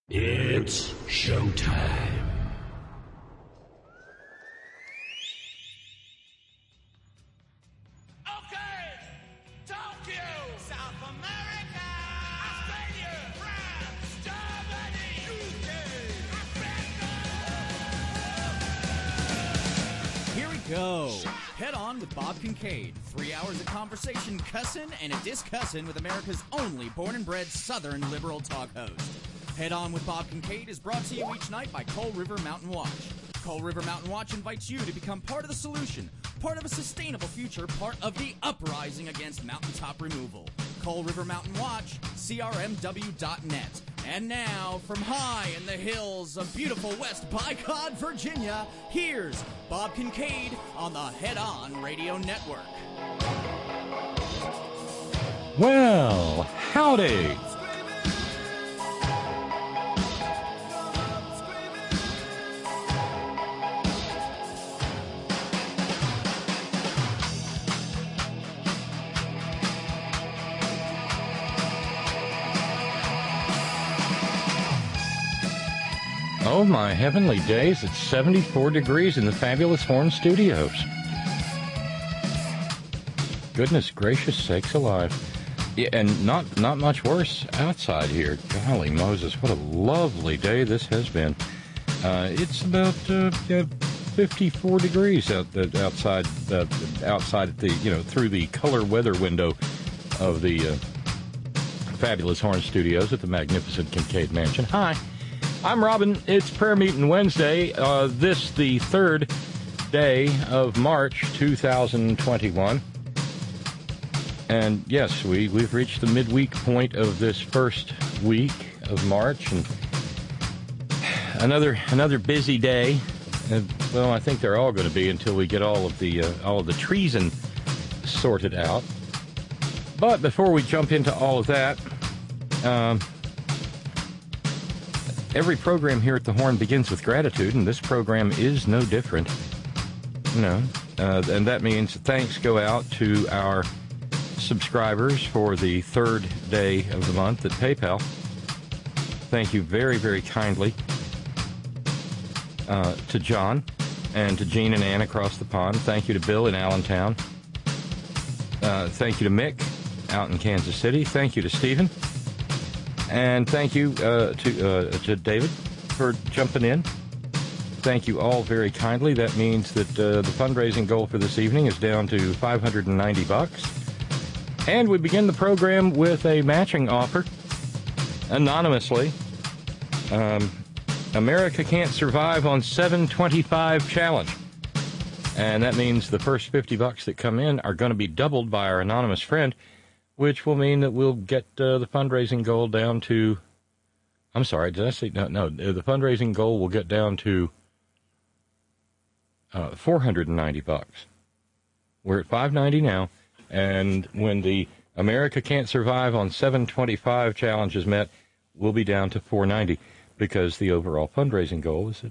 It's showtime. Okay, Tokyo, South America, Australia, France, Germany, UK, Africa. Here we go. Head on with Bob Kincaid. 3 hours of conversation, cussin' and a discussin' with America's only born and bred Southern liberal talk host. Head On with Bob Kincaid is brought to you each night by Coal River Mountain Watch. Coal River Mountain Watch invites you to become part of the solution, part of a sustainable future, part of the uprising against mountaintop removal. Coal River Mountain Watch, crmw.net. And now, from high in the hills of beautiful West Bicod, Virginia, here's Bob Kincaid on the Head On Radio Network. Well, howdy. Oh, my heavenly days, it's 74 degrees in the fabulous Horn Studios. Goodness gracious sakes alive. Yeah, and not much worse outside here. Golly Moses, what a lovely day this has been. It's about 54 degrees outside at the, through the color weather window of the fabulous Horn Studios at the magnificent Kincaid Mansion. Hi. I'm Robin. It's Prayer Meeting Wednesday. This the third day of March 2021. And yes, we've reached the midweek point of this first week of March, and another busy day. Well, I think they're all going to be until we get all of the treason sorted out. But before we jump into all of that, every program here at the Horn begins with gratitude, and this program is no different. And that means thanks go out to our subscribers for the third day of the month at PayPal. Thank you very, very kindly to John and to Jean and Ann across the pond. Thank you to Bill in Allentown. Thank you to Mick out in Kansas City. Thank you to Stephen. And thank you to David for jumping in. Thank you all very kindly. That means that the fundraising goal for this evening is down to $590. And we begin the program with a matching offer, anonymously. America Can't Survive on 725 Challenge. And that means the first $50 that come in are going to be doubled by our anonymous friend, which will mean that we'll get the fundraising goal down to, I'm sorry, did I say, no, the fundraising goal will get down to $490. We're at $590 now, and when the America Can't Survive on 725 challenge is met, we'll be down to $490, because the overall fundraising goal is at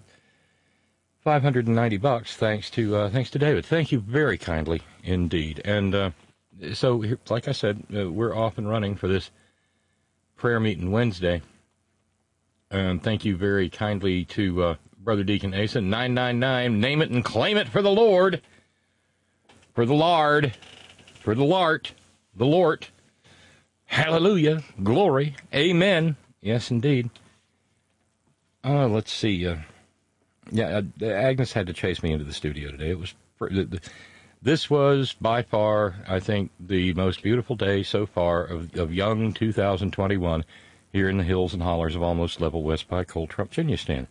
$590, thanks to David. Thank you very kindly indeed. And so, like I said, we're off and running for this Prayer Meeting Wednesday. Thank you very kindly to Brother Deacon Asa, 999, name it and claim it for the Lord, for the Lord, for the Lart, the Lord. Hallelujah, glory, amen. Yes, indeed. Let's see. Agnes had to chase me into the studio today. It was... This was, by far, I think, the most beautiful day so far of young 2021 here in the hills and hollers of almost level West by Cold Trump Virginia.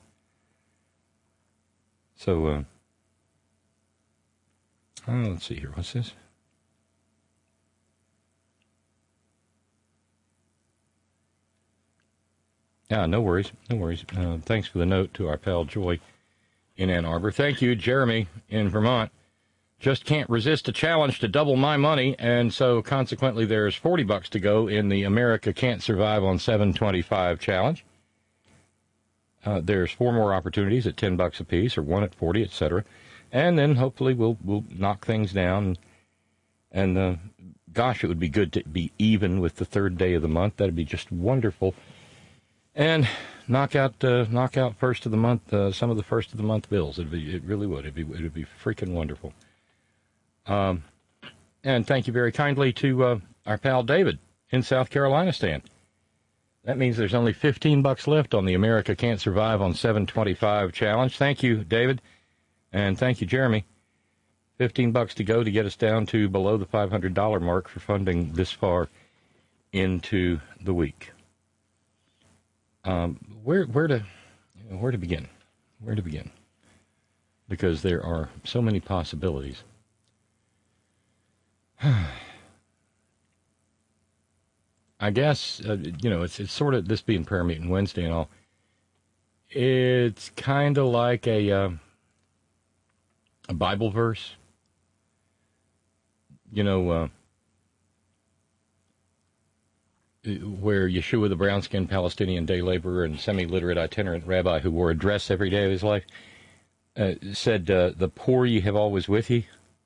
So, let's see here. What's this? Yeah, no worries. Thanks for the note to our pal Joy in Ann Arbor. Thank you, Jeremy in Vermont. Just can't resist a challenge to double my money, and so consequently there's $40 to go in the America Can't Survive on 725 challenge. There's 4 more opportunities at $10 a piece, or 1 at 40, etc. And then hopefully we'll knock things down. And gosh, it would be good to be even with the third day of the month. That'd be just wonderful. and knock out first of the month, some of the first of the month bills. It really would. It'd be freaking wonderful. And thank you very kindly to our pal David in South Carolina stand. That means there's only $15 left on the America Can't Survive on 725 challenge. Thank you, David, and thank you, Jeremy. $15 to go to get us down to below the $500 mark for funding this far into the week. Where to begin? Where to begin? Because there are so many possibilities. I guess it's sort of, this being prayer meeting Wednesday and all. It's kind of like a Bible verse. Where Yeshua, the brown-skinned Palestinian day laborer and semi-literate itinerant rabbi who wore a dress every day of his life, said, the poor ye have always with ye.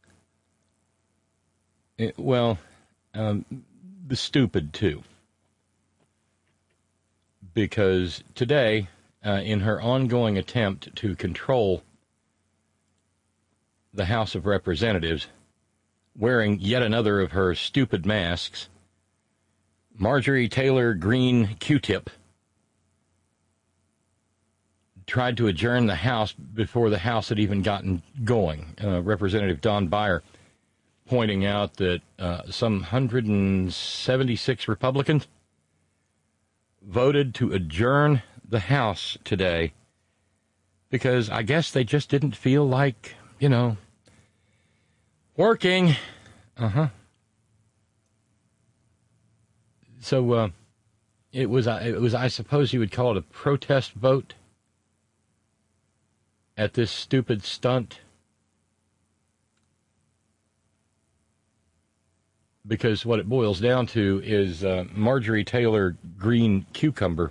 The stupid, too. Because today, in her ongoing attempt to control the House of Representatives, wearing yet another of her stupid masks, Marjorie Taylor Greene Q-Tip tried to adjourn the House before the House had even gotten going. Representative Don Beyer pointing out that some 176 Republicans voted to adjourn the House today because I guess they just didn't feel like, working. So it was, I suppose you would call it a protest vote at this stupid stunt. Because what it boils down to is Marjorie Taylor Greene Cucumber,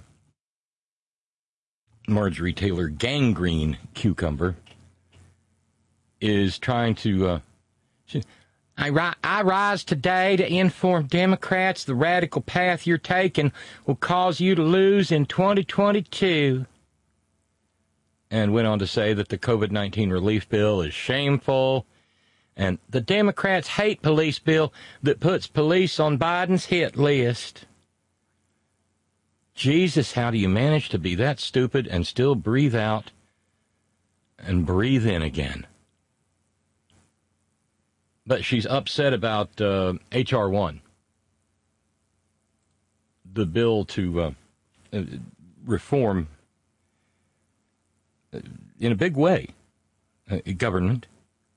Marjorie Taylor Gangrene Cucumber, is trying to... I rise today to inform Democrats the radical path you're taking will cause you to lose in 2022. And went on to say that the COVID-19 relief bill is shameful, and the Democrats hate police bill that puts police on Biden's hit list. Jesus, how do you manage to be that stupid and still breathe out and breathe in again? But she's upset about H.R. 1, the bill to reform, in a big way, government.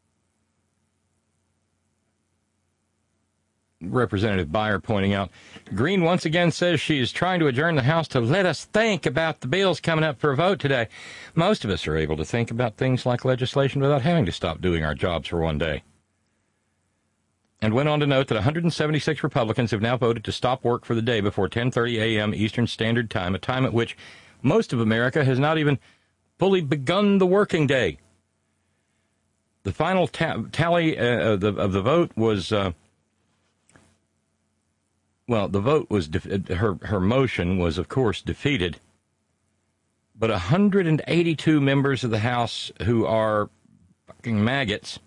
Representative Beyer pointing out, Greene once again says she is trying to adjourn the House to let us think about the bills coming up for a vote today. Most of us are able to think about things like legislation without having to stop doing our jobs for one day. And went on to note that 176 Republicans have now voted to stop work for the day before 10:30 a.m. Eastern Standard Time, a time at which most of America has not even fully begun the working day. The final tally of the vote was, the vote was, her motion was, of course, defeated. But 182 members of the House who are fucking maggots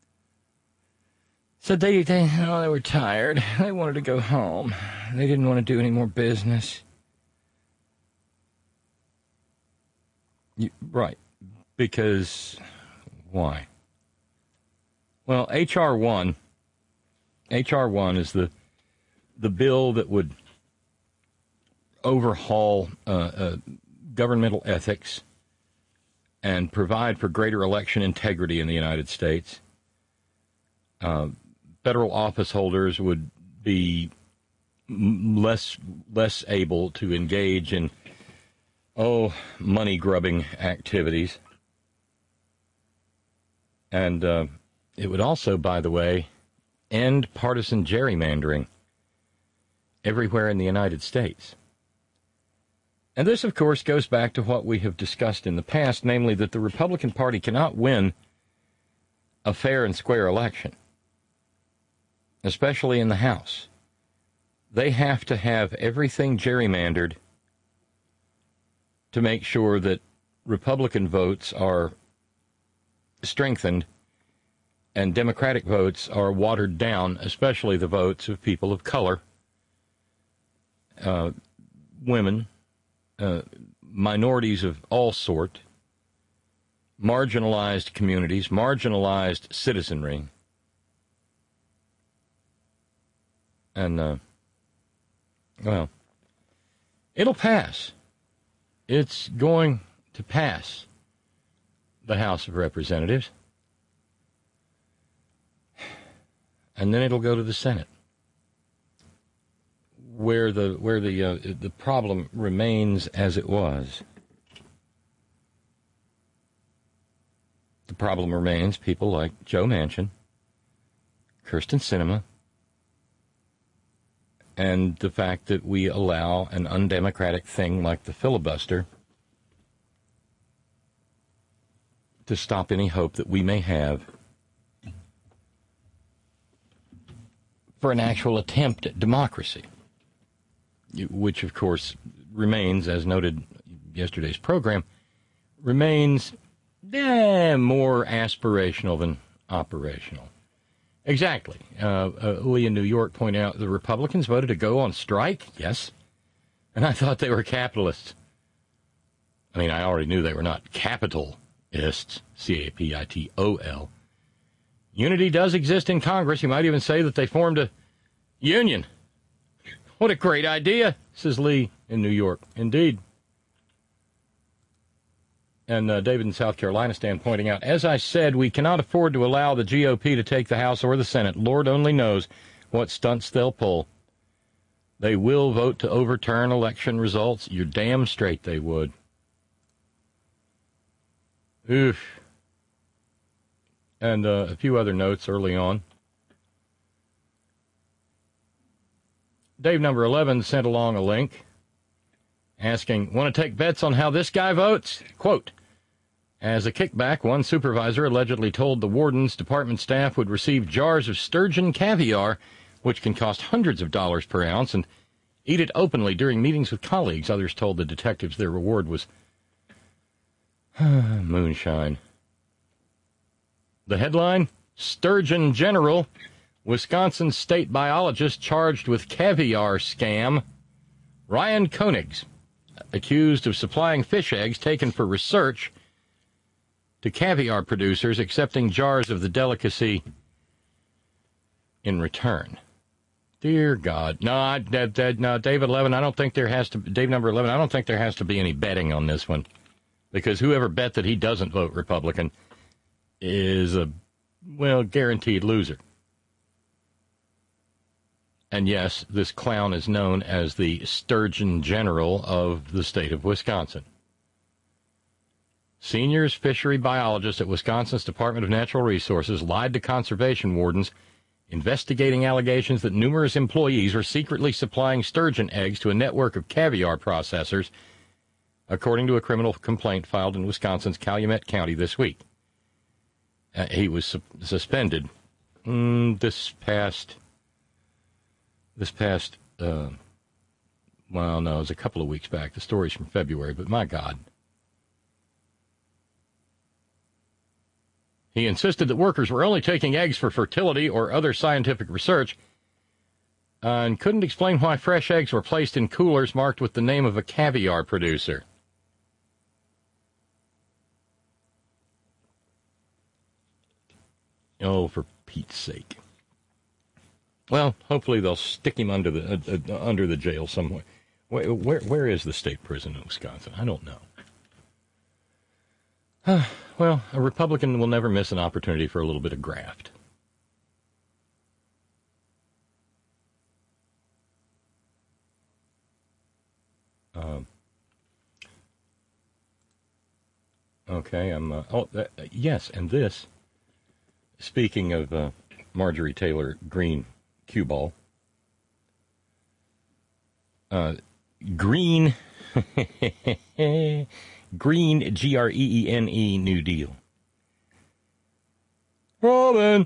said they were tired. They wanted to go home. They didn't want to do any more business. Right. Because why? Well, H.R. 1 is the bill that would overhaul governmental ethics and provide for greater election integrity in the United States. Federal office holders would be less able to engage in, money-grubbing activities. And it would also, by the way, end partisan gerrymandering everywhere in the United States. And this, of course, goes back to what we have discussed in the past, namely that the Republican Party cannot win a fair and square election, especially in the House. They have to have everything gerrymandered to make sure that Republican votes are strengthened and Democratic votes are watered down, especially the votes of people of color, women, minorities of all sort, marginalized communities, marginalized citizenry. And, well, it'll pass. It's going to pass the House of Representatives. And then it'll go to the Senate, where the problem remains as it was. The problem remains people like Joe Manchin, Kyrsten Sinema, and the fact that we allow an undemocratic thing like the filibuster to stop any hope that we may have for an actual attempt at democracy, which, of course, remains, as noted in yesterday's program, remains more aspirational than operational. Exactly. Lee in New York pointed out the Republicans voted to go on strike. Yes. And I thought they were capitalists. I mean, I already knew they were not capitalists, C-A-P-I-T-O-L. Unity does exist in Congress. You might even say that they formed a union. What a great idea, says Lee in New York. Indeed. And David in South Carolina stand pointing out, as I said, we cannot afford to allow the GOP to take the House or the Senate. Lord only knows what stunts they'll pull. They will vote to overturn election results. You're damn straight they would. Oof. And a few other notes early on. Dave number 11 sent along a link asking, want to take bets on how this guy votes? Quote, as a kickback, one supervisor allegedly told the warden's department staff would receive jars of sturgeon caviar, which can cost hundreds of dollars per ounce, and eat it openly during meetings with colleagues. Others told the detectives their reward was moonshine. The headline, Sturgeon General, Wisconsin state biologist charged with caviar scam. Ryan Koenigs, accused of supplying fish eggs taken for research to caviar producers, accepting jars of the delicacy in return. Dear God. No, David 11, I don't think there has to be, Dave number 11, I don't think there has to be any betting on this one. Because whoever bet that he doesn't vote Republican is a, well, guaranteed loser. And yes, this clown is known as the Sturgeon General of the state of Wisconsin. Seniors fishery biologist at Wisconsin's Department of Natural Resources lied to conservation wardens, investigating allegations that numerous employees were secretly supplying sturgeon eggs to a network of caviar processors, according to a criminal complaint filed in Wisconsin's Calumet County this week. He was suspended this past, well, no, it was a couple of weeks back. The story's from February, but my God. He insisted that workers were only taking eggs for fertility or other scientific research, and couldn't explain why fresh eggs were placed in coolers marked with the name of a caviar producer. Oh, for Pete's sake. Well, hopefully they'll stick him under the jail somewhere. Where is the state prison in Wisconsin? I don't know. Well, a Republican will never miss an opportunity for a little bit of graft. Okay, yes, and this, speaking of Marjorie Taylor Greene cue ball, Green, Green, G-R-E-E-N-E, New Deal. Robin!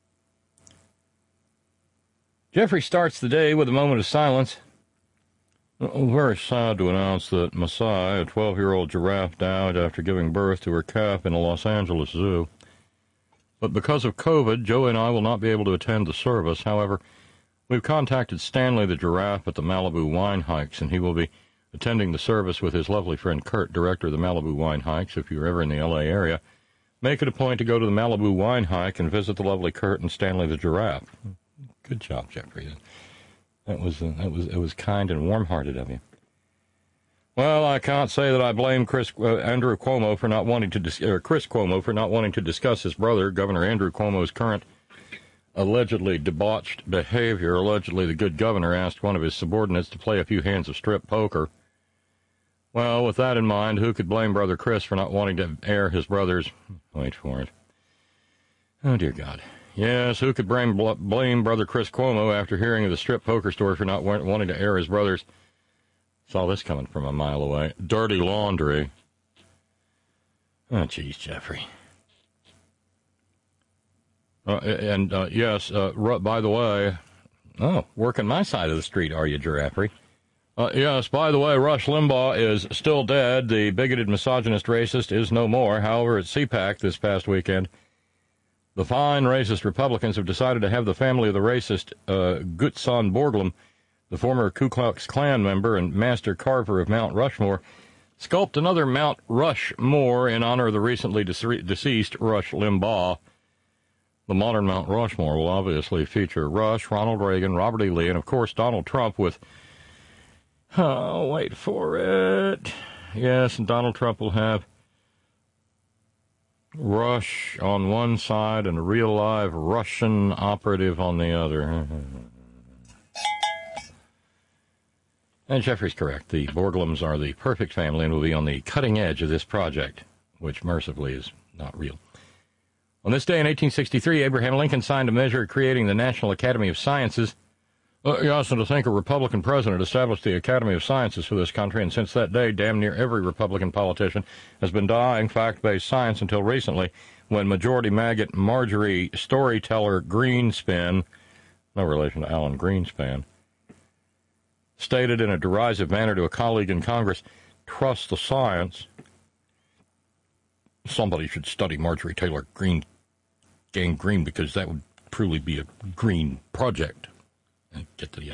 Jeffrey starts the day with a moment of silence Very sad to announce that Masai, a 12-year-old giraffe, died after giving birth to her calf in a Los Angeles zoo. But because of COVID, Joey and I will not be able to attend the service. However, we've contacted Stanley the giraffe at the Malibu Wine Hikes, and he will be attending the service with his lovely friend Kurt, director of the Malibu Wine Hikes. If you're ever in the L.A. area, make it a point to go to the Malibu Wine Hike and visit the lovely Kurt and Stanley the giraffe. Good job, Jeffrey. It was kind and warm-hearted of you. Well, I can't say that I blame Andrew Cuomo for not wanting to Chris Cuomo for not wanting to discuss his brother, Governor Andrew Cuomo's current allegedly debauched behavior. Allegedly, the good governor asked one of his subordinates to play a few hands of strip poker. Well, with that in mind, who could blame Brother Chris for not wanting to air his brother's... Wait for it. Oh, dear God. Yes, who could blame Brother Chris Cuomo after hearing of the strip poker story for not wanting to air his brother's... Saw this coming from a mile away. Dirty laundry. Oh, geez, Jeffrey. Yes, by the way... Oh, working my side of the street, are you, Giraffe? Yes, by the way, Rush Limbaugh is still dead. The bigoted, misogynist racist is no more. However, at CPAC this past weekend, the fine racist Republicans have decided to have the family of the racist Gutzon Borglum, the former Ku Klux Klan member and master carver of Mount Rushmore, sculpt another Mount Rushmore in honor of the recently deceased Rush Limbaugh. The modern Mount Rushmore will obviously feature Rush, Ronald Reagan, Robert E. Lee, and, of course, Donald Trump with... Oh, wait for it. Yes, and Donald Trump will have Rush on one side and a real live Russian operative on the other. And Jeffrey's correct. The Borglums are the perfect family and will be on the cutting edge of this project, which mercifully is not real. On this day in 1863, Abraham Lincoln signed a measure creating the National Academy of Sciences. Yes, and to think a Republican president established the Academy of Sciences for this country, and since that day, damn near every Republican politician has been denying fact-based science until recently, when majority maggot Marjorie Storyteller Greenspan, no relation to Alan Greenspan, stated in a derisive manner to a colleague in Congress, "Trust the science." Somebody should study Marjorie Taylor Greene because that would truly be a green project. I get the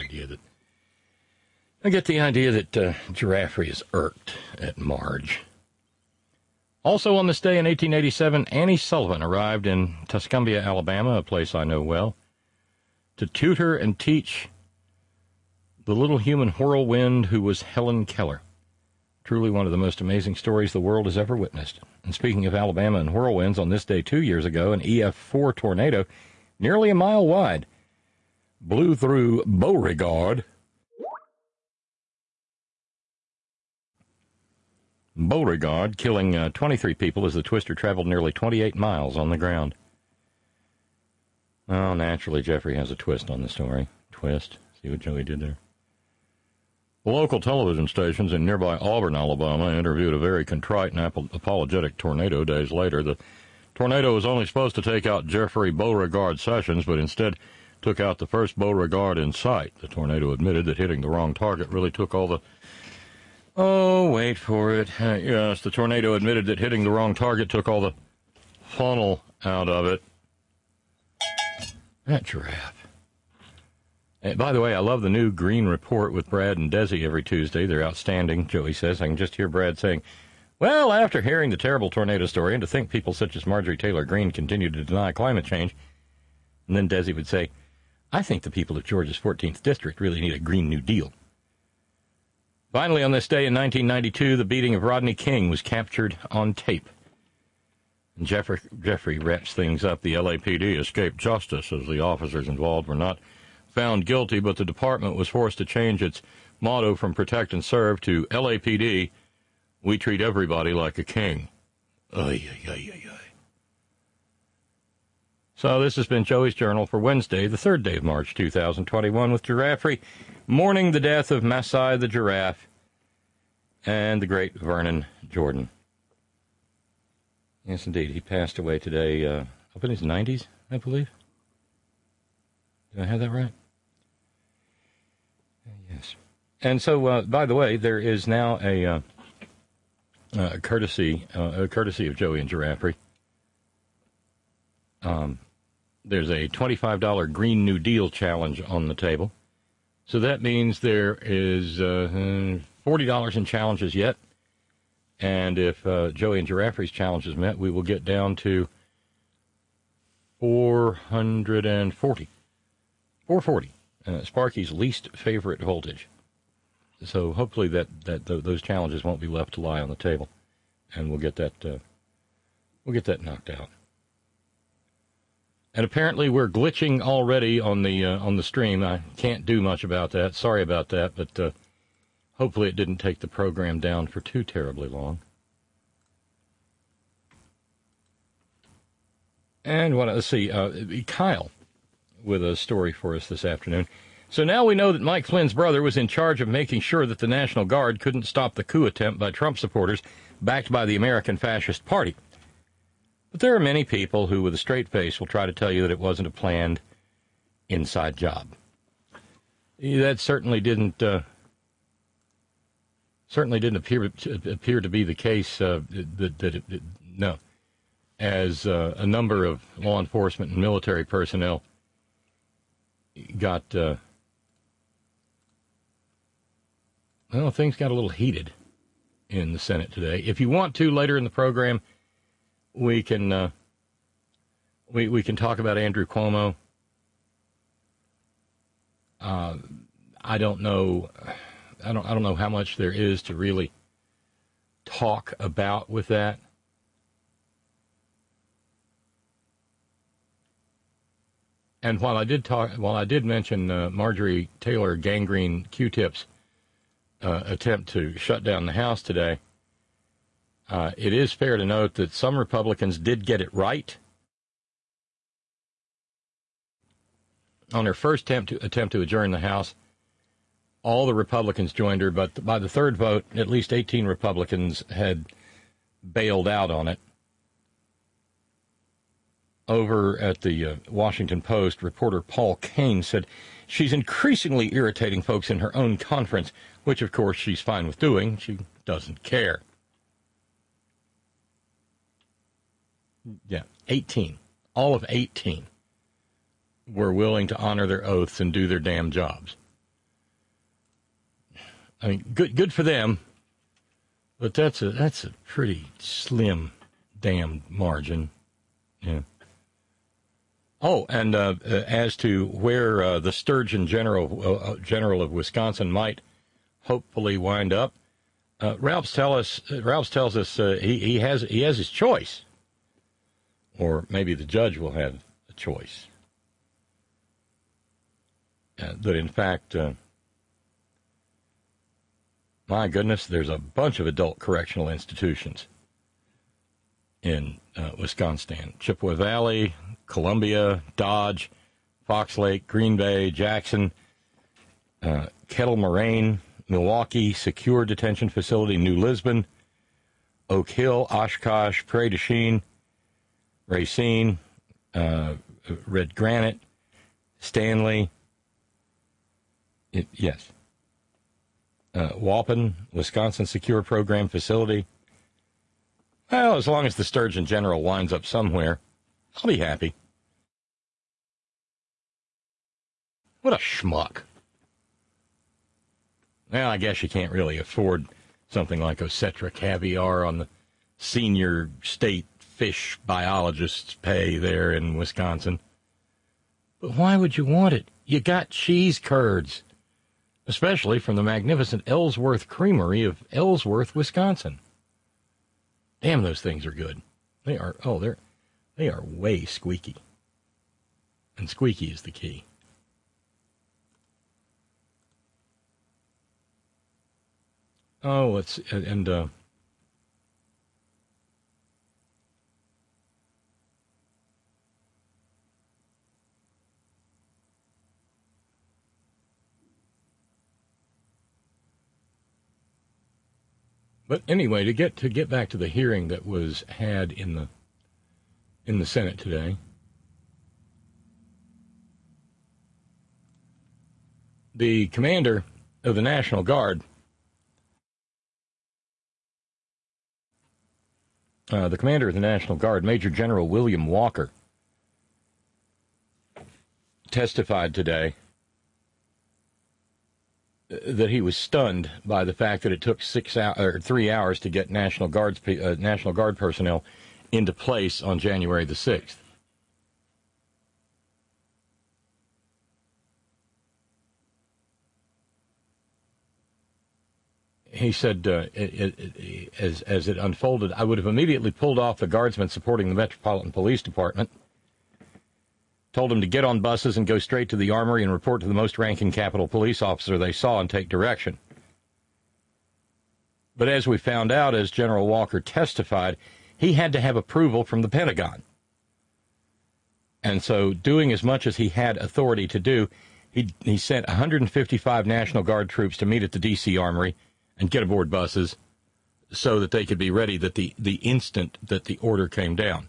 idea that Giraffe is irked at Marge. Also on this day in 1887, Annie Sullivan arrived in Tuscumbia, Alabama, a place I know well, to tutor and teach the little human whirlwind who was Helen Keller. Truly one of the most amazing stories the world has ever witnessed. And speaking of Alabama and whirlwinds, on this day 2 years ago, an EF4 tornado, nearly a mile wide, blew through Beauregard, killing 23 people as the twister traveled nearly 28 miles on the ground. Oh, naturally, Jeffrey has a twist on the story. Twist. See what Joey did there? The local television stations in nearby Auburn, Alabama, interviewed a very contrite and apologetic tornado days later. The tornado was only supposed to take out Jeffrey Beauregard Sessions, but instead took out the first Beauregard in sight. The tornado admitted that hitting the wrong target really took all the... Oh, wait for it. Yes, the tornado admitted that hitting the wrong target took all the funnel out of it. That giraffe. And by the way, I love the new Green Report with Brad and Desi every Tuesday. They're outstanding, Joey says. I can just hear Brad saying, well, after hearing the terrible tornado story, and to think people such as Marjorie Taylor Greene continue to deny climate change, and then Desi would say, I think the people of Georgia's 14th District really need a Green New Deal. Finally, on this day in 1992, the beating of Rodney King was captured on tape. And Jeffrey wraps things up. The LAPD escaped justice as the officers involved were not found guilty, but the department was forced to change its motto from Protect and Serve to LAPD, we treat everybody like a king. Ay, ay, ay, ay, ay. So this has been Joey's Journal for Wednesday, the 3rd day of March 2021, with Giraffe mourning the death of Masai the giraffe and the great Vernon Jordan. Yes, indeed. He passed away today up in his 90s, I believe. Did I have that right? Yes. And so, by the way, there is now a courtesy of Joey and Giraffe. There's a $25 Green New Deal challenge on the table. So that means there is $40 in challenges yet. And if Joey and Giraffe's challenge is met, we will get down to 440. 440. Sparky's least favorite voltage. So hopefully those challenges won't be left to lie on the table, and we'll get that knocked out. And apparently we're glitching already on the stream. I can't do much about that. Sorry about that, but hopefully it didn't take the program down for too terribly long. And let's see, Kyle with a story for us this afternoon. So now we know that Mike Flynn's brother was in charge of making sure that the National Guard couldn't stop the coup attempt by Trump supporters backed by the American Fascist Party. But there are many people who, with a straight face, will try to tell you that it wasn't a planned inside job. That certainly didn't appear to be the case. No, as a number of law enforcement and military personnel got things got a little heated in the Senate today. If you want to, later in the program, we can we can talk about Andrew Cuomo. I don't know how much there is to really talk about with that. And while I did mention Marjorie Taylor Gangrene Q-Tip's attempt to shut down the House today, it is fair to note that some Republicans did get it right. On their first attempt to adjourn the House, all the Republicans joined her, but by the third vote, at least 18 Republicans had bailed out on it. Over at the Washington Post, reporter Paul Kane said, "She's increasingly irritating folks in her own conference," which, of course, she's fine with doing. She doesn't care. Yeah, 18. All of 18 were willing to honor their oaths and do their damn jobs. I mean, good for them, but that's a pretty slim damn margin. Yeah. Oh, and as to where the Sturgeon General of Wisconsin might hopefully wind up, Ralph tells us he has his choice, or maybe the judge will have a choice. That in fact, my goodness, there's a bunch of adult correctional institutions in Wisconsin: Chippewa Valley, Columbia, Dodge, Fox Lake, Green Bay, Jackson, Kettle Moraine, Milwaukee, Secure Detention Facility, New Lisbon, Oak Hill, Oshkosh, Prairie du Chien, Racine, Red Granite, Stanley, Waupun, Wisconsin Secure Program Facility. Well, as long as the Sturgeon General winds up somewhere, I'll be happy. What a schmuck. Well, I guess you can't really afford something like Osetra caviar on the senior state fish biologist's pay there in Wisconsin. But why would you want it? You got cheese curds, especially from the magnificent Ellsworth Creamery of Ellsworth, Wisconsin. Damn, those things are good. They are way squeaky. And squeaky is the key. Oh, but anyway, to get back to the hearing that was had in the Senate today, the commander of the National Guard, the commander of the National Guard, Major General William Walker, testified today that he was stunned by the fact that it took 3 hours to get National Guard personnel into place on January the 6th. He said, as it unfolded, I would have immediately pulled off the guardsmen supporting the Metropolitan Police Department, told them to get on buses and go straight to the armory and report to the most ranking Capitol Police officer they saw and take direction. But as we found out, as General Walker testified, he had to have approval from the Pentagon. And so, doing as much as he had authority to do, he sent 155 National Guard troops to meet at the D.C. Armory and get aboard buses so that they could be ready the instant that the order came down.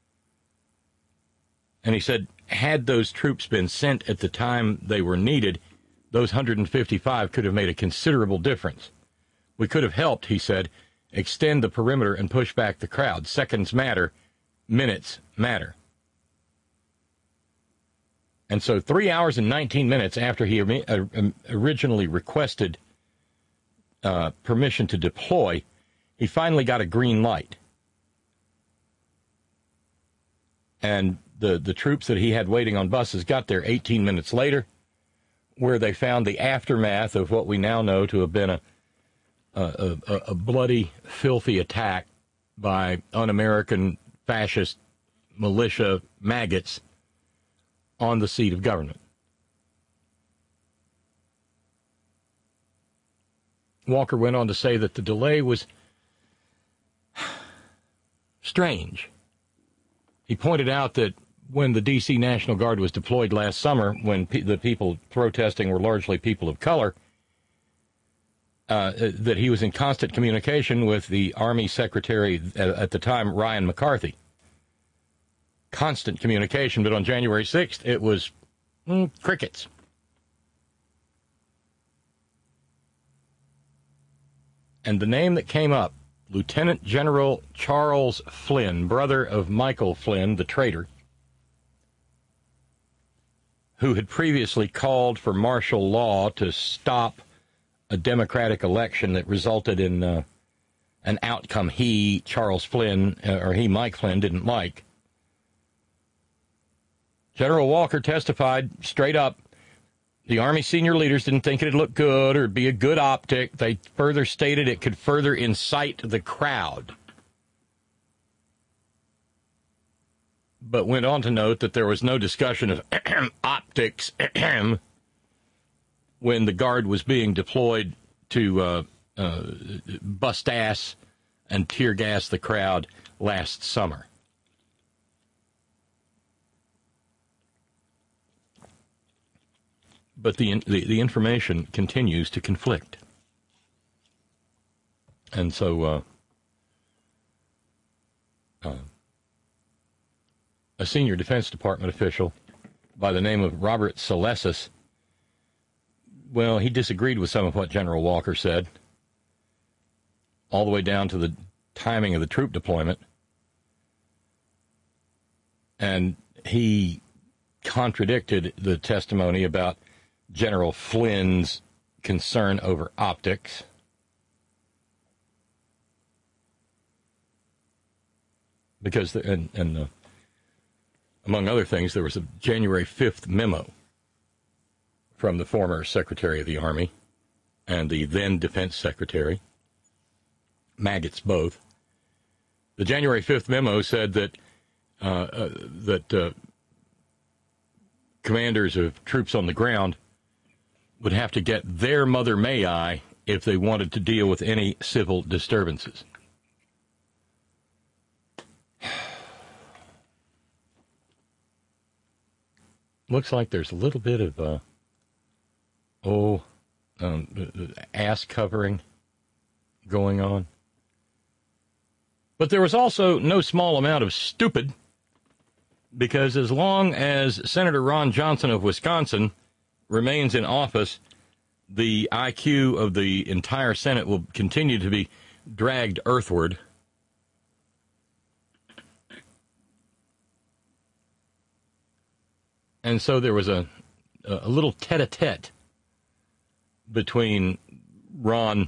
And he said, had those troops been sent at the time they were needed, those 155 could have made a considerable difference. We could have helped, he said, extend the perimeter and push back the crowd. Seconds matter, minutes matter. And so 3 hours and 19 minutes after he originally requested permission to deploy, he finally got a green light. And the troops that he had waiting on buses got there 18 minutes later, where they found the aftermath of what we now know to have been a bloody, filthy attack by un-American fascist militia maggots on the seat of government. Walker went on to say that the delay was strange. He pointed out that when the D.C. National Guard was deployed last summer, when the people protesting were largely people of color, that he was in constant communication with the Army Secretary at the time, Ryan McCarthy. Constant communication, but on January 6th, it was crickets. And the name that came up, Lieutenant General Charles Flynn, brother of Michael Flynn, the traitor, who had previously called for martial law to stop a Democratic election that resulted in an outcome Mike Flynn, didn't like. General Walker testified straight up, the Army senior leaders didn't think it'd look good or be a good optic. They further stated it could further incite the crowd. But went on to note that there was no discussion of optics when the Guard was being deployed to bust ass and tear gas the crowd last summer. But the information continues to conflict. And so a senior Defense Department official by the name of Robert Salesis, well, he disagreed with some of what General Walker said, all the way down to the timing of the troop deployment. And he contradicted the testimony about General Flynn's concern over optics. Because, among other things, there was a January 5th memo from the former Secretary of the Army and the then Defense Secretary, maggots both. The January 5th memo said that commanders of troops on the ground would have to get their mother may I if they wanted to deal with any civil disturbances. Looks like there's a little bit of ass covering going on. But there was also no small amount of stupid, because as long as Senator Ron Johnson of Wisconsin remains in office, the IQ of the entire Senate will continue to be dragged earthward. And so there was a little tete-a-tete between Ron,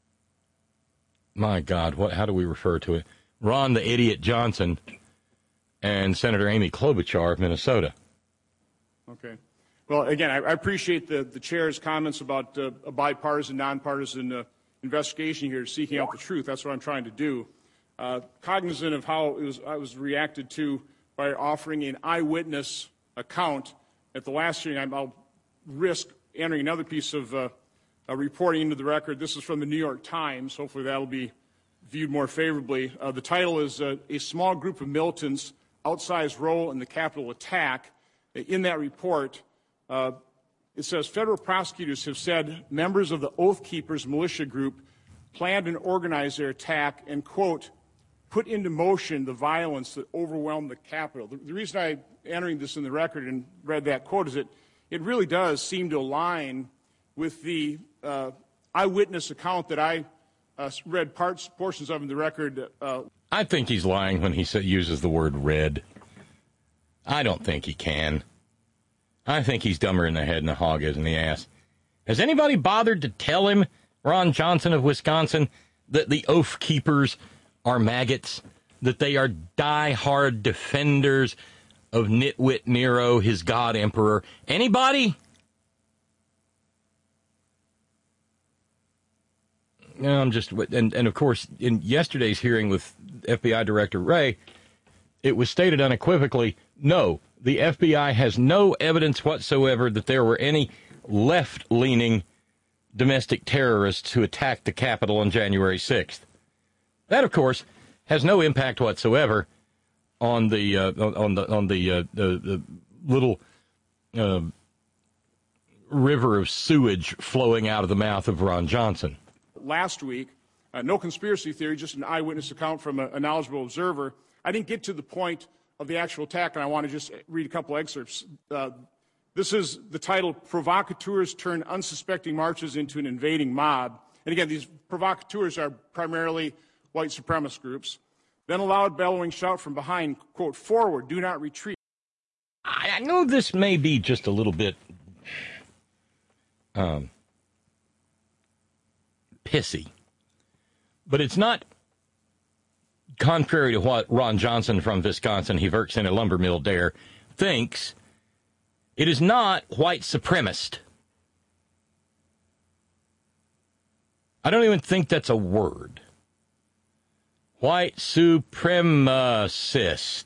my God, how do we refer to it? Ron the Idiot Johnson and Senator Amy Klobuchar of Minnesota. Okay. Well, again, I appreciate the chair's comments about a bipartisan, nonpartisan investigation here, seeking out the truth. That's what I'm trying to do. Cognizant of how I was reacted to by offering an eyewitness account at the last hearing, I'll risk entering another piece of reporting into the record. This is from the New York Times. Hopefully that will be viewed more favorably. The title is A Small Group of Militants, Outsized Role in the Capitol Attack. In that report, it says federal prosecutors have said members of the Oath Keepers militia group planned and organized their attack and, quote, put into motion the violence that overwhelmed the Capitol. The reason I'm entering this in the record and read that quote is that it really does seem to align with the eyewitness account that I read portions of in the record. I think he's lying when he uses the word read. I don't think he can. I think he's dumber in the head than a hog is in the ass. Has anybody bothered to tell him, Ron Johnson of Wisconsin, that the Oath Keepers are maggots, that they are die-hard defenders of Nitwit Nero, his god emperor? Anybody? No, I'm just, and of course, in yesterday's hearing with FBI Director Wray, it was stated unequivocally, no, the FBI has no evidence whatsoever that there were any left-leaning domestic terrorists who attacked the Capitol on January 6th. That, of course, has no impact whatsoever on the little river of sewage flowing out of the mouth of Ron Johnson. Last week, no conspiracy theory, just an eyewitness account from a knowledgeable observer. I didn't get to the point of the actual attack, and I want to just read a couple excerpts. This is the title, Provocateurs Turn Unsuspecting Marches into an Invading Mob. And again, these provocateurs are primarily white supremacist groups. Then a loud bellowing shout from behind, quote, forward, do not retreat. I know this may be just a little bit pissy, but it's not contrary to what Ron Johnson from Wisconsin, he works in a lumber mill there, thinks. It is not white supremacist. I don't even think that's a word. White supremacist.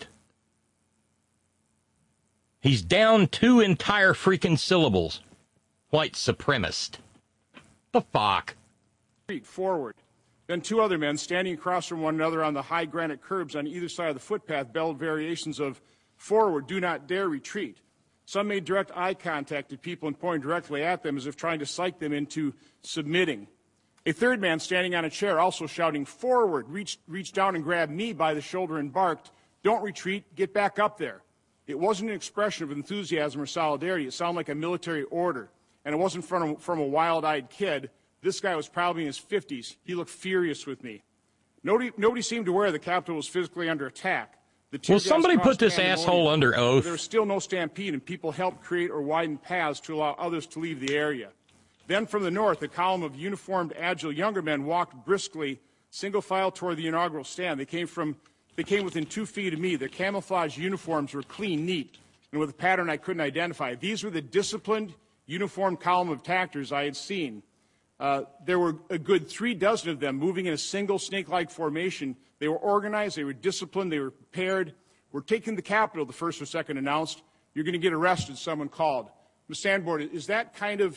He's down 2 entire freaking syllables. White supremacist. The fuck? Forward. Then 2 other men standing across from one another on the high granite curbs on either side of the footpath bellowed variations of forward, do not dare retreat. Some made direct eye contact with people and pointed directly at them as if trying to psych them into submitting. A third man standing on a chair also shouting forward, reached down and grabbed me by the shoulder and barked, don't retreat, get back up there. It wasn't an expression of enthusiasm or solidarity. It sounded like a military order. And it wasn't from a wild-eyed kid. This guy was probably in his 50s. He looked furious with me. Nobody seemed aware the Capitol was physically under attack. Will somebody put this asshole under oath? There was still no stampede, and people helped create or widen paths to allow others to leave the area. Then from the north, a column of uniformed, agile younger men walked briskly, single file toward the inaugural stand. They came within 2 feet of me. Their camouflage uniforms were clean, neat, and with a pattern I couldn't identify. These were the disciplined, uniformed column of tactors I had seen. There were a good 3 dozen of them moving in a single snake-like formation. They were organized, they were disciplined, they were prepared. We're taking the Capitol, the first or second announced. You're going to get arrested, someone called. Ms. Sandborn, does that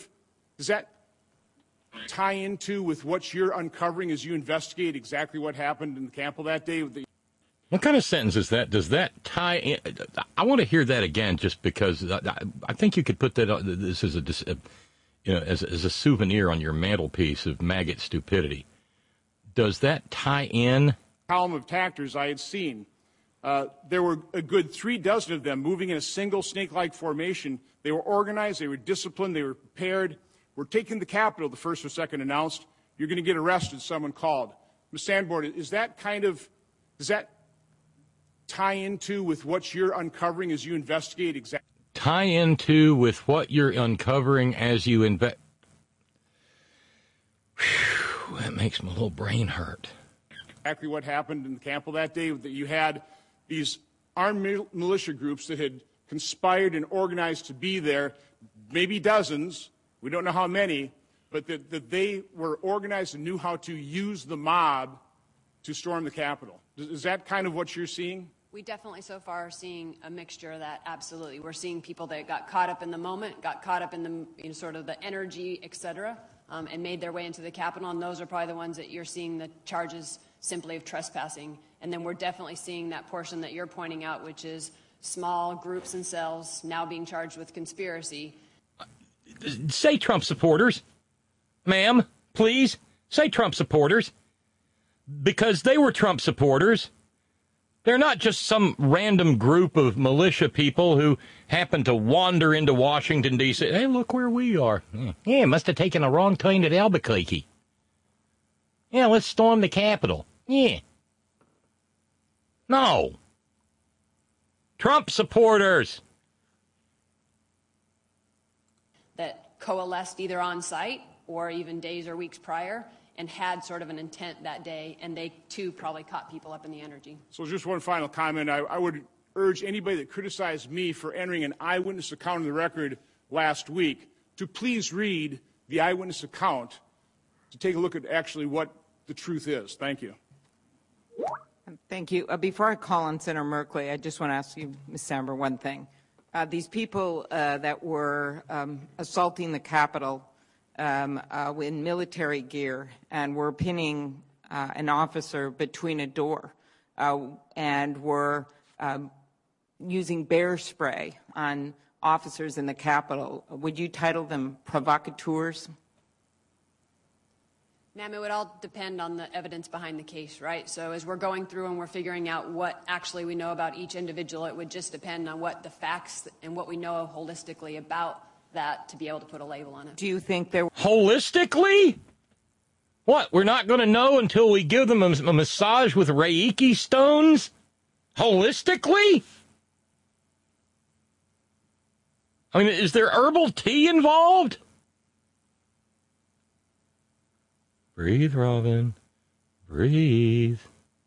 tie into with what you're uncovering as you investigate exactly what happened in the Capitol that day? What kind of sentence is that? Does that tie in? I want to hear that again, just because I think you could put that. This is as a souvenir on your mantelpiece of maggot stupidity. Does that tie in? Column of tactors I had seen. There were a good 3 dozen of them moving in a single snake-like formation. They were organized, they were disciplined, they were prepared. we're taking the Capitol, the first or second announced, you're going to get arrested, someone called. Ms. Sanborn, is that does that tie into with what you're uncovering as you investigate exactly? Tie into with what you're uncovering as you that makes my little brain hurt. Exactly what happened in the Capitol that day, that you had these armed militia groups that had conspired and organized to be there, maybe dozens, we don't know how many, but that they were organized and knew how to use the mob to storm the Capitol. Is that kind of what you're seeing? We definitely so far are seeing a mixture of that, absolutely. We're seeing people that got caught up in the moment, got caught up in the sort of the energy, et cetera, and made their way into the Capitol, and those are probably the ones that you're seeing the charges simply of trespassing. And then we're definitely seeing that portion that you're pointing out, which is small groups and cells now being charged with conspiracy. Say Trump supporters. Ma'am, please, say Trump supporters. Because they were Trump supporters. They're not just some random group of militia people who happen to wander into Washington, D.C. Hey, look where we are. Yeah, must have taken a wrong turn at Albuquerque. Yeah, let's storm the Capitol. Yeah. No. Trump supporters. That coalesced either on site or even days or weeks prior and had sort of an intent that day, and they, too, probably caught people up in the energy. So just one final comment. I would urge anybody that criticized me for entering an eyewitness account in the record last week to please read the eyewitness account to take a look at actually what the truth is. Thank you. Thank you. Before I call on Senator Merkley, I just want to ask you, Ms. Samber, one thing. These people that were assaulting the Capitol in military gear and were pinning an officer between a door and were using bear spray on officers in the Capitol, would you title them provocateurs? Ma'am, it would all depend on the evidence behind the case, right? So as we're going through and we're figuring out what actually we know about each individual, it would just depend on what the facts and what we know holistically about that to be able to put a label on it. Do you think there... Holistically? What, we're not going to know until we give them a massage with Reiki stones? Holistically? I mean, is there herbal tea involved? Breathe, Robin. Breathe.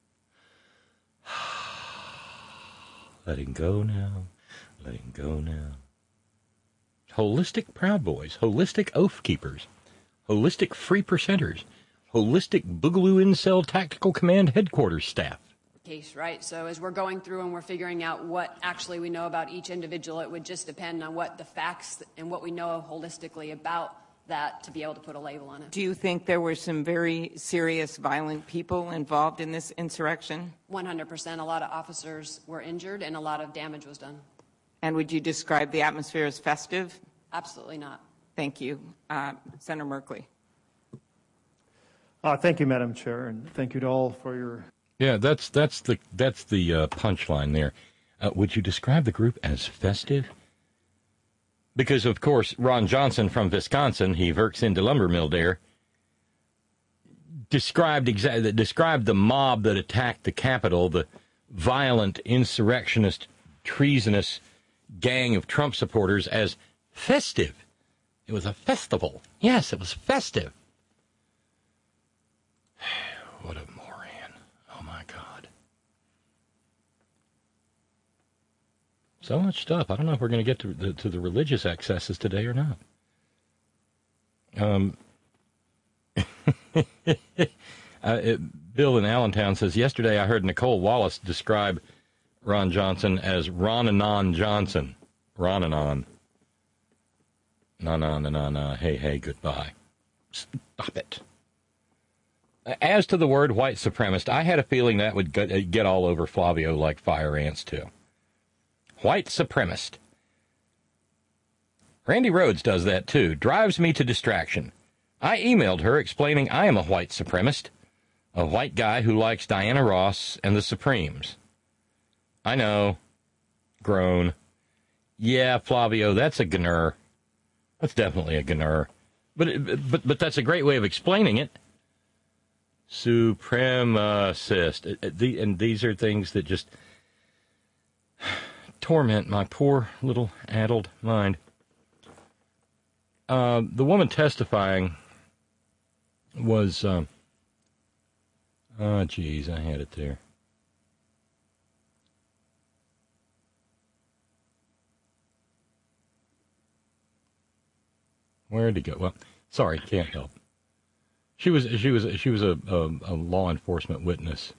Letting go now. Letting go now. Holistic Proud Boys. Holistic Oath Keepers. Holistic Free Percenters. Holistic Boogaloo Incel Tactical Command Headquarters staff. Case, right? So as we're going through and we're figuring out what actually we know about each individual, it would just depend on what the facts and what we know holistically about that to be able to put a label on it. Do you think there were some very serious violent people involved in this insurrection? 100%. A lot of officers were injured and a lot of damage was done. And would you describe the atmosphere as festive? Absolutely not. Thank you. Senator Merkley. Thank you, Madam Chair, and thank you to all for your... Yeah, that's the punchline there. Would you describe the group as festive? Because, of course, Ron Johnson from Wisconsin, he works in the lumber mill there, described the mob that attacked the Capitol, the violent, insurrectionist, treasonous gang of Trump supporters, as festive. It was a festival. Yes, it was festive. What a moron. Oh, my God. So much stuff. I don't know if we're going to get to the religious excesses today or not. Bill in Allentown says, yesterday I heard Nicole Wallace describe Ron Johnson as Ron-anon Johnson. Ron-anon. Na-na-na-na-na. Hey, goodbye. Stop it. As to the word white supremacist, I had a feeling that would get all over Flavio like fire ants, too. White supremacist. Randy Rhodes does that, too. Drives me to distraction. I emailed her explaining I am a white supremacist, a white guy who likes Diana Ross and the Supremes. I know. Groan. Yeah, Flavio, that's a gnur. That's definitely a gnur. But that's a great way of explaining it. Supremacist. And these are things that just torment my poor little addled mind. The woman testifying was, I had it there. Where'd he go? Well, sorry, can't help. She was a law enforcement witness.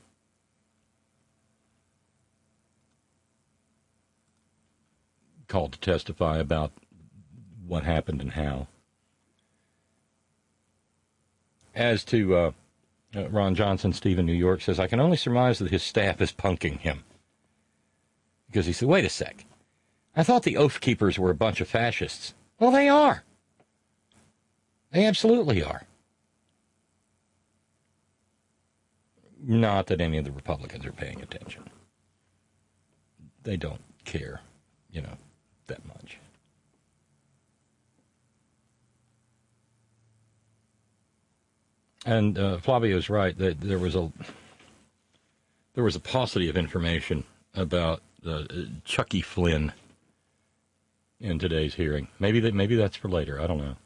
Called to testify about what happened and how. As to Ron Johnson, Stephen, New York, says, I can only surmise that his staff is punking him. Because he said, wait a sec. I thought the Oath Keepers were a bunch of fascists. Well, they are. They absolutely are. Not that any of the Republicans are paying attention. They don't care, that much. And Flavio's right that there was a paucity of information about Chucky Flynn in today's hearing. Maybe that's for later. I don't know.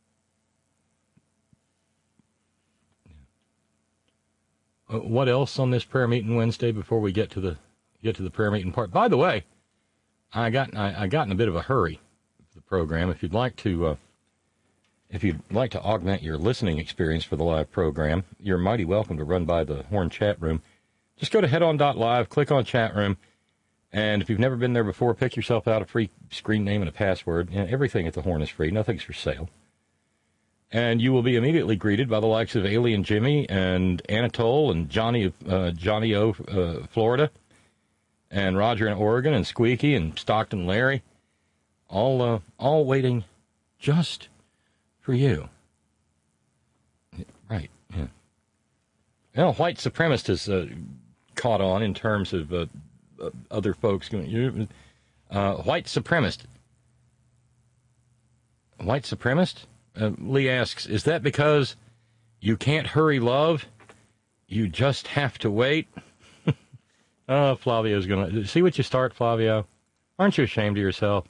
What else on this prayer meeting Wednesday before we get to the prayer meeting part? By the way, I got in a bit of a hurry for the program. If you'd like to augment your listening experience for the live program, you're mighty welcome to run by the Horn chat room. Just go to headon.live, click on chat room, and if you've never been there before, pick yourself out a free screen name and a password. Everything at the Horn is free. Nothing's for sale. And you will be immediately greeted by the likes of Alien Jimmy and Anatole and Johnny O, Florida, and Roger in Oregon, and Squeaky and Stockton Larry, all waiting just for you. Right, yeah. Well, white supremacist has caught on in terms of other folks going, white supremacist. White supremacist? Lee asks, is that because you can't hurry love? You just have to wait? Oh, Flavio's going to... See what you start, Flavio? Aren't you ashamed of yourself?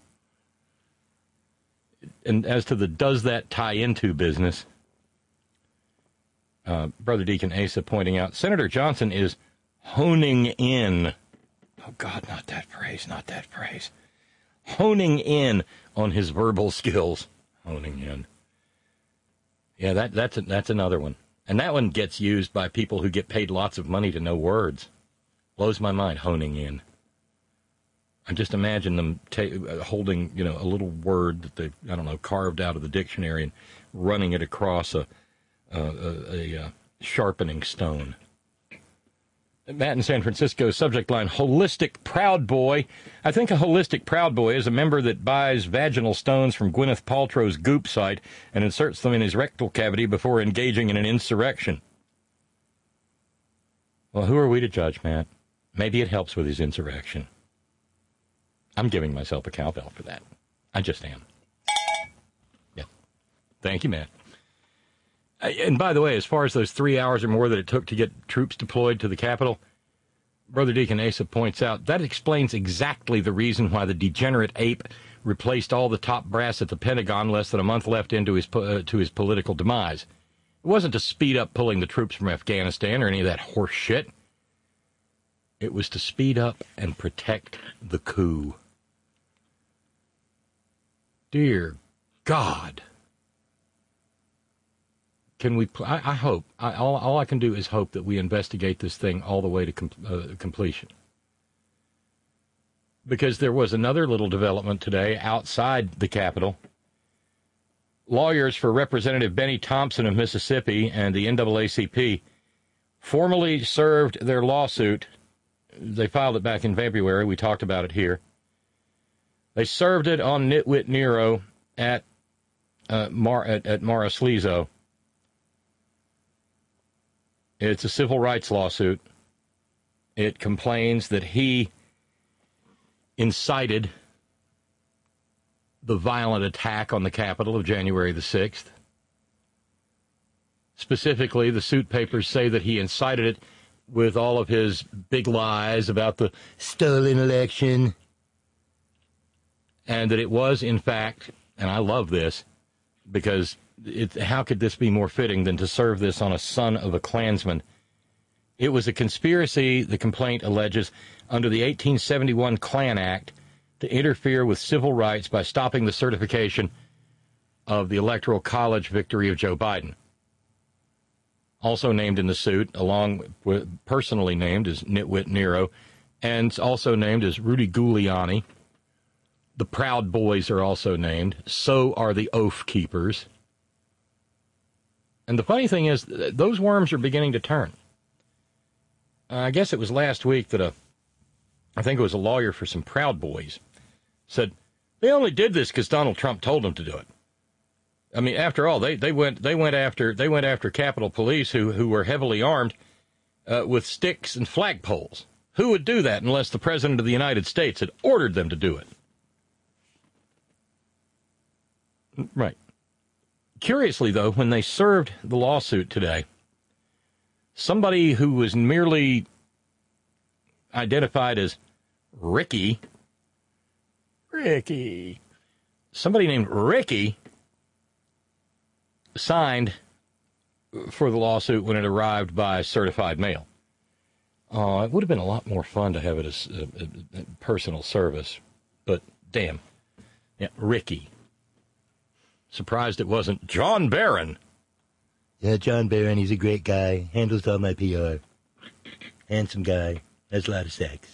And as to the does that tie into business, Brother Deacon Asa pointing out, Senator Johnson is honing in. Oh, God, not that phrase. Honing in on his verbal skills. Honing in. Yeah, that's another one. And that one gets used by people who get paid lots of money to know words. Blows my mind, honing in. I just imagine them holding, a little word that they, carved out of the dictionary and running it across a sharpening stone. Matt in San Francisco, subject line, holistic proud boy. I think a holistic proud boy is a member that buys vaginal stones from Gwyneth Paltrow's Goop site and inserts them in his rectal cavity before engaging in an insurrection. Well, who are we to judge, Matt? Maybe it helps with his insurrection. I'm giving myself a cowbell for that. I just am. Yeah. Thank you, Matt. And by the way, as far as those 3 hours or more that it took to get troops deployed to the Capitol, Brother Deacon Asa points out, that explains exactly the reason why the degenerate ape replaced all the top brass at the Pentagon less than a month left into his political demise. It wasn't to speed up pulling the troops from Afghanistan or any of that horse shit. It was to speed up and protect the coup. Dear God. Can we? I hope. All I can do is hope that we investigate this thing all the way to completion. Because there was another little development today outside the Capitol. Lawyers for Representative Benny Thompson of Mississippi and the NAACP formally served their lawsuit. They filed it back in February. We talked about it here. They served it on Nitwit Nero at Mara Slezo. It's a civil rights lawsuit. It complains that he incited the violent attack on the Capitol of January the 6th. Specifically, the suit papers say that he incited it with all of his big lies about the stolen election, and that it was, in fact, and I love this, because how could this be more fitting than to serve this on a son of a Klansman? It was a conspiracy, the complaint alleges, under the 1871 Klan Act to interfere with civil rights by stopping the certification of the Electoral College victory of Joe Biden. Also named in the suit, along with personally named as Nitwit Nero, and also named as Rudy Giuliani. The Proud Boys are also named. So are the Oath Keepers. And the funny thing is, those worms are beginning to turn. I guess it was last week that I think it was a lawyer for some Proud Boys, said they only did this because Donald Trump told them to do it. I mean, after all, they went after Capitol Police who were heavily armed with sticks and flagpoles. Who would do that unless the President of the United States had ordered them to do it? Right. Curiously, though, when they served the lawsuit today, somebody who was merely identified as Ricky, somebody named Ricky signed for the lawsuit when it arrived by certified mail. It would have been a lot more fun to have it as a personal service, but damn. Yeah, Ricky. Surprised it wasn't John Barron. Yeah, John Barron, he's a great guy, handles all my PR. Handsome guy, has a lot of sex.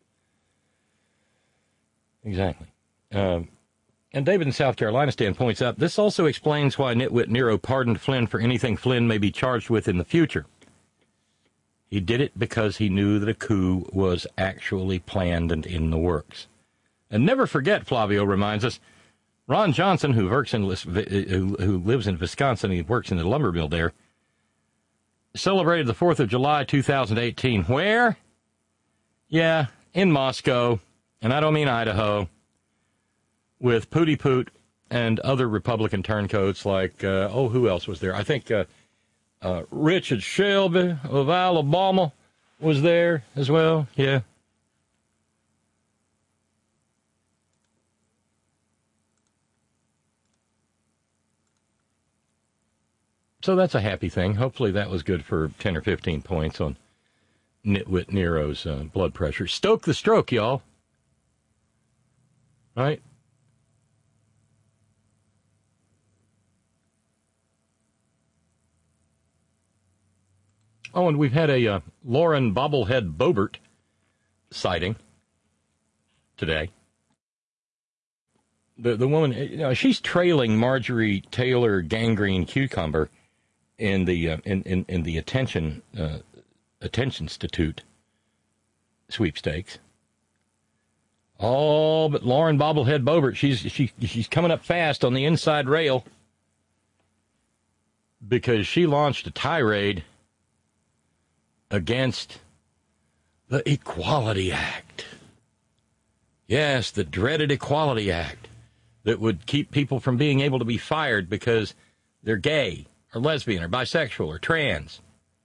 Exactly. And David in South Carolina stand points out, this also explains why Nitwit Nero pardoned Flynn for anything Flynn may be charged with in the future. He did it because he knew that a coup was actually planned and in the works. And never forget, Flavio reminds us, Ron Johnson, who lives in Wisconsin, he works in the lumber mill there, celebrated the 4th of July 2018. Where? Yeah, in Moscow, and I don't mean Idaho, with Pootie Poot and other Republican turncoats like, who else was there? I think Richard Shelby of Alabama was there as well, yeah. So that's a happy thing. Hopefully that was good for 10 or 15 points on Nitwit Nero's blood pressure. Stoke the stroke, y'all. Right? Oh, and we've had a Lauren Bobblehead Boebert sighting today. The woman, she's trailing Marjorie Taylor Gangrene Cucumber in the in the Attention Institute sweepstakes. Oh, but Lauren Bobblehead Boebert, she's coming up fast on the inside rail because she launched a tirade against the Equality Act. Yes, the dreaded Equality Act that would keep people from being able to be fired because they're gay or lesbian or bisexual or trans,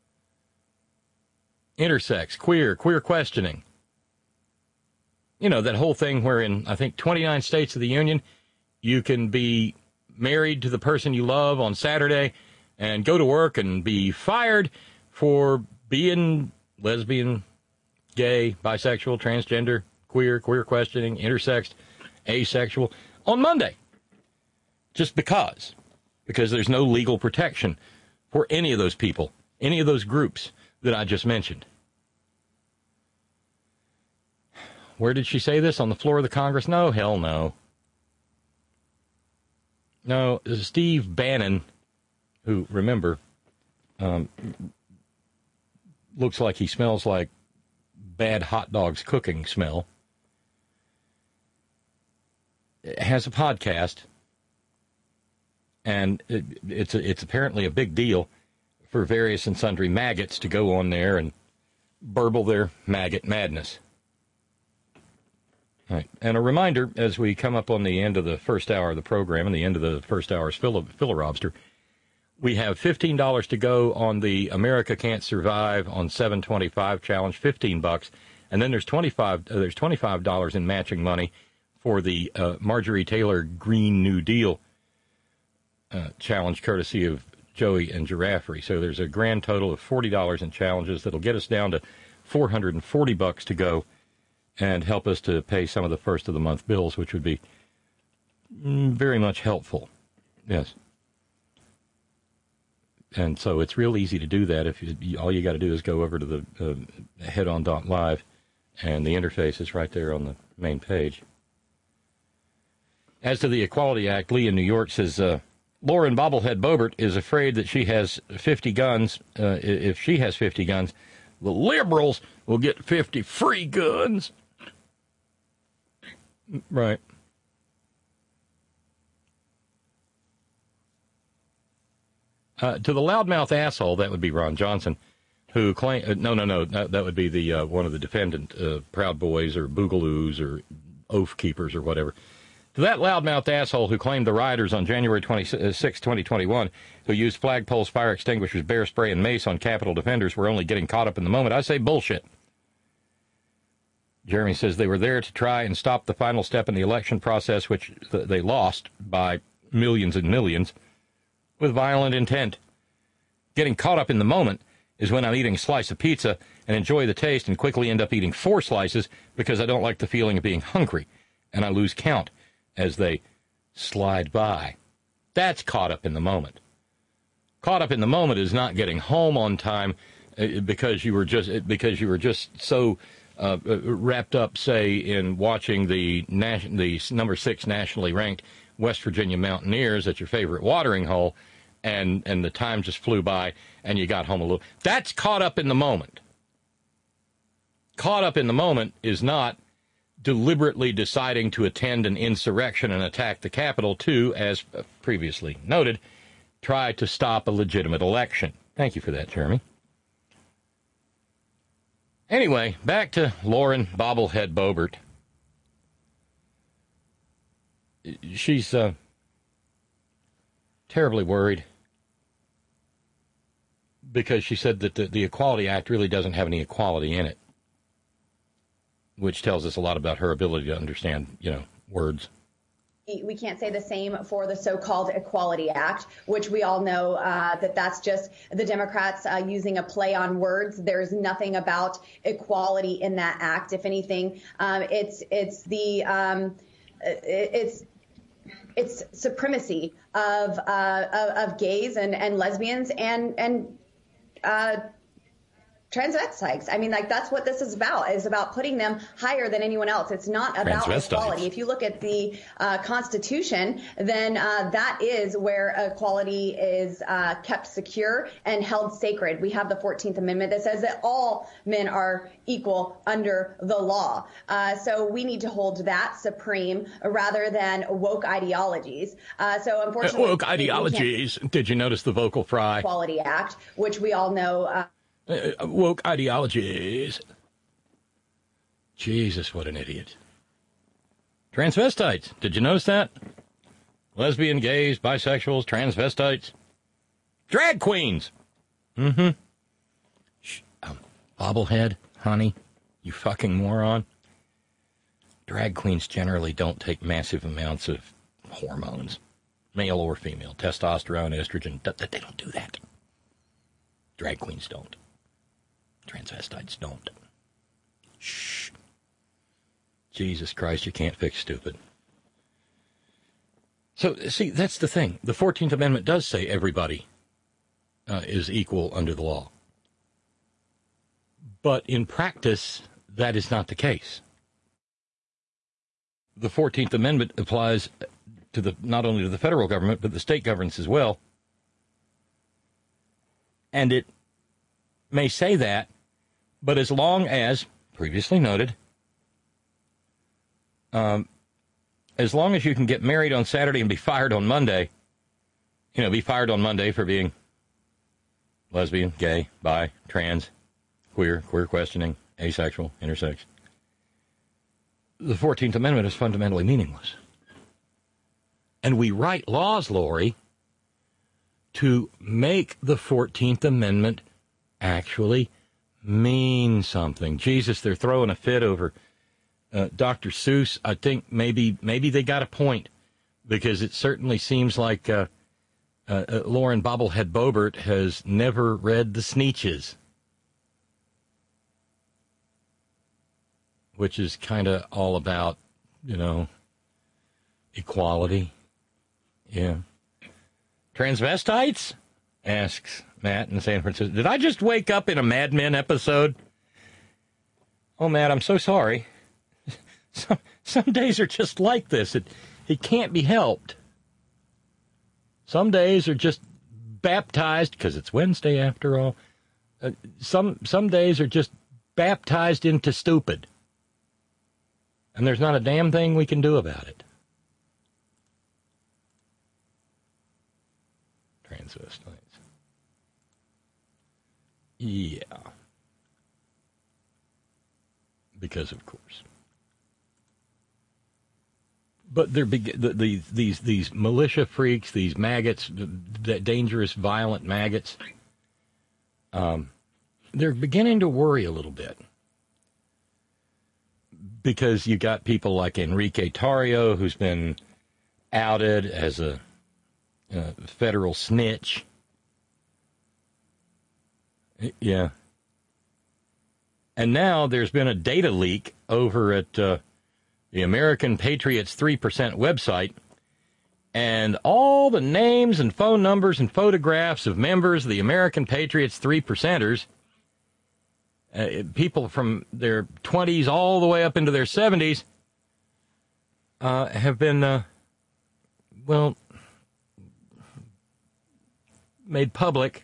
intersex, queer questioning. You know, that whole thing where in, I think, 29 states of the Union, you can be married to the person you love on Saturday and go to work and be fired for being lesbian, gay, bisexual, transgender, queer questioning, intersexed, asexual on Monday. Just because there's no legal protection for any of those people, any of those groups that I just mentioned. Where did she say this? On the floor of the Congress? No, hell no. No, Steve Bannon, who, remember, looks like he smells like bad hot dogs cooking smell, has a podcast, and it's apparently a big deal for various and sundry maggots to go on there and burble their maggot madness. All right. And a reminder, as we come up on the end of the first hour of the program and the end of the first hour's Filler-Robster, We have $15 to go on the America Can't Survive on 725 challenge, $15, and then there's $25 in matching money for the Marjorie Taylor Green New Deal challenge, courtesy of Joey and Giraffery. So there's a grand total of $40 in challenges that'll get us down to $440 to go and help us to pay some of the first of the month bills, which would be very much helpful. Yes. And so it's real easy to do that. If all you got to do is go over to the headon.live, and the interface is right there on the main page. As to the Equality Act, Lee in New York says, Lauren Bobblehead Boebert is afraid that she has 50 guns. If she has 50 guns, the liberals will get 50 free guns. Right. To the loudmouth asshole, that would be Ron Johnson, who claimed, no, that would be the one of the defendant Proud Boys or Boogaloos or Oath Keepers or whatever. To that loudmouth asshole who claimed the rioters on January 26, 2021, who used flagpoles, fire extinguishers, bear spray, and mace on Capitol defenders were only getting caught up in the moment, I say bullshit. Jeremy says they were there to try and stop the final step in the election process, which they lost by millions and millions, with violent intent. Getting caught up in the moment is when I'm eating a slice of pizza and enjoy the taste and quickly end up eating 4 slices because I don't like the feeling of being hungry, and I lose count as they slide by. That's caught up in the moment. Caught up in the moment is not getting home on time because you were just so wrapped up, say, in watching the number 6 nationally ranked West Virginia Mountaineers at your favorite watering hole, and the time just flew by and you got home a little. That's caught up in the moment. Caught up in the moment is not deliberately deciding to attend an insurrection and attack the Capitol to, as previously noted, try to stop a legitimate election. Thank you for that, Jeremy. Anyway, back to Lauren Bobblehead Boebert. She's terribly worried because she said that the Equality Act really doesn't have any equality in it, which tells us a lot about her ability to understand, words. We can't say the same for the so-called Equality Act, which we all know that's just the Democrats using a play on words. There's nothing about equality in that act. If anything, it's supremacy of gays and lesbians and transvestites. I mean, that's what this is about putting them higher than anyone else. It's not about equality. If you look at the Constitution, then that is where equality is kept secure and held sacred. We have the 14th Amendment that says that all men are equal under the law. So we need to hold that supreme rather than woke ideologies. So unfortunately, woke ideologies. Did you notice the vocal fry? Equality Act, which we all know. Woke ideologies. Jesus, what an idiot. Transvestites. Did you notice that? Lesbian, gays, bisexuals, transvestites. Drag queens. Mm-hmm. Bobblehead, honey, you fucking moron. Drag queens generally don't take massive amounts of hormones, male or female, testosterone, estrogen. They don't do that. Drag queens don't. Transvestites don't. Shh. Jesus Christ, you can't fix stupid. So, see, that's the thing. The 14th Amendment does say everybody is equal under the law. But in practice, that is not the case. The 14th Amendment applies to not only to the federal government, but the state governments as well. And it may say that, but as long as, previously noted, as long as you can get married on Saturday and be fired on Monday, be fired on Monday for being lesbian, gay, bi, trans, queer questioning, asexual, intersex, the 14th Amendment is fundamentally meaningless. And we write laws, Lori, to make the 14th Amendment actually mean something. Jesus, they're throwing a fit over Dr. Seuss. I think maybe they got a point, because it certainly seems like Lauren Bobblehead Boebert has never read the Sneetches, which is kind of all about, equality. Yeah. Transvestites? Asks Matt in San Francisco. Did I just wake up in a Mad Men episode? Oh, Matt, I'm so sorry. Some days are just like this. It can't be helped. Some days are just baptized, because it's Wednesday after all. Some days are just baptized into stupid. And there's not a damn thing we can do about it. Transvestites. Yeah. Because, of course. But they're these militia freaks, these maggots, dangerous, violent maggots, they're beginning to worry a little bit. Because you got people like Enrique Tarrio, who's been outed as a federal snitch. Yeah. And now there's been a data leak over at the American Patriots 3% website, and all the names and phone numbers and photographs of members of the American Patriots 3%ers, people from their 20s all the way up into their 70s, have been, made public,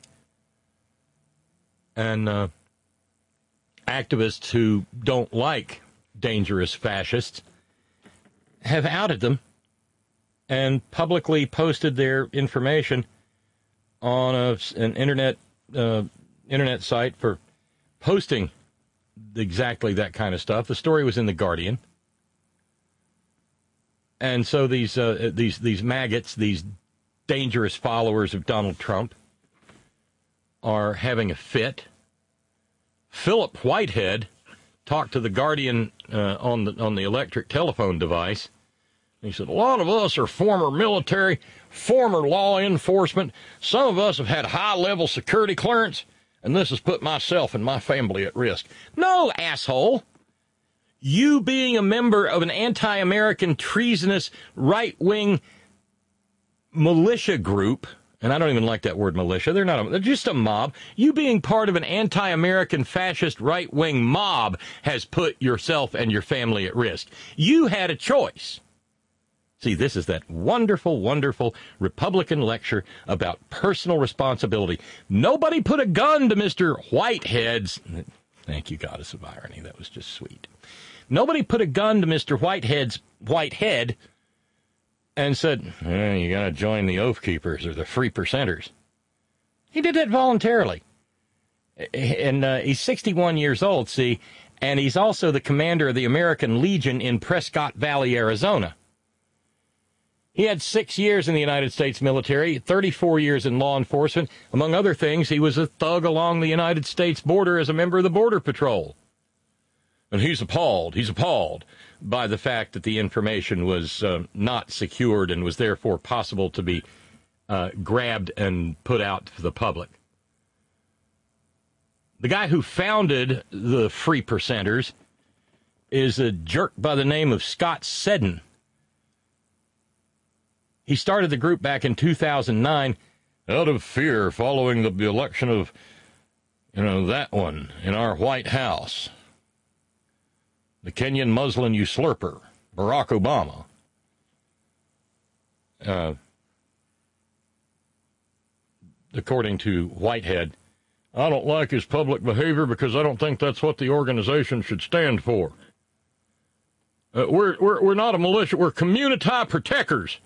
and activists who don't like dangerous fascists have outed them and publicly posted their information on an internet site for posting exactly that kind of stuff. The story was in The Guardian. And so these maggots, these dangerous followers of Donald Trump, are having a fit. Philip Whitehead talked to The Guardian on the electric telephone device. He said, a lot of us are former military, former law enforcement. Some of us have had high-level security clearance, and this has put myself and my family at risk. No, asshole. You being a member of an anti-American, treasonous, right-wing militia group, and I don't even like that word militia, they're just a mob. You being part of an anti-American, fascist, right-wing mob has put yourself and your family at risk. You had a choice. See, this is that wonderful, wonderful Republican lecture about personal responsibility. Nobody put a gun to Mr. Whitehead's... Thank you, goddess of irony. That was just sweet. Nobody put a gun to Mr. Whitehead's Whitehead and said, you got to join the Oath Keepers or the Free Percenters. He did that voluntarily. And he's 61 years old, see, and he's also the commander of the American Legion in Prescott Valley, Arizona. He had 6 years in the United States military, 34 years in law enforcement. Among other things, he was a thug along the United States border as a member of the Border Patrol. And he's appalled by the fact that the information was not secured and was therefore possible to be grabbed and put out to the public. The guy who founded the Free Percenters is a jerk by the name of Scott Seddon. He started the group back in 2009 out of fear following the election of, that one in our White House. The Kenyan Muslim usurper, Barack Obama. According to Whitehead, I don't like his public behavior because I don't think that's what the organization should stand for. We're not a militia, we're community protectors.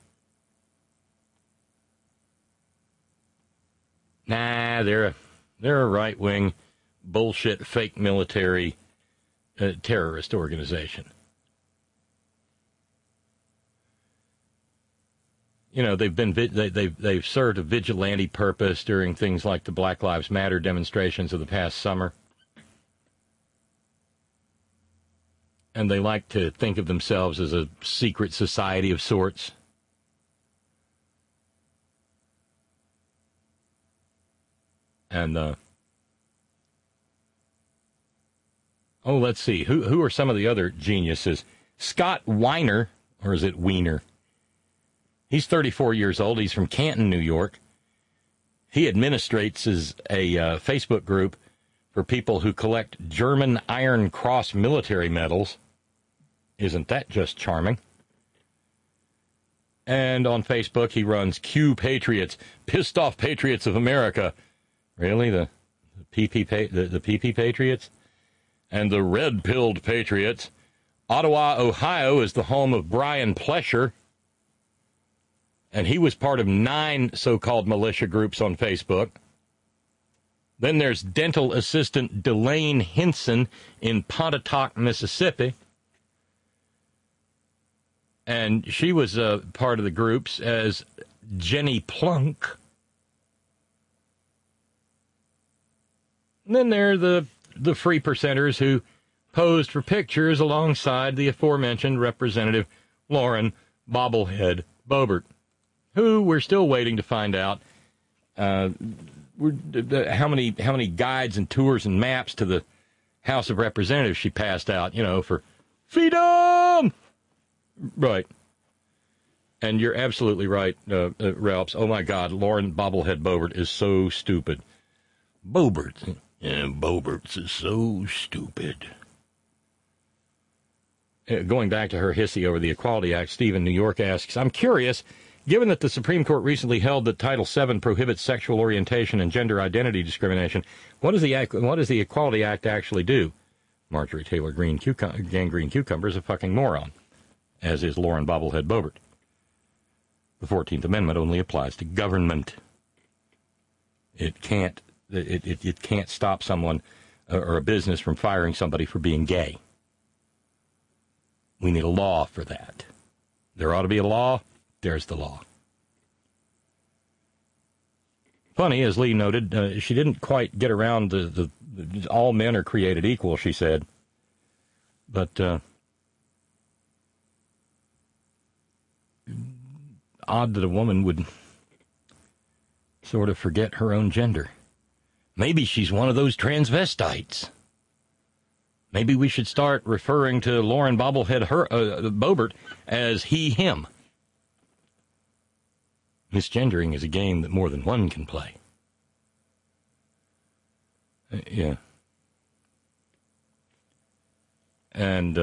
Nah, they're a right-wing, bullshit, fake military terrorist organization. you know, they've served a vigilante purpose during things like the Black Lives Matter demonstrations of the past summer. And they like to think of themselves as a secret society of sorts. And, let's see. Who are some of the other geniuses? Scott Weiner, or is it Wiener? He's 34 years old. He's from Canton, New York. He administrates a Facebook group for people who collect German Iron Cross military medals. Isn't that just charming? And on Facebook, he runs Q Patriots, Pissed Off Patriots of America. Really? The PP Patriots? And the Red-Pilled Patriots. Ottawa, Ohio is the home of Brian Plesher. And he was part of 9 so-called militia groups on Facebook. Then there's dental assistant Delane Hinson in Pontotoc, Mississippi. And she was part of the groups as Jenny Plunk. And then there are the free percenters who posed for pictures alongside the aforementioned Representative Lauren Bobblehead Boebert, who we're still waiting to find out how many guides and tours and maps to the House of Representatives she passed out, you know, for freedom. Right. And you're absolutely right, Ralphs. Oh, my God, Lauren Bobblehead Boebert is so stupid. Boebert. Yeah, Boeberts is so stupid. Going back to her hissy over the Equality Act, Stephen, New York asks, I'm curious, given that the Supreme Court recently held that Title VII prohibits sexual orientation and gender identity discrimination, what does the Equality Act actually do? Marjorie Taylor Greene Cucumber is a fucking moron, as is Lauren Bobblehead Boebert. The 14th Amendment only applies to government. It can't stop someone or a business from firing somebody for being gay. We need a law for that. There ought to be a law. There's the law. Funny, as Lee noted, she didn't quite get around the all men are created equal, she said. But odd that a woman would sort of forget her own gender. Maybe she's one of those transvestites. Maybe we should start referring to Lauren Bobblehead Boebert as he, him. Misgendering is a game that more than one can play. Yeah. And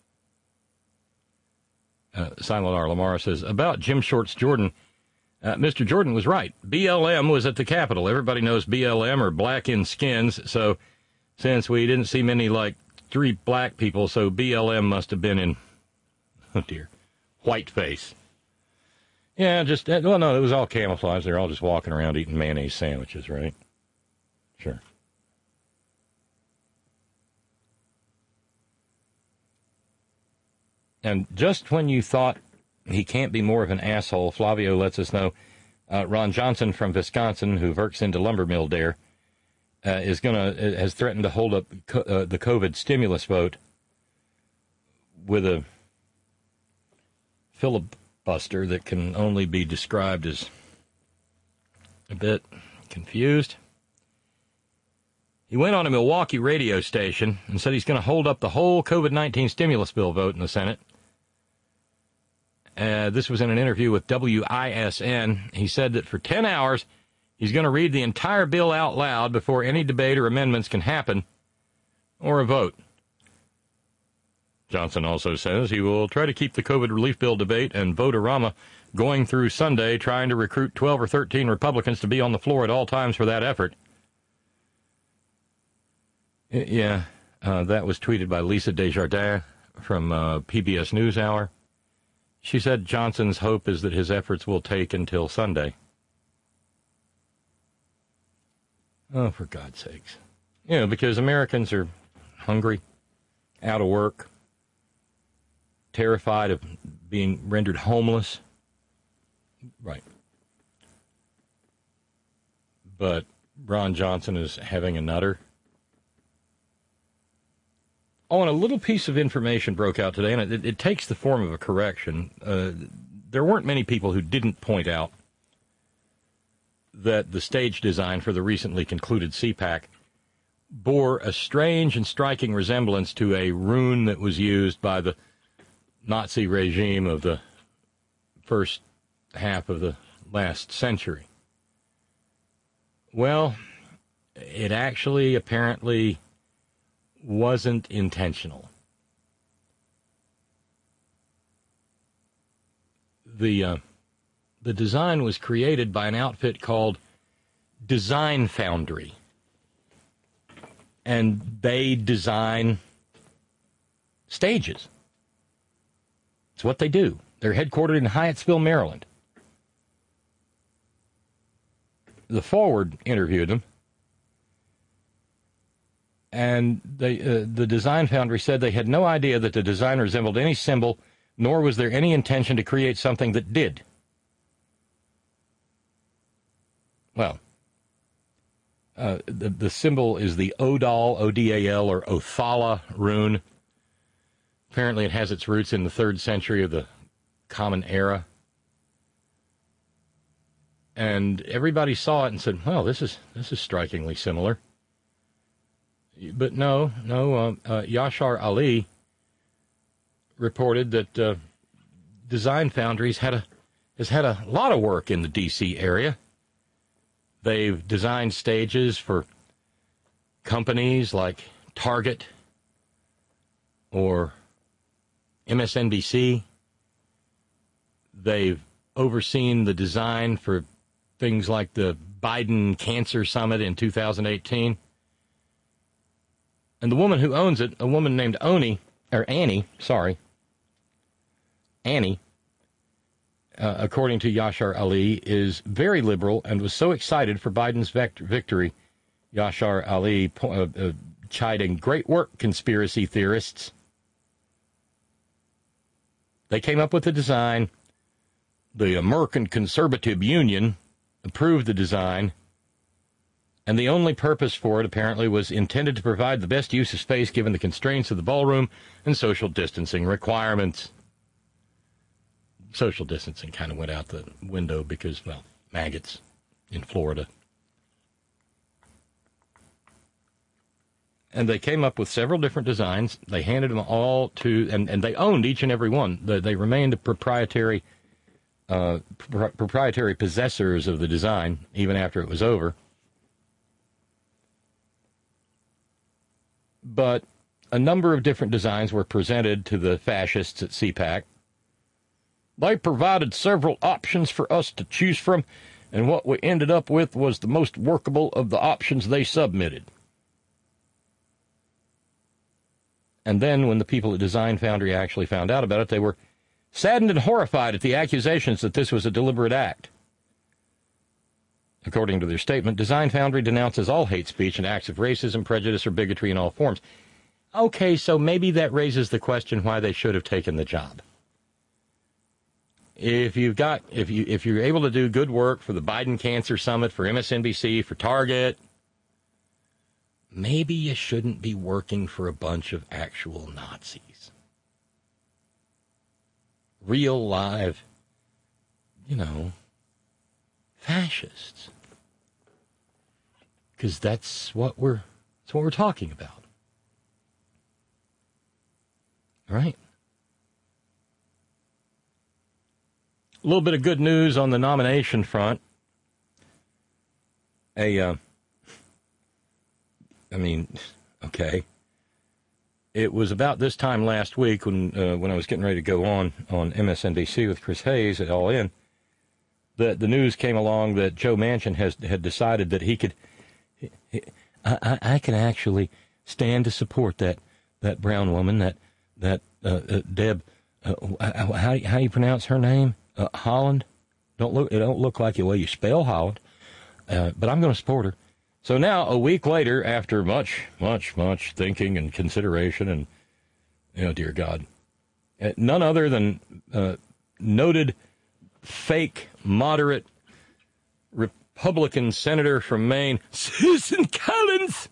Silent R. Lamar says, about Jim Shorts Jordan, Mr. Jordan was right. BLM was at the Capitol. Everybody knows BLM are black in skins, so since we didn't see many, like, 3 black people, so BLM must have been in, whiteface. Yeah, no, it was all camouflage. They're all just walking around eating mayonnaise sandwiches, right? Sure. And just when you thought he can't be more of an asshole, Flavio lets us know Ron Johnson from Wisconsin, who works into lumber mill there, has threatened to hold up the COVID stimulus vote with a filibuster that can only be described as a bit confused. He went on a Milwaukee radio station and said he's going to hold up the whole COVID-19 stimulus bill vote in the Senate. This was in an interview with WISN. He said that for 10 hours, he's going to read the entire bill out loud before any debate or amendments can happen, or a vote. Johnson also says he will try to keep the COVID relief bill debate and vote-a-rama going through Sunday, trying to recruit 12 or 13 Republicans to be on the floor at all times for that effort. Yeah, that was tweeted by Lisa Desjardins from PBS NewsHour. She said Johnson's hope is that his efforts will take until Sunday. Oh, for God's sakes. You know, because Americans are hungry, out of work, terrified of being rendered homeless Right. But Ron Johnson is having a nutter. Oh, and a little piece of information broke out today, and it takes the form of a correction. There weren't many people who didn't point out that the stage design for the recently concluded CPAC bore a strange and striking resemblance to a rune that was used by the Nazi regime of the first half of the last century. Well, it actually apparently wasn't intentional. The design was created by an outfit called Design Foundry, and they design stages. It's what they do. They're headquartered in Hyattsville, Maryland. The Forward interviewed them, and the Design Foundry said they had no idea that the design resembled any symbol, nor was there any intention to create something that did. Well, the symbol is the Odal, O-D-A-L, or Othala rune. Apparently it has its roots in the 3rd century of the Common Era. And everybody saw it and said, well, this is strikingly similar. But no, Yashar Ali reported that Design Foundries has had a lot of work in the D.C. area. They've designed stages for companies like Target or MSNBC. They've overseen the design for things like the Biden Cancer Summit in 2018. And the woman who owns it, a woman named Annie, according to Yashar Ali, is very liberal and was so excited for Biden's victory. Yashar Ali chiding great work, conspiracy theorists. They came up with the design. The American Conservative Union approved the design, and the only purpose for it apparently was intended to provide the best use of space given the constraints of the ballroom and social distancing requirements. Social distancing kind of went out the window because, well, maggots in Florida. And they came up with several different designs. They handed them all to, and they owned each and every one. They remained proprietary possessors of the design even after it was over. But a number of different designs were presented to the fascists at CPAC. They provided several options for us to choose from, and what we ended up with was the most workable of the options they submitted. And then when the people at Design Foundry actually found out about it, they were saddened and horrified at the accusations that this was a deliberate act. According to their statement, Design Foundry denounces all hate speech and acts of racism, prejudice, or bigotry in all forms. Okay, so maybe that raises the question why they should have taken the job. If you're able to do good work for the Biden Cancer Summit, for MSNBC, for Target, maybe you shouldn't be working for a bunch of actual Nazis. Real, live, fascists. Because that's what we're talking about. All right? A little bit of good news on the nomination front. Okay. It was about this time last week when I was getting ready to go on MSNBC with Chris Hayes at All In, that the news came along that Joe Manchin had decided that he could. I can actually stand to support that brown woman, that Deb. How do you pronounce her name? Holland. It don't look like the way you spell Holland, but I'm going to support her. So now, a week later, after much thinking and consideration, and dear God, none other than noted fake, moderate Republican senator from Maine, Susan Collins,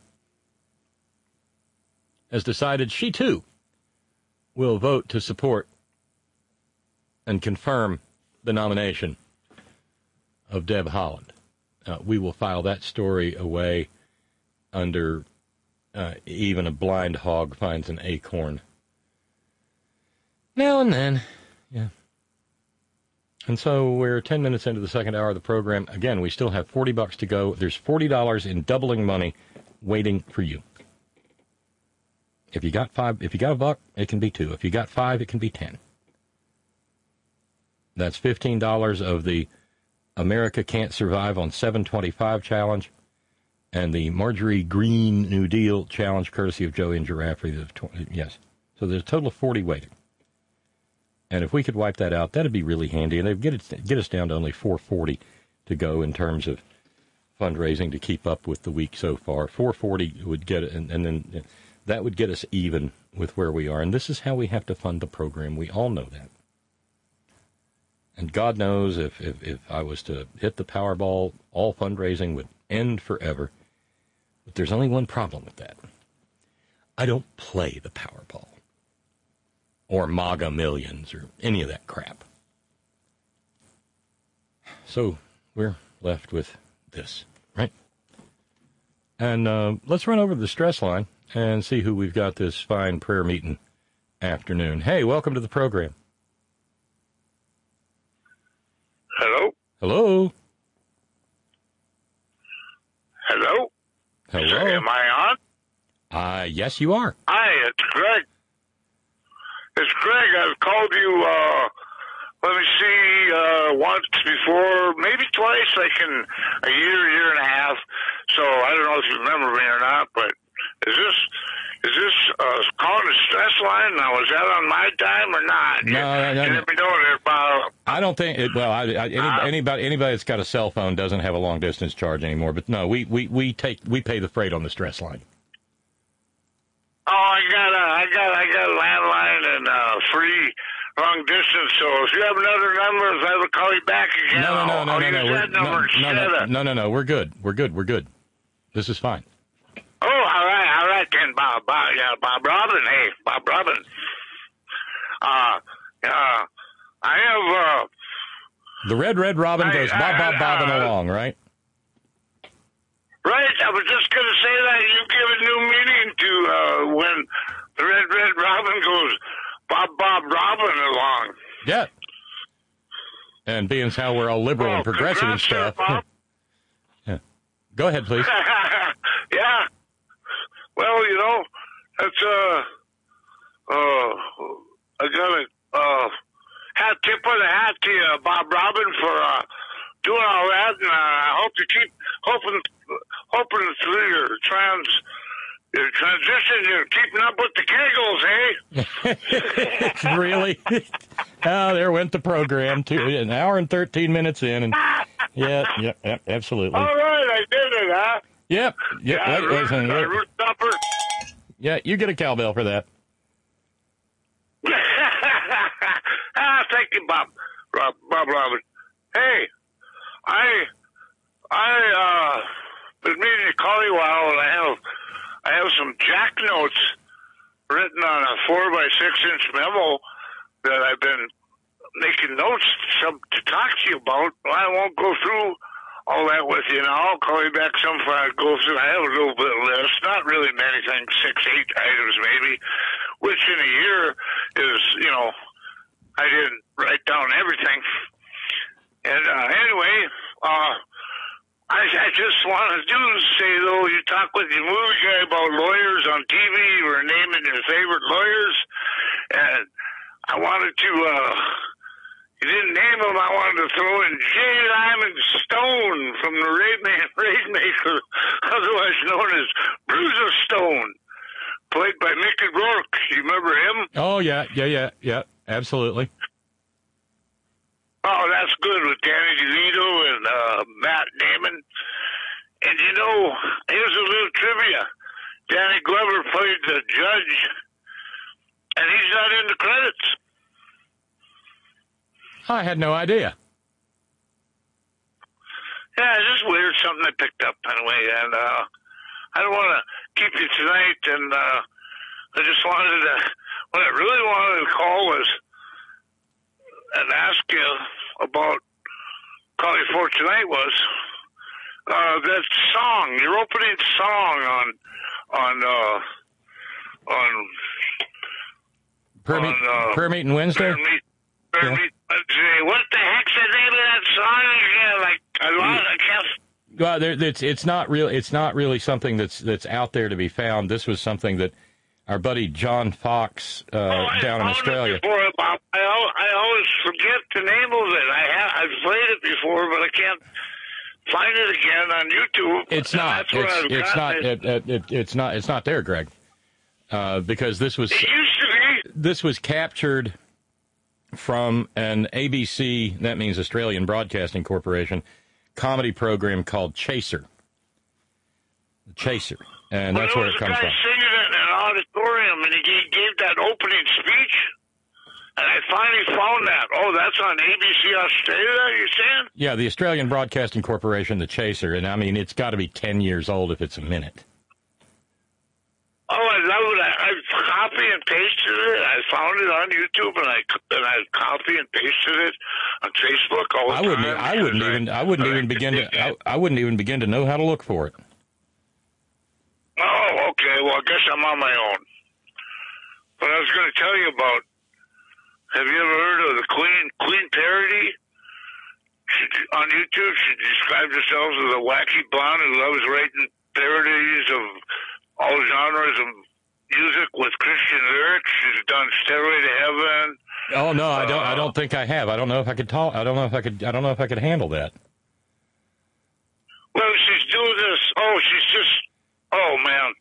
has decided she, too, will vote to support and confirm the nomination of Deb Haaland. We will file that story away under even a blind hog finds an acorn. Now and then, yeah. And so we're 10 minutes into the second hour of the program. Again, we still have $40 to go. There's $40 in doubling money waiting for you. If you got $1, it can be $2. If you got $5, it can be $10. That's $15 of the America Can't Survive on 725 challenge and the Marjorie Green New Deal challenge, courtesy of Joey and Giraffe. Yes. So there's a total of 40 waiting. And if we could wipe that out, that'd be really handy. And it'd get us down to only $440 to go in terms of fundraising to keep up with the week so far. $440 would get it, and then that would get us even with where we are. And this is how we have to fund the program. We all know that. And God knows if I was to hit the Powerball, all fundraising would end forever. But there's only one problem with that. I don't play the Powerball or MAGA Millions or any of that crap. So we're left with this, right? And let's run over to the stress line and see who we've got this fine prayer meeting afternoon. Hey, welcome to the program. Hello? Hello? Hello? Hello? Am I on? Yes, you are. Hi, it's Greg. It's Greg. I've called you, let me see, once before, maybe twice, like in a year and a half. So I don't know if you remember me or not, but is this calling the stress line? Now, is that on my time or not? No. Let me know there, Bob. I don't think it. Well, anybody that's got a cell phone doesn't have a long distance charge anymore. But no, we pay the freight on the stress line. Oh, I got a landline and free long distance. So if you have another number, if I ever call you back again, No. We're good. This is fine. Oh, all right then, Bob Robin. Hey, Bob Robin. I have the Red Robin goes bobbing along, right? Right. I was just going to say that you give a new meaning to when the Red Robin goes Bob Robin along. Yeah. And being as how we're all liberal and progressive and stuff. Yeah. Go ahead, please. Yeah. Well, you know, that's I got a hat tip of the hat to you, Bob Robin, for doing all that, and I hope you keep hoping through your transition, you're keeping up with the Kegels, eh? Really? Oh, there went the program, too. An hour and 13 minutes in, and yeah, absolutely. All right, I did it, huh? Yep. Root stopper. Yeah, you get a cowbell for that. Thank you, Bob Robin. Hey, I been meaning to call you a while, and I have some jack notes written on a 4x6-inch memo that I've been making notes to talk to you about. I won't go through all that with you now. I'll call you back sometime. I go through. I have a little bit of list, not really many things, 6, 8 items maybe, which in a year is, you know, I didn't write down everything. And anyway, I just want to say, though, you talk with your movie guy about lawyers on TV, you were naming your favorite lawyers, and I wanted to, you didn't name them, I wanted to throw in J. Lyman Stone from the Rainmaker, otherwise known as Bruiser Stone, played by Mickey Rourke. You remember him? Oh, yeah, absolutely. Oh, that's good, with Danny DeVito and Matt Damon. And, you know, here's a little trivia. Danny Glover played the judge, and he's not in the credits. I had no idea. Yeah, it's just weird, something I picked up anyway, and I don't want to keep you tonight, and I just wanted to, what I really wanted to call was and ask you about, call you for tonight was that song, your opening song on Prayer Meeting Wednesday? Prayer Meeting Wednesday. What the heck's the name of that song again? Like, I can't. Well, it's not really something that's out there to be found. This was something that our buddy John Fox down in Australia. I always forget the name of it. I've played it before, but I can't find it again on YouTube. It's not. It's not there, Greg. Because this was. It used to be. This was captured from an ABC, that means Australian Broadcasting Corporation, comedy program called Chaser. Chaser. And that's where it comes from. There was a guy singing it in an auditorium, and he gave that opening speech, and I finally found that. Oh, that's on ABC Australia, you're saying? Yeah, the Australian Broadcasting Corporation, the Chaser, and I mean, it's got to be 10 years old if it's a minute. Oh, I love it. I copy and pasted it. I found it on YouTube, and I copy and pasted it on Facebook all the time. I wouldn't even begin to know how to look for it. Oh, okay. Well, I guess I'm on my own. But I was going to tell you about. Have you ever heard of the Queen Parody? On YouTube, she describes herself as a wacky blonde who loves writing parodies of all genres of music with Christian lyrics. She's done "Stairway to Heaven." Oh no, I don't think I have. I don't know if I could talk. I don't know if I could handle that. Well, she's doing this. Oh, she's just. Oh man,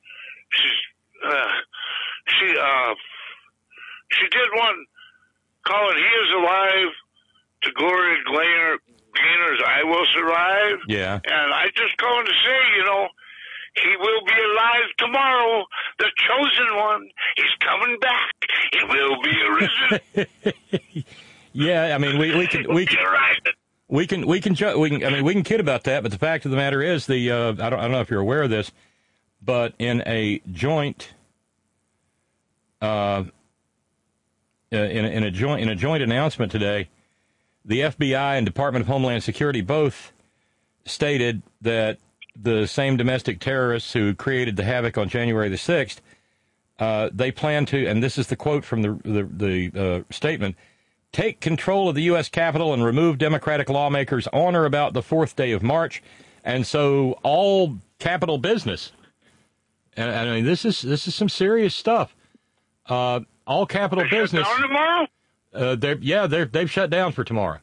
she did one calling "He Is Alive" to Gloria Gaynor's "I Will Survive." Yeah. And I just going to say, he will be alive tomorrow, the chosen one. He's coming back. He will be arisen. Yeah, I mean, we can kid about that, but the fact of the matter is, I don't know if you're aware of this, but in a joint in a joint announcement today, the FBI and Department of Homeland Security both stated that the same domestic terrorists who created the havoc on January the 6th, they plan to, and this is the quote from the statement, take control of the U.S. Capitol and remove Democratic lawmakers on or about the 4th day of March. And so all Capitol business, and I mean, this is some serious stuff. All Capitol business. Shut down tomorrow? They've shut down for tomorrow.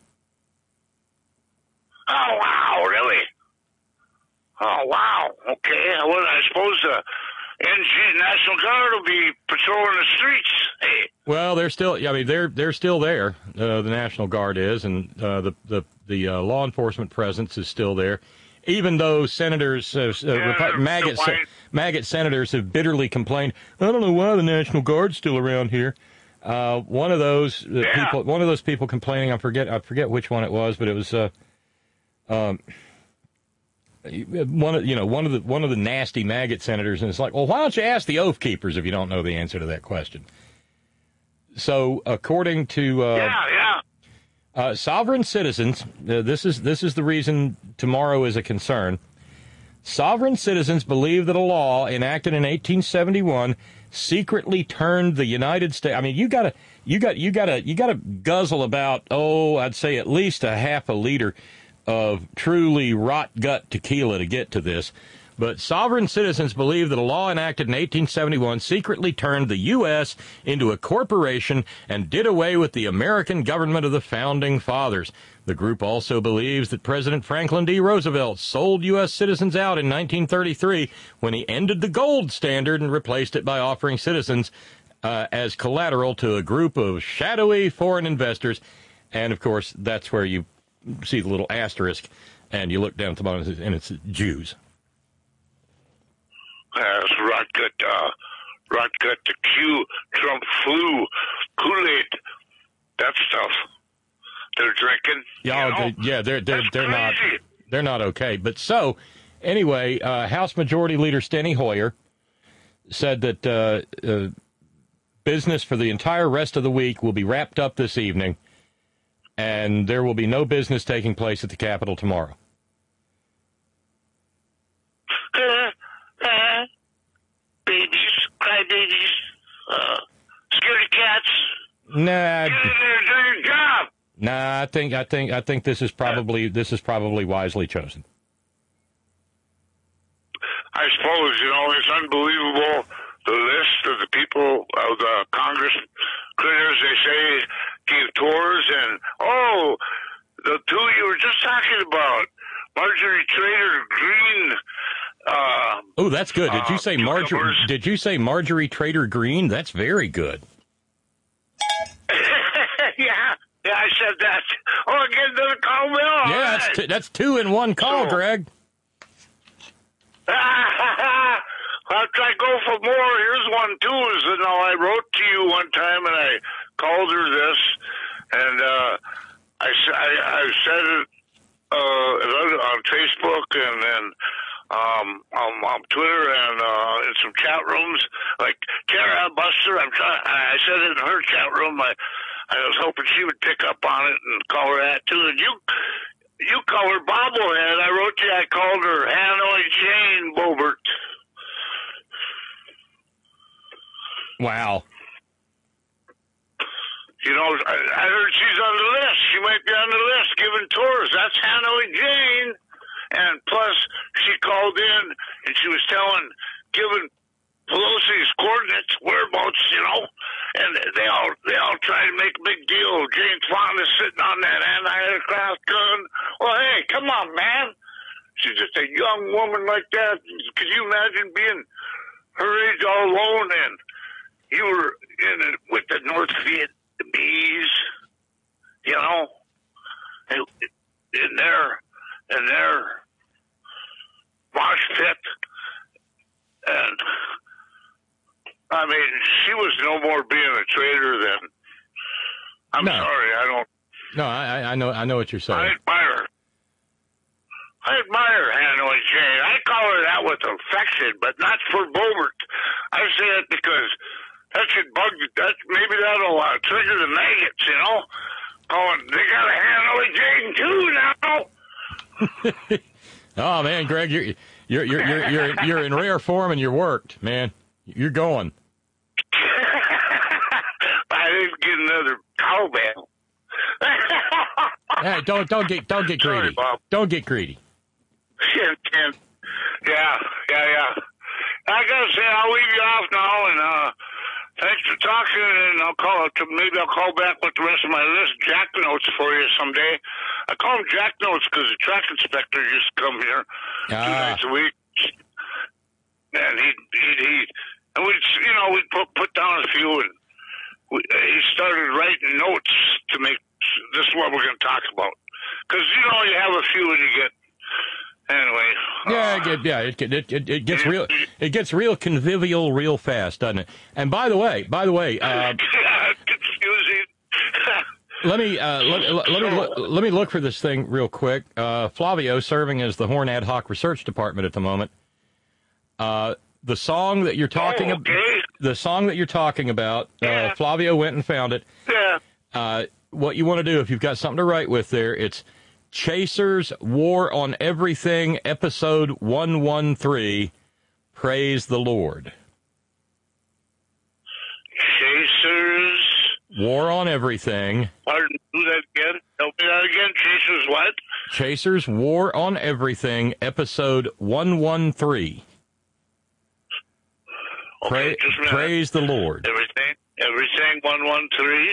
Oh, wow, really? Oh, wow. Okay. Well, I suppose the NG National Guard will be patrolling the streets. Hey. Well, they're still. I mean, they're still there. The National Guard is, and the law enforcement presence is still there. Even though senators, maggot senators, have bitterly complained, I don't know why the National Guard's still around here. One of those people complaining, I forget which one it was, but it was one of the nasty maggot senators, and it's like, well, why don't you ask the Oath Keepers if you don't know the answer to that question? So, according to sovereign citizens, this is the reason tomorrow is a concern. Sovereign citizens believe that a law enacted in 1871 secretly turned the United States. I mean, you gotta guzzle about, I'd say at least a half a liter of truly rot gut tequila to get to this. But sovereign citizens believe that a law enacted in 1871 secretly turned the U.S. into a corporation and did away with the American government of the Founding Fathers. The group also believes that President Franklin D. Roosevelt sold U.S. citizens out in 1933 when he ended the gold standard and replaced it by offering citizens as collateral to a group of shadowy foreign investors. And, of course, that's where you see the little asterisk, and you look down at the bottom, and it's Jews. That's Rotgut, the Q, Trump flu, Kool-Aid, that stuff they're drinking. They're not. They're not okay. But so, anyway, House Majority Leader Steny Hoyer said that business for the entire rest of the week will be wrapped up this evening, and there will be no business taking place at the Capitol tomorrow. Babies, crybabies, scaredy cats. Nah. Get in there, do your job. Nah, I think this is probably wisely chosen. I suppose, it's unbelievable, the list of the people of the Congress critters they say gave tours, and the two you were just talking about, Marjorie Taylor Greene. Oh, that's good. Did you say Marjorie? Did you say Marjorie Taylor Greene? That's very good. Yeah, I said that. Oh, I get another call, Bill. Yeah, right. That's 2 in 1 call, Greg. I'll try to go for more. Here's one, too. I wrote to you one time, and I called her this, and I said it on Facebook, and then on Twitter, and in some chat rooms. Like, Tara Buster, I said it in her chat room. I was hoping she would pick up on it and call her that, too. And you call her bobblehead. I wrote you, I called her Hanoi Jane Boebert. Wow. I heard she's on the list. She might be on the list giving tours. That's Hanoi Jane. And plus, she called in and she was giving Pelosi's coordinates, whereabouts, and they all try to make a big deal. Jane Fonda is sitting on that anti-aircraft gun. Well, hey, come on, man. She's just a young woman like that. Could you imagine being her age all alone, and you were with the North Vietnamese, in their mosh pit, and I mean, she was no more being a traitor than. I'm sorry, I don't. No, I know what you're saying. I admire Hanoi Jane. I call her that with affection, but not for Boebert. I say it because that should bug you. Maybe that'll trigger the maggots, Going, they got a Hanoi Jane too now. Oh man, Greg, you're in rare form and you're worked, man. You're going. I didn't get another cowbell. Hey, don't get greedy. Sorry, Bob. Don't get greedy. Yeah. I gotta say, I'll leave you off now, and thanks for talking. And I'll call back with the rest of my list. Jack notes for you someday. I call them Jack notes because the track inspector used to come here 2 nights a week, and we'd put down a few, and he started writing notes to make this is what we're going to talk about. Because you have a few and you get. Anyway. It gets real. It gets real convivial real fast, doesn't it? And by the way, confusing. let me look for this thing real quick. Flavio serving as the Horn Ad Hoc Research Department at the moment. The song that you're talking about, Flavio went and found it. Yeah. What you want to do if you've got something to write with there, it's Chasers War on Everything, episode 113, Praise the Lord. Chasers War on Everything. Pardon, do that again. Help me out again. Chasers what? Chasers War on Everything, episode 113. Okay, just a minute. Praise the Lord. Everything 113.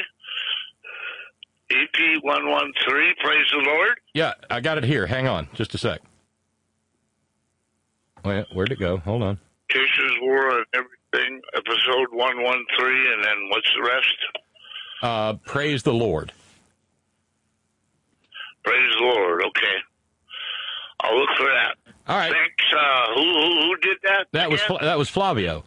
EP 113, praise the Lord. Yeah, I got it here. Hang on, just a sec. Where'd it go? Hold on. Chasers War on Everything, episode 113, and then what's the rest? Praise the Lord. Praise the Lord, okay. I'll look for that. All right. Thanks. Who did that? That was Flavio.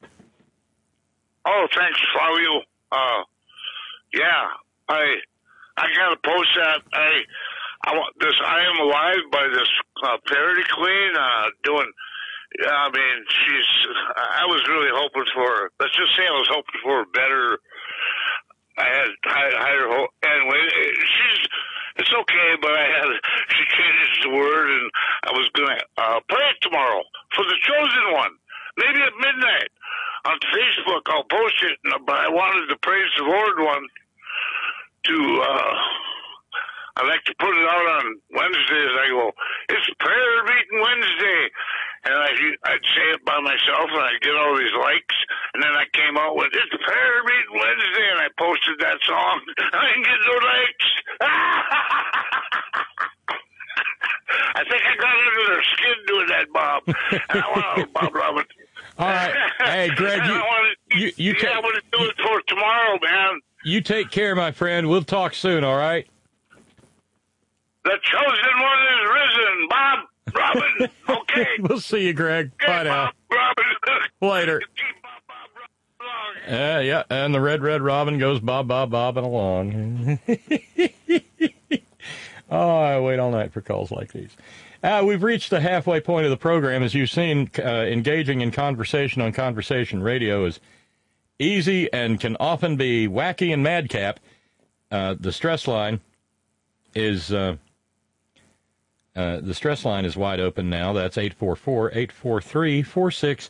Oh, thanks, Flavio. Yeah, I gotta post that. I Am Alive by this parody queen doing. I mean, I was really hoping for. Let's just say I was hoping for a better. I had higher hope. Anyway, it's okay, but she changed the word, and I was gonna play it tomorrow for the chosen one. Maybe at midnight on Facebook, I'll post it. But I wanted the Praise the Lord one to. I like to put it out on Wednesdays. I go, it's prayer meeting Wednesday. And I'd say it by myself, and I'd get all these likes. And then I came out with, it's prayer meeting Wednesday, and I posted that song. I didn't get no likes. I think I got under their skin doing that, Bob. And I want Bob Robin. All right. Hey, Greg, I want to do it for tomorrow, man. You take care, my friend. We'll talk soon, all right? The chosen one is risen, Bob Robin. Okay. We'll see you, Greg. Okay, bye now. Bob Robin. Later. Yeah, and the red robin goes bobbing along. Oh, I wait all night for calls like these. We've reached the halfway point of the program. As you've seen, engaging in conversation on Conversation Radio is easy and can often be wacky and madcap. The stress line is wide open now. That's 844-843-4676,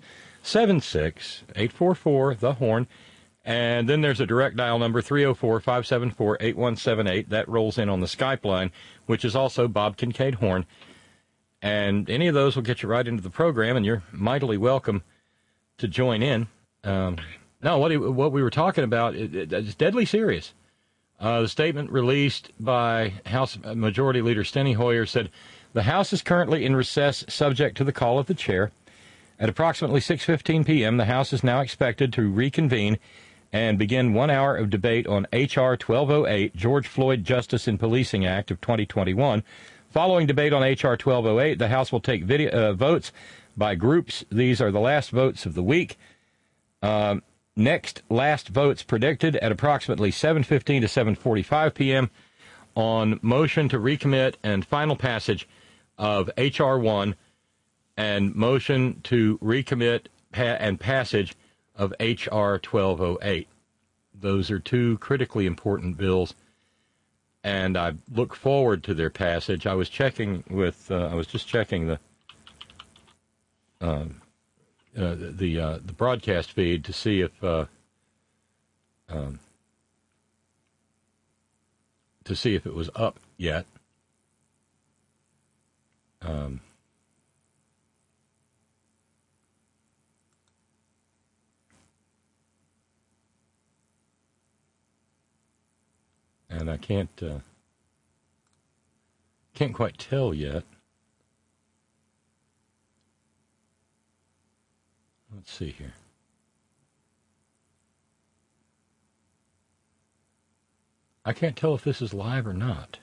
844-THE-HORN. And then there's a direct dial number, 304-574-8178. That rolls in on the Skype line, which is also Bob Kincaid Horn. And any of those will get you right into the program, and you're mightily welcome to join in. No, what we were talking about is deadly serious. The statement released by House Majority Leader Steny Hoyer said, the House is currently in recess subject to the call of the chair. At approximately 6:15 p.m., the House is now expected to reconvene and begin 1 hour of debate on H.R. 1208, George Floyd Justice in Policing Act of 2021. Following debate on H.R. 1208, the House will take votes by groups. These are the last votes of the week. Next last votes predicted at approximately 7:15 to 7:45 p.m. on motion to recommit and final passage of H.R. 1 and motion to recommit and passage of H.R. 1208. Those are two critically important bills, and I look forward to their passage. I was just checking the broadcast feed to see if it was up yet. And I can't quite tell yet. Let's see here. I can't tell if this is live or not.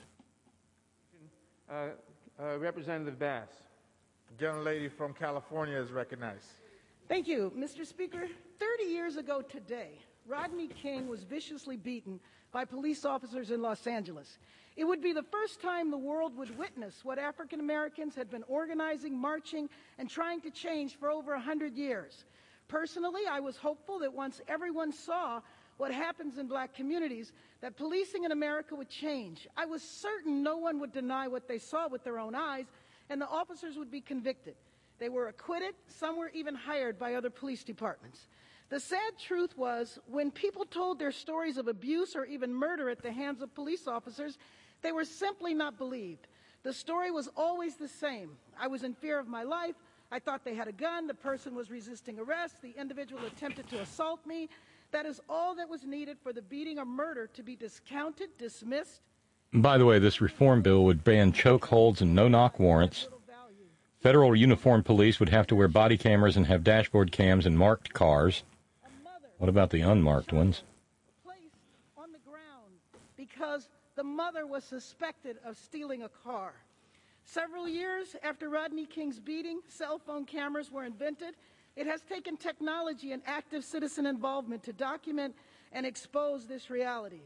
Representative Bass. The young lady from California is recognized. Thank you, Mr. Speaker. 30 years ago today, Rodney King was viciously beaten by police officers in Los Angeles. It would be the first time the world would witness what African Americans had been organizing, marching, and trying to change for over 100 years. Personally, I was hopeful that once everyone saw what happens in black communities, that policing in America would change. I was certain no one would deny what they saw with their own eyes, and the officers would be convicted. They were acquitted, some were even hired by other police departments. The sad truth was, when people told their stories of abuse or even murder at the hands of police officers, they were simply not believed. The story was always the same. I was in fear of my life. I thought they had a gun. The person was resisting arrest. The individual attempted to assault me. That is all that was needed for the beating or murder to be discounted, dismissed. By the way, this reform bill would ban chokeholds and no-knock warrants. Federal uniformed police would have to wear body cameras and have dashboard cams in marked cars. What about the unmarked ones? Placed on the ground because the mother was suspected of stealing a car. Several years after Rodney King's beating, cell phone cameras were invented. It has taken technology and active citizen involvement to document and expose this reality.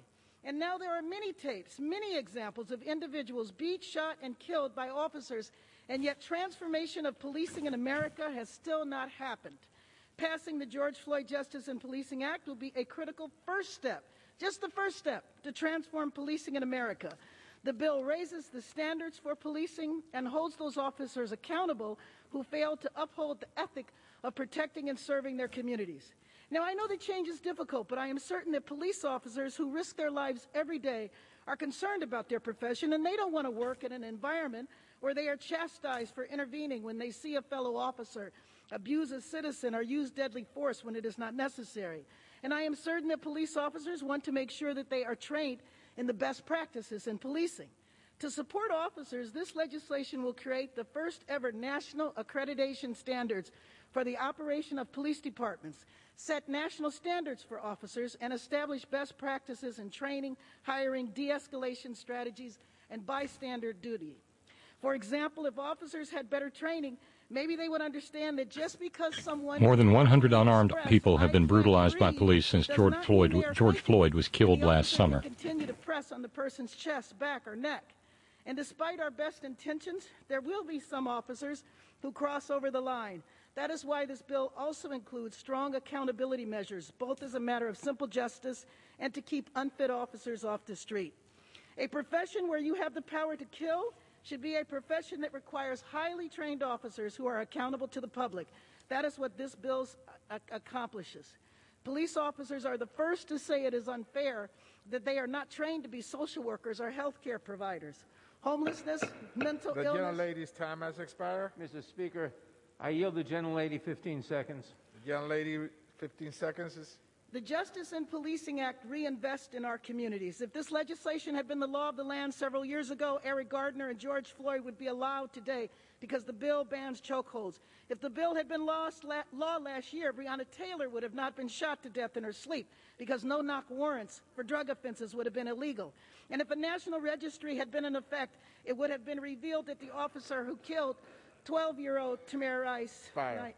And now there are many tapes, many examples of individuals beat, shot, and killed by officers, and yet transformation of policing in America has still not happened. Passing the George Floyd Justice in Policing Act will be a critical first step, just the first step, to transform policing in America. The bill raises the standards for policing and holds those officers accountable who fail to uphold the ethic of protecting and serving their communities. Now, I know that change is difficult, but I am certain that police officers who risk their lives every day are concerned about their profession, and they don't want to work in an environment where they are chastised for intervening when they see a fellow officer abuse a citizen or use deadly force when it is not necessary. And I am certain that police officers want to make sure that they are trained in the best practices in policing. To support officers, this legislation will create the first ever national accreditation standards for the operation of police departments, set national standards for officers, and establish best practices in training, hiring, de-escalation strategies, and bystander duty. For example, if officers had better training, maybe they would understand that just because someone... More than 100 unarmed people have been brutalized by police since George Floyd was killed last summer. Continue to press on the person's chest, back, or neck. And despite our best intentions, there will be some officers who cross over the line. That is why this bill also includes strong accountability measures, both as a matter of simple justice and to keep unfit officers off the street. A profession where you have the power to kill should be a profession that requires highly trained officers who are accountable to the public. That is what this bill accomplishes. Police officers are the first to say it is unfair that they are not trained to be social workers or health care providers. Homelessness, mental illness... The gentlelady's time has expired. Mr. Speaker, I yield the gentlelady 15 seconds. The gentlelady, 15 seconds is... The Justice in Policing Act reinvests in our communities. If this legislation had been the law of the land several years ago, Eric Gardner and George Floyd would be allowed today because the bill bans chokeholds. If the bill had been law last year, Breonna Taylor would have not been shot to death in her sleep because no-knock warrants for drug offenses would have been illegal. And if a national registry had been in effect, it would have been revealed that the officer who killed 12-year-old Tamir Rice...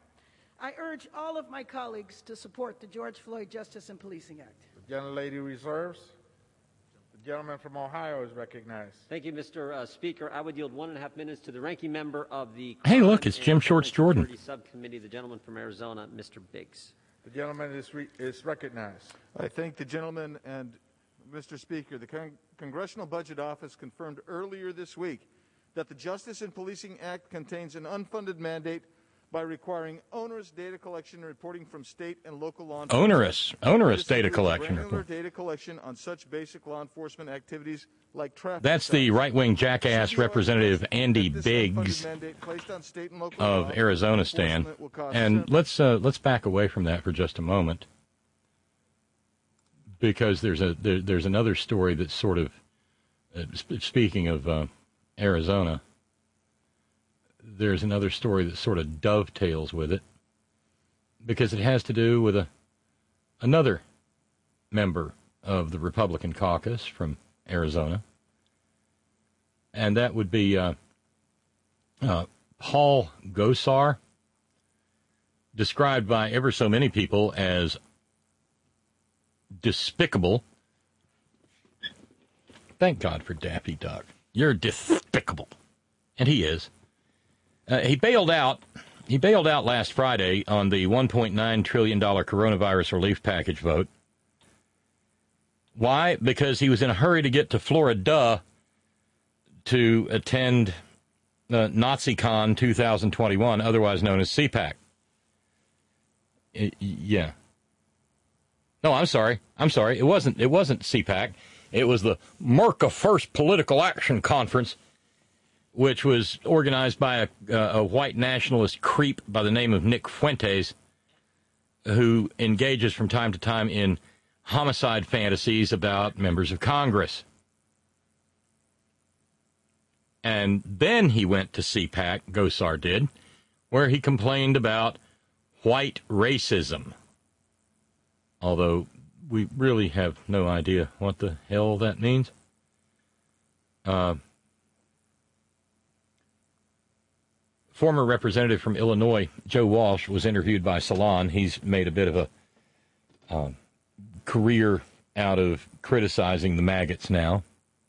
I urge all of my colleagues to support the George Floyd Justice and Policing Act. The gentlelady reserves. The gentleman from Ohio is recognized. Thank you, Mr. Speaker. I would yield 1.5 minutes to the ranking member of the... Hey, look, it's Jim Shorts Jordan. Subcommittee, the gentleman from Arizona, Mr. Biggs. The gentleman is recognized. I thank the gentleman, and Mr. Speaker, the Congressional Budget Office confirmed earlier this week that the Justice in Policing Act contains an unfunded mandate by requiring onerous data collection and reporting from state and local law enforcement. Onerous data collection. Granular data collection on such basic law enforcement activities like traffic. That's the right-wing jackass Representative Andy Biggs of Arizona Stan. And let's back away from that for just a moment, because there's another story that's sort of speaking of Arizona. There's another story that sort of dovetails with it, because it has to do with another member of the Republican caucus from Arizona, and that would be Paul Gosar, described by ever so many people as despicable. Thank God for Daffy Duck. You're despicable. And he is. He bailed out last Friday on the $1.9 trillion coronavirus relief package vote. Why? Because he was in a hurry to get to Florida to attend NaziCon 2021, otherwise known as CPAC. Yeah. No, I'm sorry. It wasn't CPAC. It was the Merca First Political Action Conference, which was organized by a white nationalist creep by the name of Nick Fuentes, who engages from time to time in homicide fantasies about members of Congress. And then he went to CPAC, Gosar did, where he complained about white racism. Although we really have no idea what the hell that means. Former representative from Illinois, Joe Walsh, was interviewed by Salon. He's made a bit of a career out of criticizing the maggots now.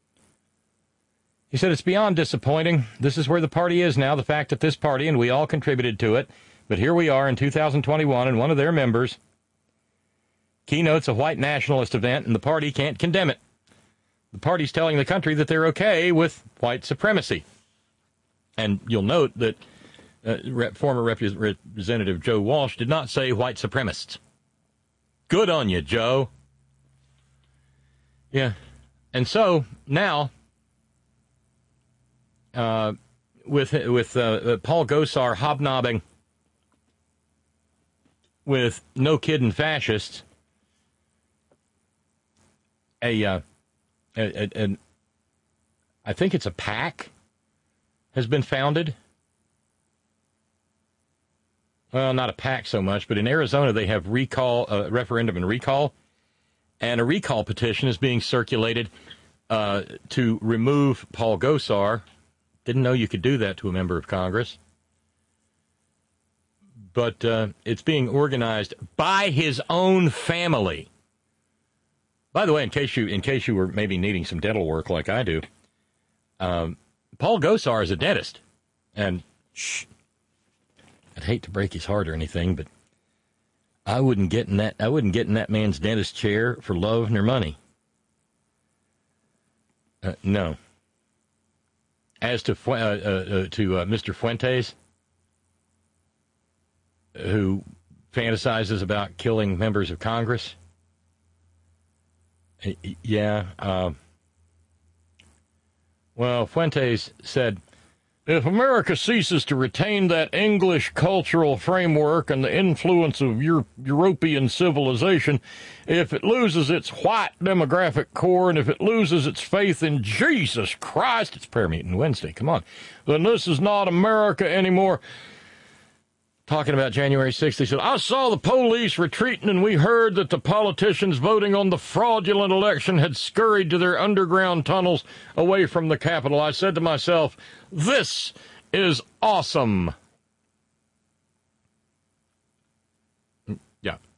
He said, it's beyond disappointing. This is where the party is now, the fact that this party, and we all contributed to it, but here we are in 2021, and one of their members keynotes a white nationalist event, and the party can't condemn it. The party's telling the country that they're okay with white supremacy. And you'll note that former Representative Joe Walsh did not say white supremacists. Good on you, Joe. Yeah. And so, now, with Paul Gosar hobnobbing with no kidding fascists, I think it's a PAC has been founded. Well, not a PAC so much, but in Arizona they have referendum and recall, and a recall petition is being circulated to remove Paul Gosar. Didn't know you could do that to a member of Congress. But it's being organized by his own family. By the way, in case you were maybe needing some dental work like I do, Paul Gosar is a dentist, and I'd hate to break his heart or anything, but I wouldn't get in that man's dentist chair for love nor money. No. As to Mr. Fuentes, who fantasizes about killing members of Congress. Yeah. Well, Fuentes said, if America ceases to retain that English cultural framework and the influence of European civilization, if it loses its white demographic core, and if it loses its faith in Jesus Christ, it's prayer meeting Wednesday, come on, then this is not America anymore. Talking about January 6th, he said, I saw the police retreating, and we heard that the politicians voting on the fraudulent election had scurried to their underground tunnels away from the Capitol. I said to myself, this is awesome. Yeah.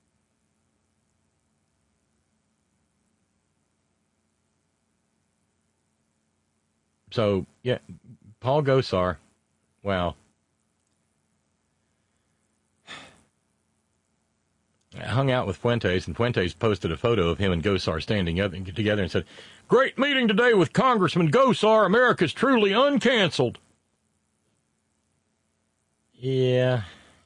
So, yeah, Paul Gosar, wow. I hung out with Fuentes, and Fuentes posted a photo of him and Gosar standing up together and said, great meeting today with Congressman Gosar. America's truly uncanceled. Yeah.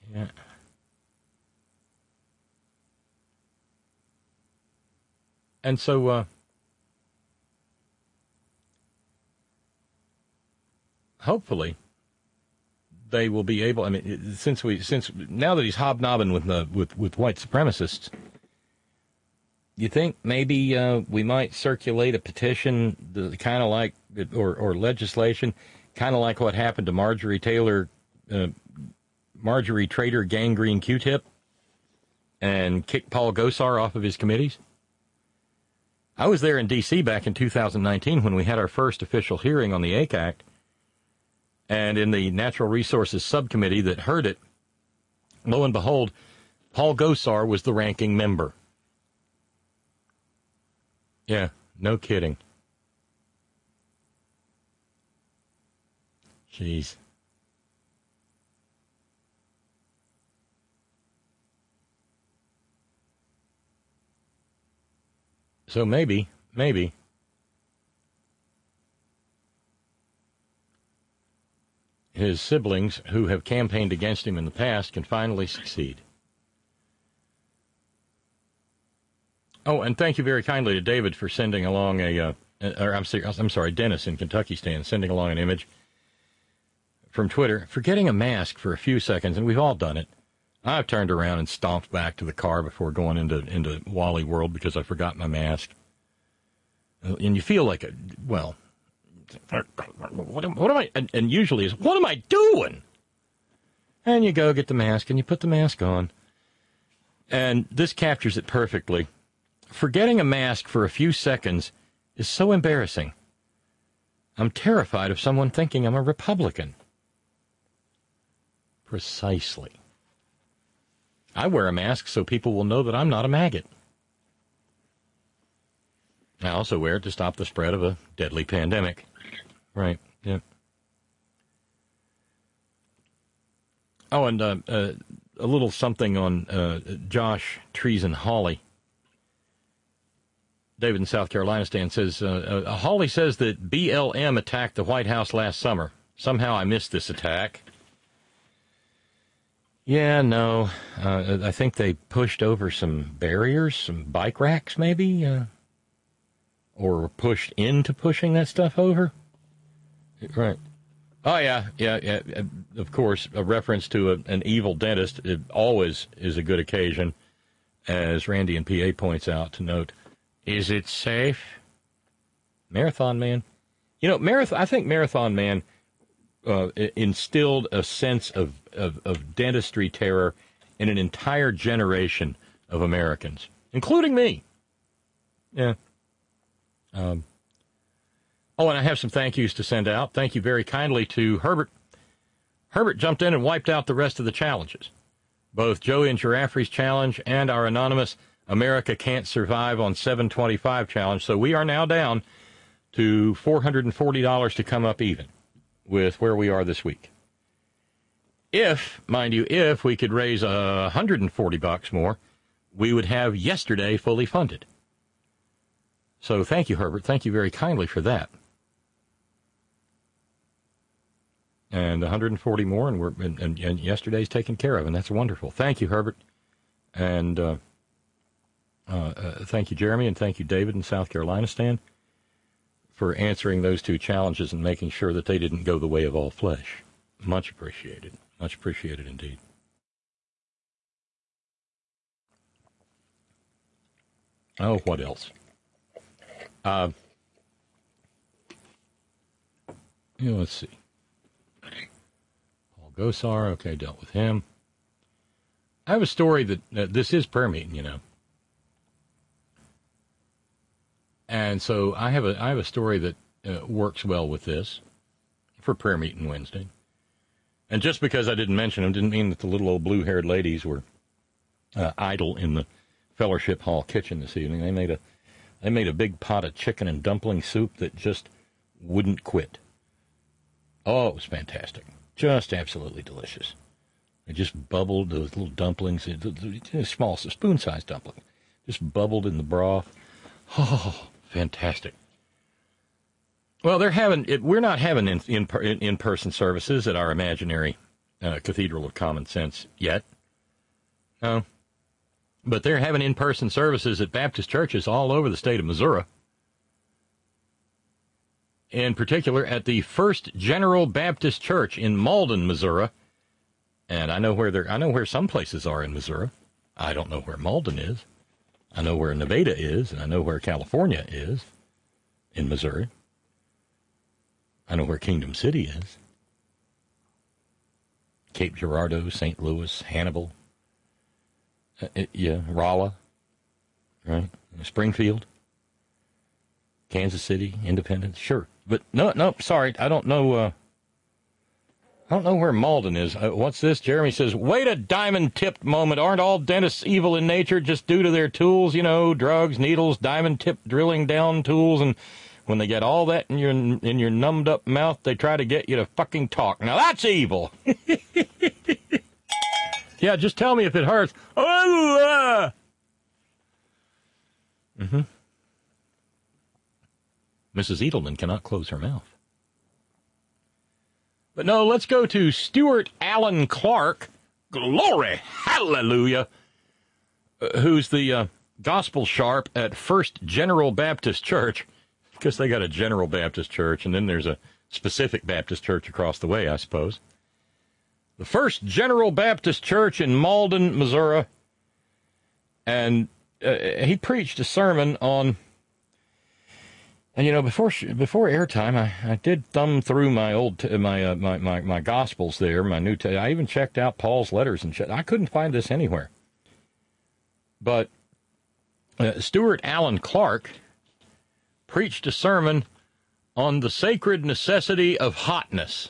And so, hopefully, they will be able. I mean, since now that he's hobnobbing with white supremacists, you think maybe we might circulate a petition, kind of like or legislation, kind of like what happened to Marjorie Trader Gangrene Q-Tip, and kick Paul Gosar off of his committees. I was there in D.C. back in 2019 when we had our first official hearing on the AIC Act. And in the Natural Resources Subcommittee that heard it, lo and behold, Paul Gosar was the ranking member. Yeah, no kidding. Jeez. So maybe, his siblings, who have campaigned against him in the past, can finally succeed. Oh, and thank you very kindly to David for sending along I'm sorry, Dennis in Kentucky Stan, sending along an image from Twitter, forgetting a mask for a few seconds, and we've all done it. I've turned around and stomped back to the car before going into Wally World because I forgot my mask. And you feel like what am I, and usually is, what am I doing? And you go get the mask and you put the mask on. And this captures it perfectly. Forgetting a mask for a few seconds is so embarrassing. I'm terrified of someone thinking I'm a Republican. Precisely. I wear a mask so people will know that I'm not a maggot. I also wear it to stop the spread of a deadly pandemic. Right, yeah. Oh, and a little something on Josh Treason-Hawley. David in South Carolina stand says, Hawley says that BLM attacked the White House last summer. Somehow I missed this attack. Yeah, no. I think they pushed over some barriers, some bike racks maybe, or were pushed into pushing that stuff over. Right. Oh, yeah. Of course, a reference to an evil dentist it always is a good occasion, as Randy in PA points out, to note, is it safe? Marathon Man. You know, I think Marathon Man instilled a sense of dentistry terror in an entire generation of Americans, including me. Yeah. Oh, and I have some thank yous to send out. Thank you very kindly to Herbert. Herbert jumped in and wiped out the rest of the challenges. Both Joey and Giraffe's challenge and our anonymous America Can't Survive on 725 challenge. So we are now down to $440 to come up even with where we are this week. If, mind you, if we could raise $140 more, we would have yesterday fully funded. So thank you, Herbert. Thank you very kindly for that. And 140 more, and yesterday's taken care of, and that's wonderful. Thank you, Herbert. And thank you, Jeremy, and thank you, David in South Carolina stand, for answering those two challenges and making sure that they didn't go the way of all flesh. Much appreciated. Much appreciated indeed. Oh, what else? Let's see. Paul Gosar, okay, dealt with him. I have a story that this is prayer meeting, you know. And so I have a story that works well with this for prayer meeting Wednesday. And just because I didn't mention them didn't mean that the little old blue-haired ladies were idle in the fellowship hall kitchen this evening. They made a big pot of chicken and dumpling soup that just wouldn't quit. Oh, it was fantastic. Just absolutely delicious. It just bubbled, those little dumplings, small, spoon-sized dumpling, just bubbled in the broth. Oh, fantastic. Well, we're not having in-person services at our imaginary Cathedral of Common Sense yet. No. But they're having in-person services at Baptist churches all over the state of Missouri. In particular, at the First General Baptist Church in Malden, Missouri. And I know where some places are in Missouri. I don't know where Malden is. I know where Nevada is, and I know where California is in Missouri. I know where Kingdom City is. Cape Girardeau, St. Louis, Hannibal. Rolla, right? Springfield, Kansas City, Independence, sure. But no, sorry, I don't know where Malden is. What's this? Jeremy says, wait a diamond-tipped moment. Aren't all dentists evil in nature just due to their tools, drugs, needles, diamond-tipped drilling down tools, and when they get all that in your numbed-up mouth, they try to get you to fucking talk. Now that's evil. Yeah, just tell me if it hurts. Mm-hmm. Mrs. Edelman cannot close her mouth. But no, let's go to Stuart Allen Clark. Glory, hallelujah. Who's the gospel sharp at First General Baptist Church. Because they got a General Baptist Church, and then there's a specific Baptist church across the way, I suppose. The First General Baptist Church in Malden, Missouri. And he preached a sermon on, and before airtime, I did thumb through my my Gospels there, my New Testament. I even checked out Paul's letters and shit. I couldn't find this anywhere. But Stuart Allen Clark preached a sermon on the sacred necessity of hotness.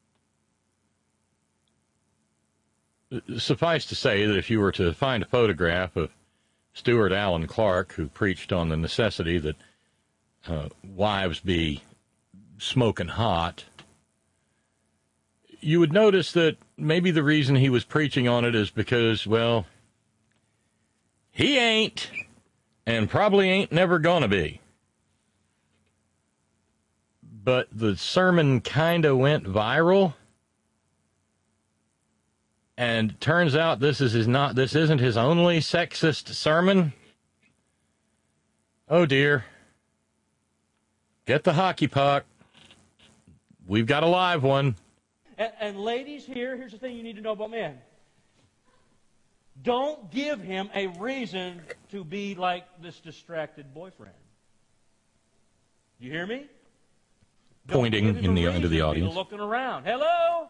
Suffice to say that if you were to find a photograph of Stuart Allen Clark, who preached on the necessity that wives be smoking hot, you would notice that maybe the reason he was preaching on it is because, well, he ain't and probably ain't never gonna be. But the sermon kind of went viral, and turns out this isn't his only sexist sermon. Oh dear. Get the hockey puck. We've got a live one. And ladies, here's the thing you need to know about men. Don't give him a reason to be like this distracted boyfriend. You hear me? Pointing into the audience. Looking around. Hello?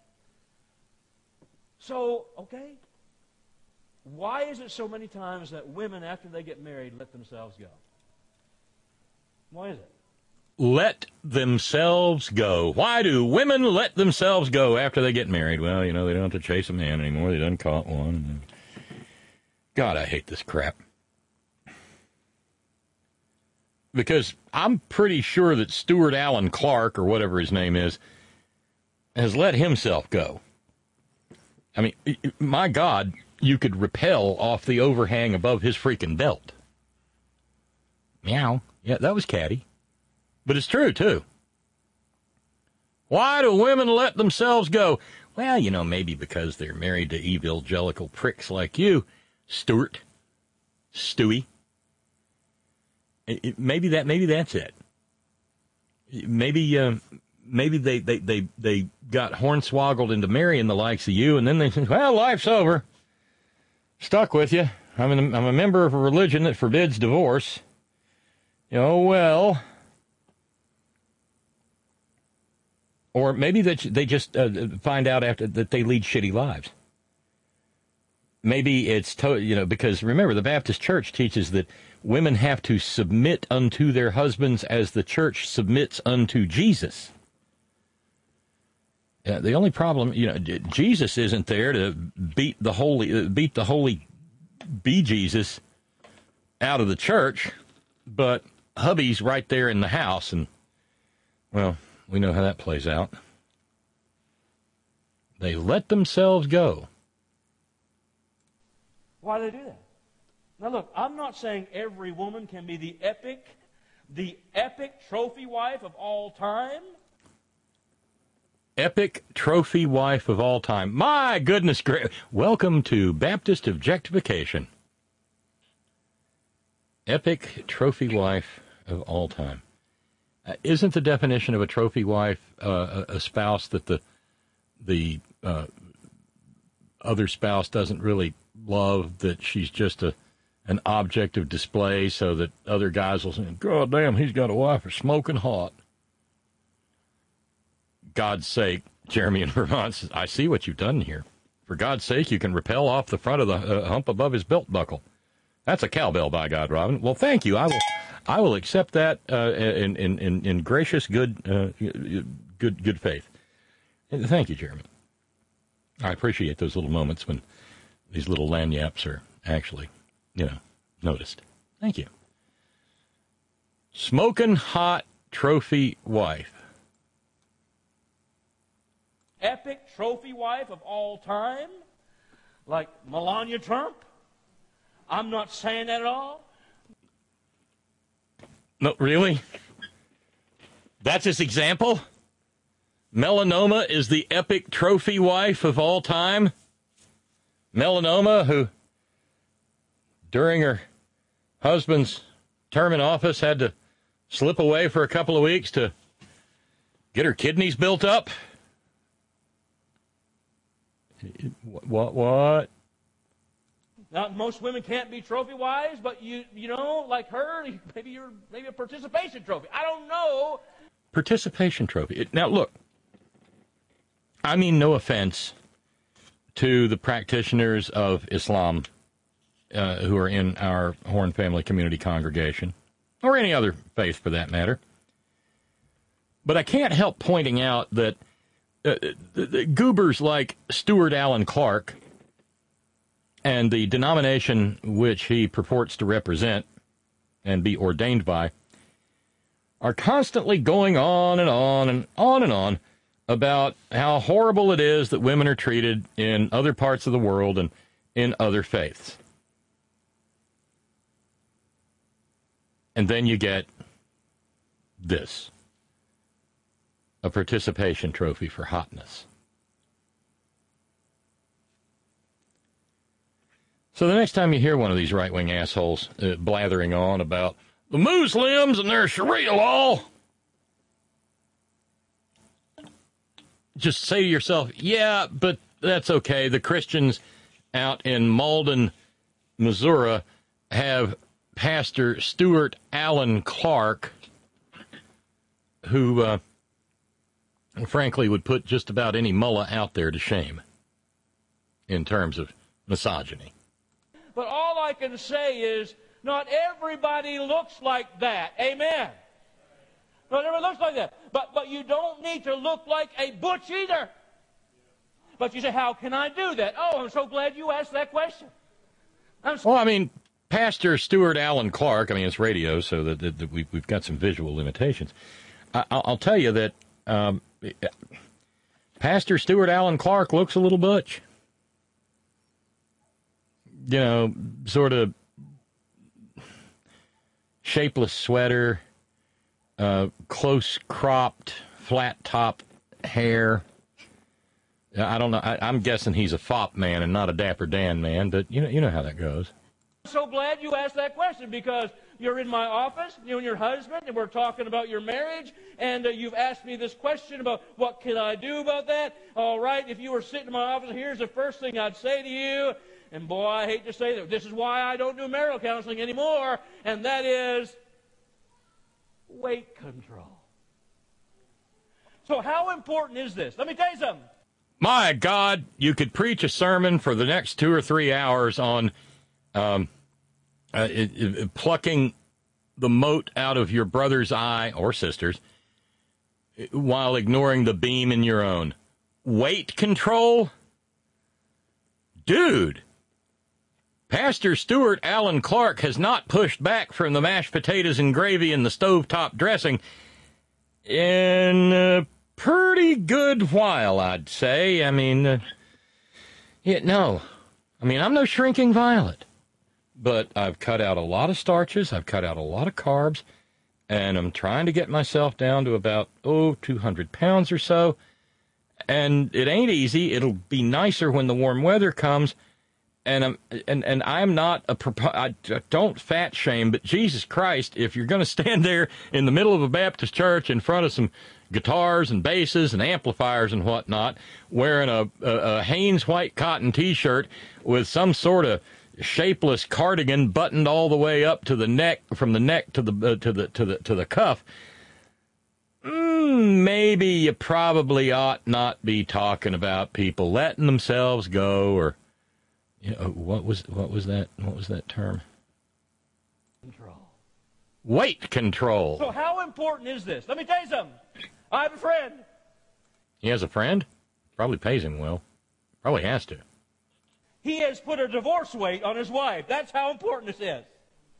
So, okay. Why is it so many times that women, after they get married, let themselves go? Why is it? Let themselves go. Why do women let themselves go after they get married? Well, they don't have to chase a man anymore. They done caught one. God, I hate this crap. Because I'm pretty sure that Stuart Allen Clark, or whatever his name is, has let himself go. I mean, my God, you could rappel off the overhang above his freaking belt. Meow. Yeah, that was catty. But it's true, too. Why do women let themselves go? Well, maybe because they're married to evangelical pricks like you, Stuart. Stewie. Maybe that's it. Maybe they got hornswoggled into marrying the likes of you, and then they said, well, life's over. Stuck with you. I'm a member of a religion that forbids divorce. Well. Or maybe that they just find out after that they lead shitty lives. Maybe it's, because remember, the Baptist Church teaches that women have to submit unto their husbands as the church submits unto Jesus. The only problem, Jesus isn't there to beat the holy Jesus out of the church, but hubby's right there in the house, and, well, we know how that plays out. They let themselves go. Why do they do that? Now look, I'm not saying every woman can be the epic trophy wife of all time. Epic trophy wife of all time. My goodness gracious. Welcome to Baptist Objectification. Epic trophy wife of all time. Isn't the definition of a trophy wife a spouse that the other spouse doesn't really love, that she's just an object of display so that other guys will say, God damn, he's got a wife who's smoking hot. God's sake, Jeremy in Vermont says, I see what you've done here. For God's sake, you can rappel off the front of the hump above his belt buckle. That's a cowbell, by God, Robin. Well, thank you. I will accept that in gracious good faith. Thank you, Jeremy. I appreciate those little moments when these little lagniappes are actually, noticed. Thank you. Smoking hot trophy wife. Epic trophy wife of all time? Like Melania Trump? I'm not saying that at all. No, really? That's his example? Melanoma is the epic trophy wife of all time? Melanoma, who, during her husband's term in office, had to slip away for a couple of weeks to get her kidneys built up? What? Now, most women can't be trophy wives, but you know, like her, maybe you're a participation trophy. I don't know. Participation trophy. Now, look, I mean no offense to the practitioners of Islam who are in our Horn Family Community congregation, or any other faith for that matter. But I can't help pointing out that the goobers like Stuart Allen Clark and the denomination which he purports to represent and be ordained by are constantly going on and on and on and on about how horrible it is that women are treated in other parts of the world and in other faiths. And then you get this, a participation trophy for hotness. So the next time you hear one of these right-wing assholes blathering on about the Muslims and their Sharia law, just say to yourself, yeah, but that's okay. The Christians out in Malden, Missouri, have Pastor Stuart Allen Clark, who, frankly, would put just about any mullah out there to shame in terms of misogyny. But all I can say is, not everybody looks like that. Amen. Not everybody looks like that. But you don't need to look like a butch either. But you say, how can I do that? Oh, I'm so glad you asked that question. Well, I mean, Pastor Stuart Allen Clark, I mean, it's radio, so that we've got some visual limitations. I'll tell you that Pastor Stuart Allen Clark looks a little butch. You know, sort of shapeless sweater, close cropped, flat top hair. I don't know. I'm guessing he's a fop man and not a Dapper Dan man, but you know how that goes. I'm so glad you asked that question, because you're in my office, you and your husband, and we're talking about your marriage, and you've asked me this question about what can I do about that. All right, if you were sitting in my office, here's the first thing I'd say to you, and boy, I hate to say that, this is why I don't do marital counseling anymore, and that is weight control. So how important is this? Let me tell you something. My God, you could preach a sermon for the next 2 or 3 hours on plucking the mote out of your brother's eye or sister's while ignoring the beam in your own. Weight control? Dude, Pastor Stuart Allen Clark has not pushed back from the mashed potatoes and gravy and the stovetop dressing in a pretty good while, I'd say. I mean, no. I mean, I'm no shrinking violet. But I've cut out a lot of starches, I've cut out a lot of carbs, and I'm trying to get myself down to about, 200 pounds or so. And it ain't easy. It'll be nicer when the warm weather comes. And I'm not I don't fat shame, but Jesus Christ, if you're going to stand there in the middle of a Baptist church in front of some guitars and basses and amplifiers and whatnot, wearing a Hanes white cotton T-shirt with some sort of shapeless cardigan buttoned all the way up to the neck, from the neck to the cuff, maybe you probably ought not be talking about people letting themselves go, or what was that term? Control. Weight control. So how important is this? Let me tell you something. I have a friend. He has a friend? Probably pays him well. Probably has to. He has put a divorce weight on his wife. That's how important this is.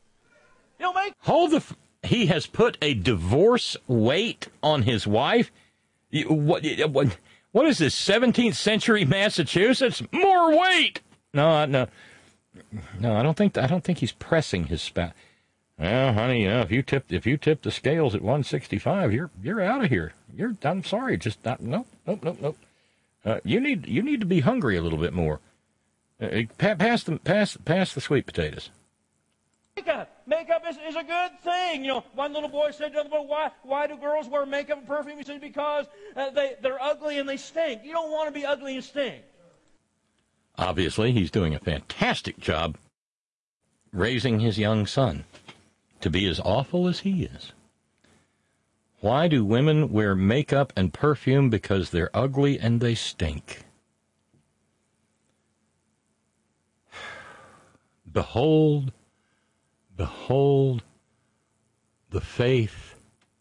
He has put a divorce weight on his wife? What is this, 17th century Massachusetts? More weight! No, I don't think he's pressing his spouse. Well, honey, if you tip the scales at 165, you're out of here. I'm sorry, just not. Nope. You need to be hungry a little bit more. Pass the sweet potatoes. Makeup is a good thing. One little boy said to the other boy, why do girls wear makeup and perfume? He said, because they're ugly and they stink. You don't want to be ugly and stink. Obviously, he's doing a fantastic job raising his young son to be as awful as he is. Why do women wear makeup and perfume? Because they're ugly and they stink. Behold the faith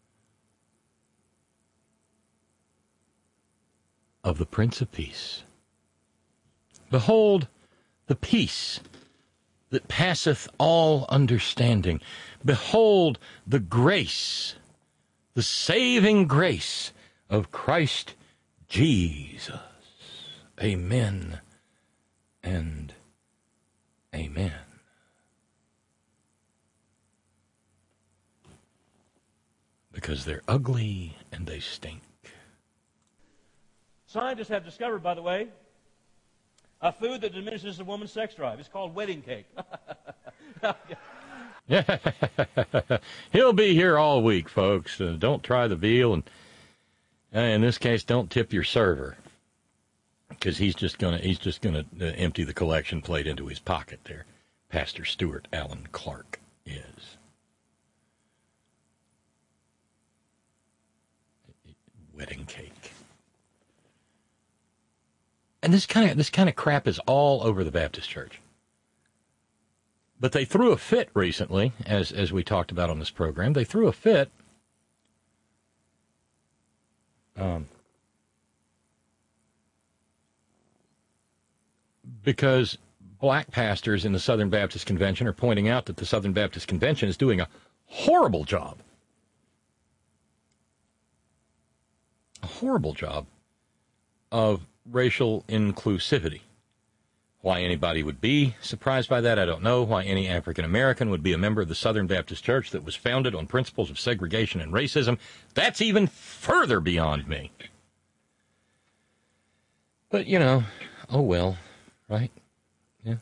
of the Prince of Peace. Behold the peace that passeth all understanding. Behold the grace the saving grace of Christ Jesus. Amen and amen. Because they're ugly and they stink. Scientists have discovered, by the way, a food that diminishes a woman's sex drive. It's called wedding cake. Yeah, he'll be here all week, folks. Don't try the veal, and in this case, don't tip your server, because he's just gonna empty the collection plate into his pocket. There, Pastor Stuart Allen Clark is. Wedding cake. And this kind of crap is all over the Baptist church. But they threw a fit recently, as we talked about on this program. They threw a fit because black pastors in the Southern Baptist Convention are pointing out that the Southern Baptist Convention is doing a horrible job. A horrible job of racial inclusivity. Why anybody would be surprised by that, I don't know. Why any African American would be a member of the Southern Baptist Church that was founded on principles of segregation and racism, that's even further beyond me. But, oh well, right? Yeah.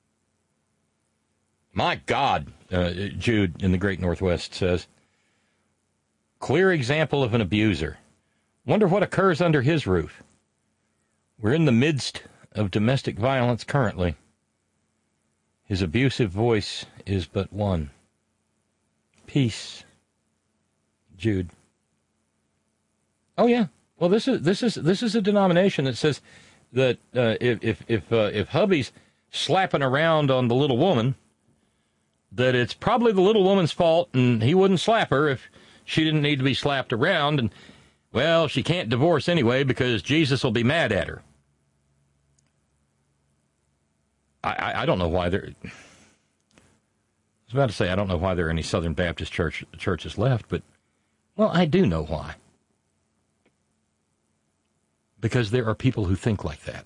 My God, Jude in the Great Northwest says, clear example of an abuser. Wonder what occurs under his roof. We're in the midst of domestic violence currently. His abusive voice is but one. Peace, Jude. Oh yeah. Well, this is a denomination that says that if hubby's slapping around on the little woman, that it's probably the little woman's fault, and he wouldn't slap her if she didn't need to be slapped around, and well, she can't divorce anyway because Jesus will be mad at her. I don't know why there. I was about to say I don't know why there are any Southern Baptist churches left, but well, I do know why. Because there are people who think like that.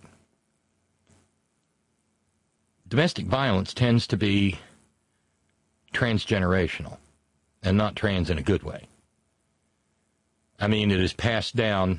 Domestic violence tends to be transgenerational, and not trans in a good way. I mean, it is passed down.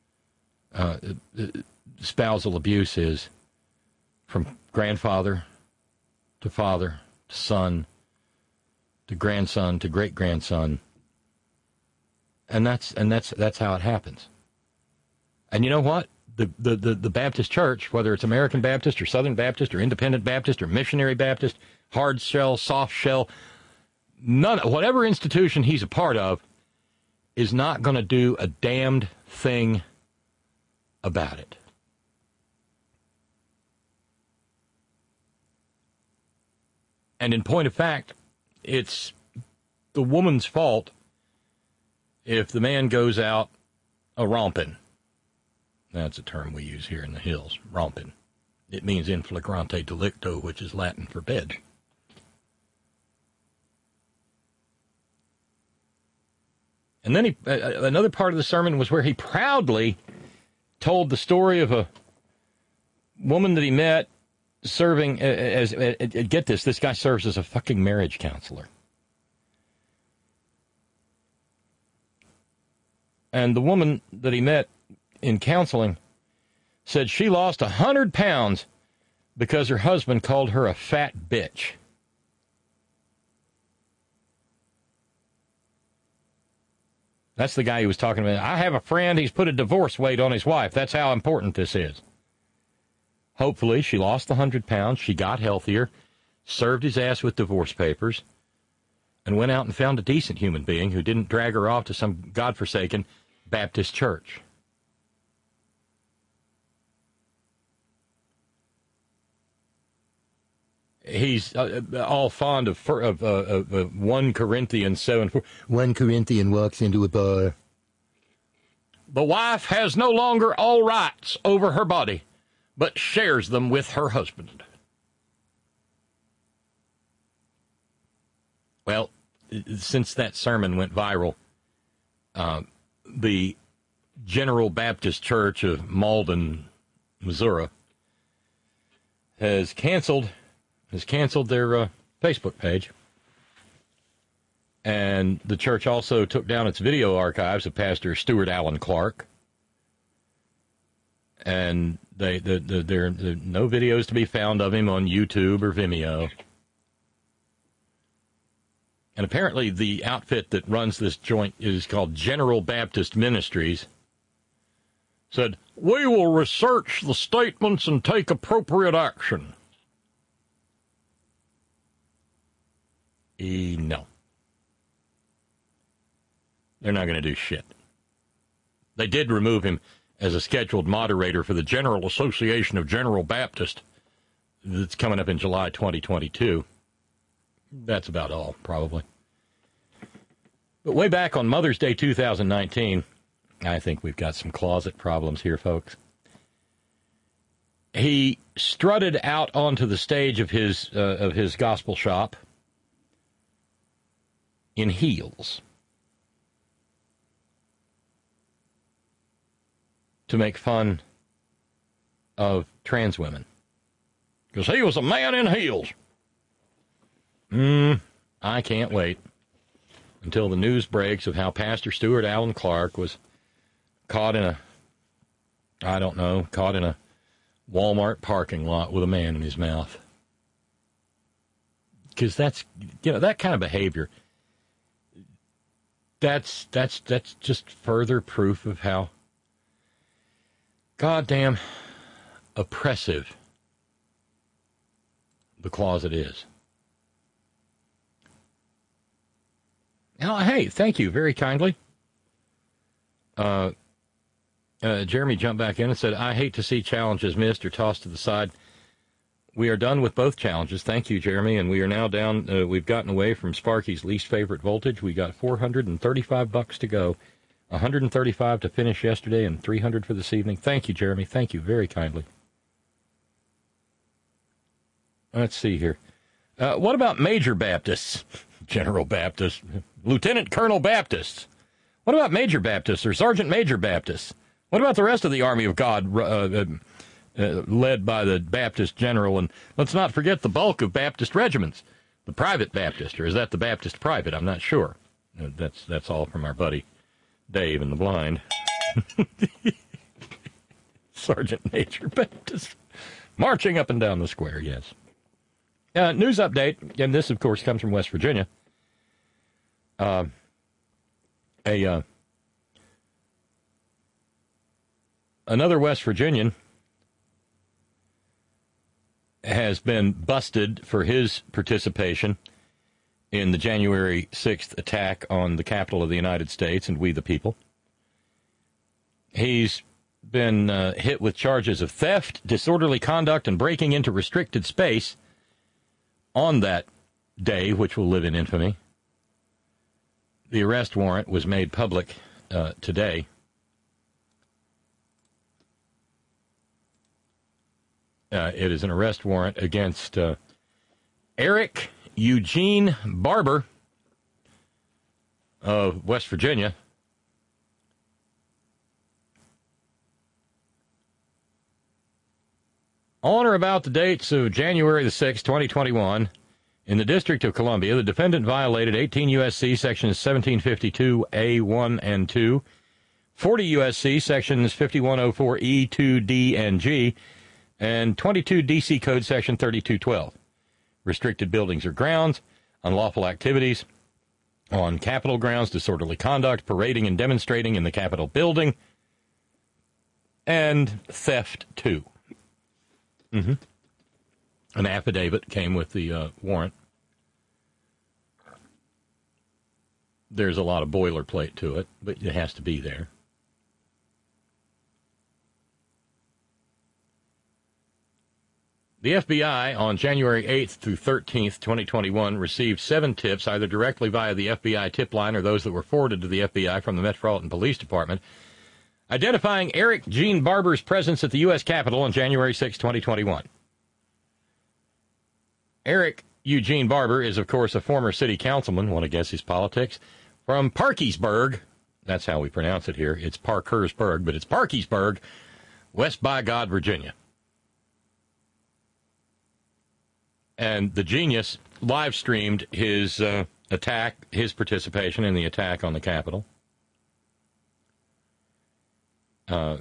Spousal abuse is from grandfather to father to son to grandson to great-grandson, and that's how it happens. And you know what? The Baptist Church, whether it's American Baptist or Southern Baptist or Independent Baptist or Missionary Baptist, hard shell, soft shell, whatever institution he's a part of, is not going to do a damned thing about it. And in point of fact, it's the woman's fault if the man goes out a-romping. That's a term we use here in the hills, romping. It means in flagrante delicto, which is Latin for bed. And then another part of the sermon was where he proudly told the story of a woman that he met serving get this guy serves as a fucking marriage counselor. And the woman that he met in counseling said she lost 100 pounds because her husband called her a fat bitch. That's the guy he was talking about. I have a friend, he's put a divorce weight on his wife. That's how important this is. Hopefully, she lost the 100 pounds, she got healthier, served his ass with divorce papers, and went out and found a decent human being who didn't drag her off to some godforsaken Baptist church. He's all fond of 1 Corinthians 7. 1 Corinthian walks into a bar. The wife has no longer all rights over her body, but shares them with her husband. Well, since that sermon went viral, the General Baptist Church of Malden, Missouri, has canceled their Facebook page. And the church also took down its video archives of Pastor Stuart Allen Clark. And there are no videos to be found of him on YouTube or Vimeo. And apparently the outfit that runs this joint is called General Baptist Ministries. Said, "We will research the statements and take appropriate action." No. They're not going to do shit. They did remove him as a scheduled moderator for the General Association of General Baptist that's coming up in July 2022. That's about all, probably. But way back on Mother's Day 2019, I think we've got some closet problems here, folks. He strutted out onto the stage of his gospel shop in heels to make fun of trans women. Because he was a man in heels. I can't wait until the news breaks of how Pastor Stuart Allen Clark was caught in a Walmart parking lot with a man in his mouth. Because that's, that kind of behavior, that's just further proof of how goddamn oppressive the closet is. Oh, hey, thank you very kindly. Jeremy jumped back in and said, "I hate to see challenges missed or tossed to the side." We are done with both challenges. Thank you, Jeremy. And we are now down. We've gotten away from Sparky's least favorite voltage. We got $435 to go. 135 to finish yesterday and 300 for this evening. Thank you, Jeremy. Thank you very kindly. Let's see here. What about Major Baptists? General Baptists, Lieutenant Colonel Baptists. What about Major Baptists or Sergeant Major Baptists? What about the rest of the Army of God led by the Baptist General? And let's not forget the bulk of Baptist regiments, the Private Baptist, or is that the Baptist Private? I'm not sure. That's all from our buddy Dave in the blind. Sergeant Major Baptist marching up and down the square, yes. News update, and this, of course, comes from West Virginia. Another West Virginian has been busted for his participation in the January 6th attack on the Capitol of the United States and We the People. He's been hit with charges of theft, disorderly conduct, and breaking into restricted space on that day, which will live in infamy. The arrest warrant was made public today. It is an arrest warrant against Eric Eugene Barber of West Virginia. On or about the dates of January the 6th, 2021, in the District of Columbia, the defendant violated 18 U.S.C. Sections 1752A1 and 2, 40 U.S.C. Sections 5104E, 2, D, and G, and 22 D.C. Code Section 3212. Restricted buildings or grounds, unlawful activities on Capitol grounds, disorderly conduct, parading and demonstrating in the Capitol building, and theft, too. An affidavit came with the warrant. There's a lot of boilerplate to it, but it has to be there. The FBI on January 8th through 13th, 2021, received 7 tips, either directly via the FBI tip line or those that were forwarded to the FBI from the Metropolitan Police Department, identifying Eric Gene Barber's presence at the U.S. Capitol on January 6, 2021. Eric Eugene Barber is, of course, a former city councilman, want to guess his politics, from Parkersburg, That's how we pronounce it here. It's Parkersburg, but it's Parkeysburg, West by God, Virginia. And the genius live streamed his attack, his participation in the attack on the Capitol. The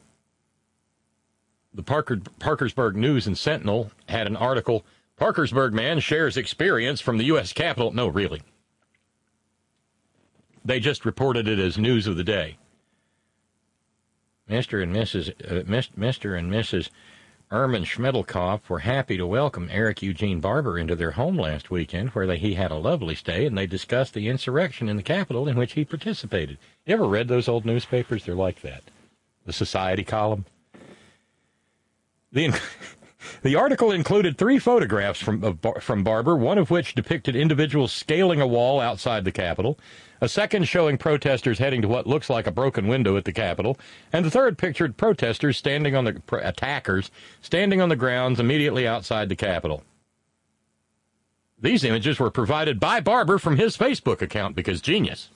Parkersburg News and Sentinel had an article, Parkersburg man shares experience from the U.S. Capitol. No, really. They just reported it as news of the day. Mr. and Mrs. Erman Schmedelkopf were happy to welcome Eric Eugene Barber into their home last weekend, where he had a lovely stay, and they discussed the insurrection in the Capitol in which he participated. You ever read those old newspapers? They're like that. The Society column. The article included 3 photographs from Barber, one of which depicted individuals scaling a wall outside the Capitol, a second showing protesters heading to what looks like a broken window at the Capitol, and the third pictured protesters attackers standing on the grounds immediately outside the Capitol. These images were provided by Barber from his Facebook account because genius.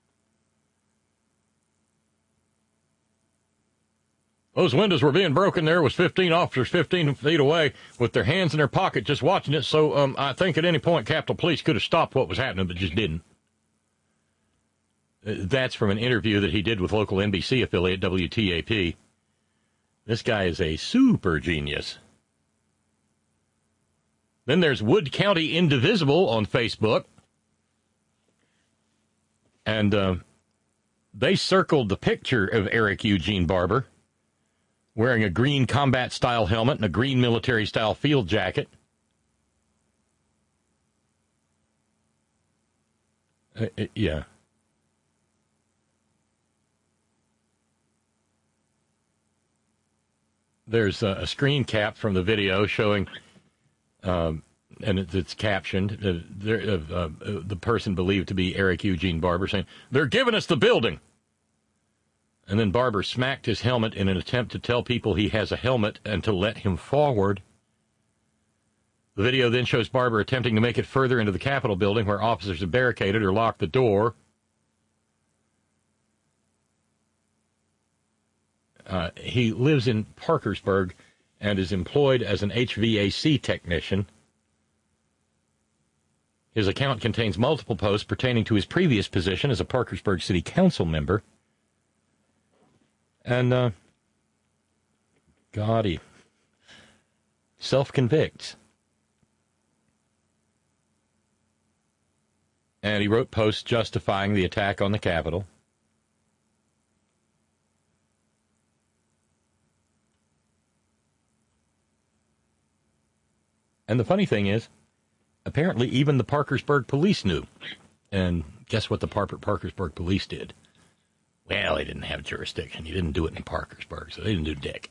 Those windows were being broken. There was 15 officers 15 feet away with their hands in their pocket just watching it, so I think at any point Capitol Police could have stopped what was happening, but just didn't. That's from an interview that he did with local NBC affiliate WTAP. This guy is a super genius. Then there's Wood County Indivisible on Facebook. And they circled the picture of Eric Eugene Barber wearing a green combat-style helmet and a green military-style field jacket. Yeah. There's a screen cap from the video showing, and it's captioned, the person believed to be Eric Eugene Barber saying, "They're giving us the building." And then Barber smacked his helmet in an attempt to tell people he has a helmet and to let him forward. The video then shows Barber attempting to make it further into the Capitol building where officers have barricaded or locked the door. He lives in Parkersburg and is employed as an HVAC technician. His account contains multiple posts pertaining to his previous position as a Parkersburg City Council member. And, God, he self-convicts. And he wrote posts justifying the attack on the Capitol. And the funny thing is, apparently even the Parkersburg police knew. And guess what the Parkersburg police did? Well, they didn't have jurisdiction. You didn't do it in Parkersburg, so they didn't do dick.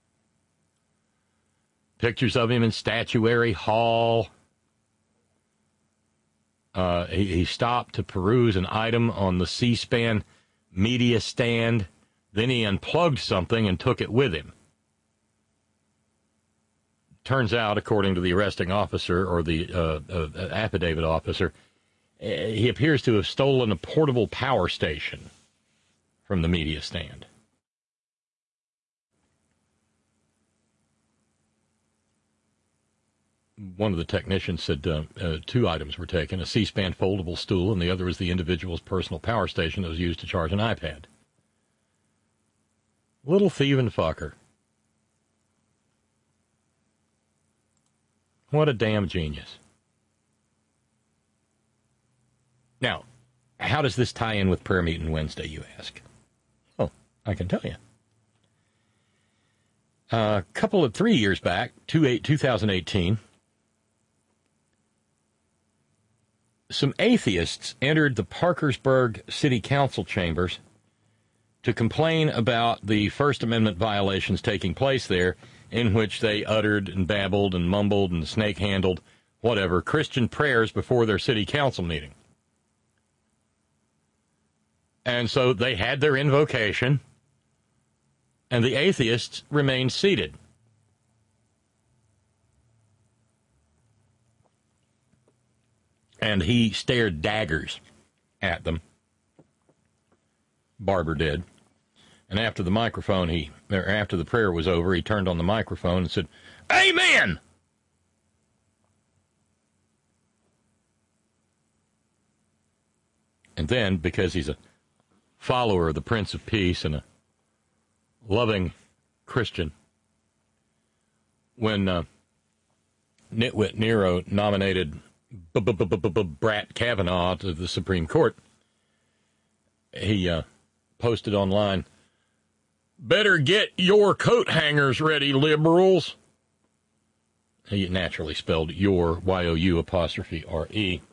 Pictures of him in Statuary Hall. He stopped to peruse an item on the C-SPAN media stand. Then he unplugged something and took it with him. Turns out, according to the arresting officer or the affidavit officer, he appears to have stolen a portable power station from the media stand. One of the technicians said 2 items were taken, a C-SPAN foldable stool, and the other was the individual's personal power station that was used to charge an iPad. Little thieving fucker. What a damn genius. Now, how does this tie in with Prayer Meeting Wednesday, you ask? Oh, I can tell you. 3 years back, 2018, some atheists entered the Parkersburg City Council chambers to complain about the First Amendment violations taking place there, in which they uttered and babbled and mumbled and snake-handled, whatever, Christian prayers before their city council meeting. And so they had their invocation, and the atheists remained seated. And he stared daggers at them. Barber did. And after the after the prayer was over, he turned on the microphone and said, "Amen!" And then, because he's a follower of the Prince of Peace and a loving Christian, when Nitwit Nero nominated Brat Kavanaugh to the Supreme Court, he posted online, "Better get your coat hangers ready, liberals." He naturally spelled your, Y-O-U''re.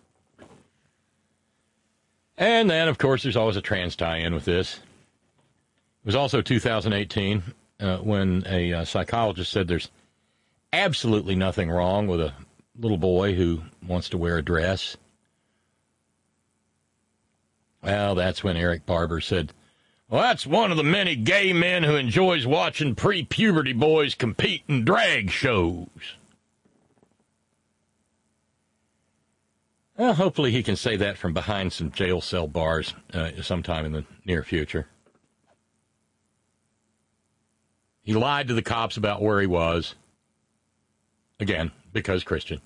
And then, of course, there's always a trans tie-in with this. It was also 2018 when a psychologist said there's absolutely nothing wrong with a little boy who wants to wear a dress. Well, that's when Eric Barber said, "Well, that's one of the many gay men who enjoys watching pre-puberty boys compete in drag shows." Well, hopefully he can say that from behind some jail cell bars sometime in the near future. He lied to the cops about where he was. Again, because Christian.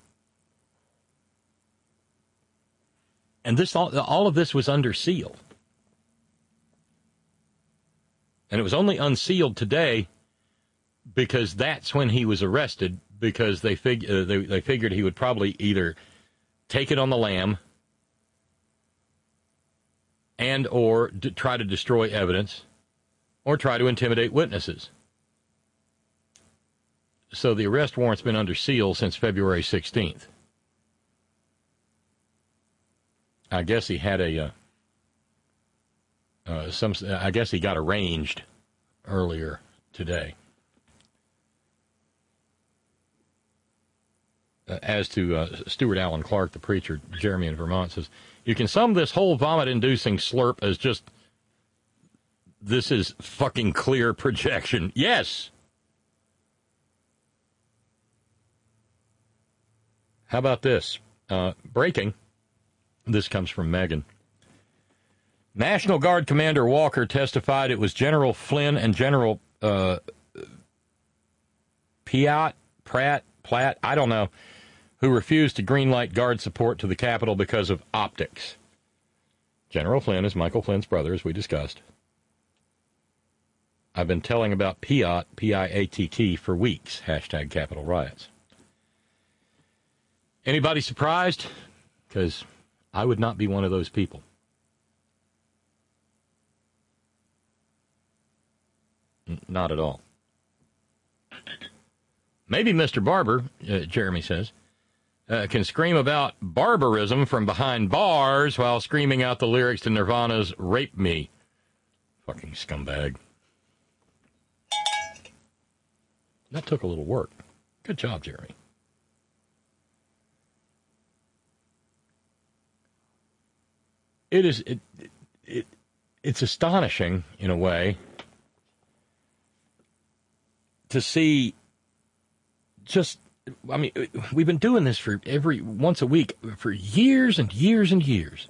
And all of this was under seal. And it was only unsealed today because that's when he was arrested, because they figured he would probably either take it on the lam and or try to destroy evidence or try to intimidate witnesses. So the arrest warrant's been under seal since February 16th. I guess he had I guess he got arranged earlier today. As to Stuart Allen Clark, the preacher, Jeremy in Vermont says, "You can sum this whole vomit-inducing slurp as just, this is fucking clear projection." Yes. How about this? Breaking. This comes from Megan. National Guard Commander Walker testified it was General Flynn and General Platt, I don't know, who refused to greenlight Guard support to the Capitol because of optics. General Flynn is Michael Flynn's brother, as we discussed. I've been telling about Piatt, P-I-A-T-T, for weeks, hashtag Capitol riots. Anybody surprised? Because I would not be one of those people. Not at all. Maybe Mr. Barber, Jeremy says, can scream about barbarism from behind bars while screaming out the lyrics to Nirvana's "Rape Me." Fucking scumbag. That took a little work. Good job, Jeremy. It's astonishing, in a way, to see just, I mean, we've been doing this for once a week for years and years and years.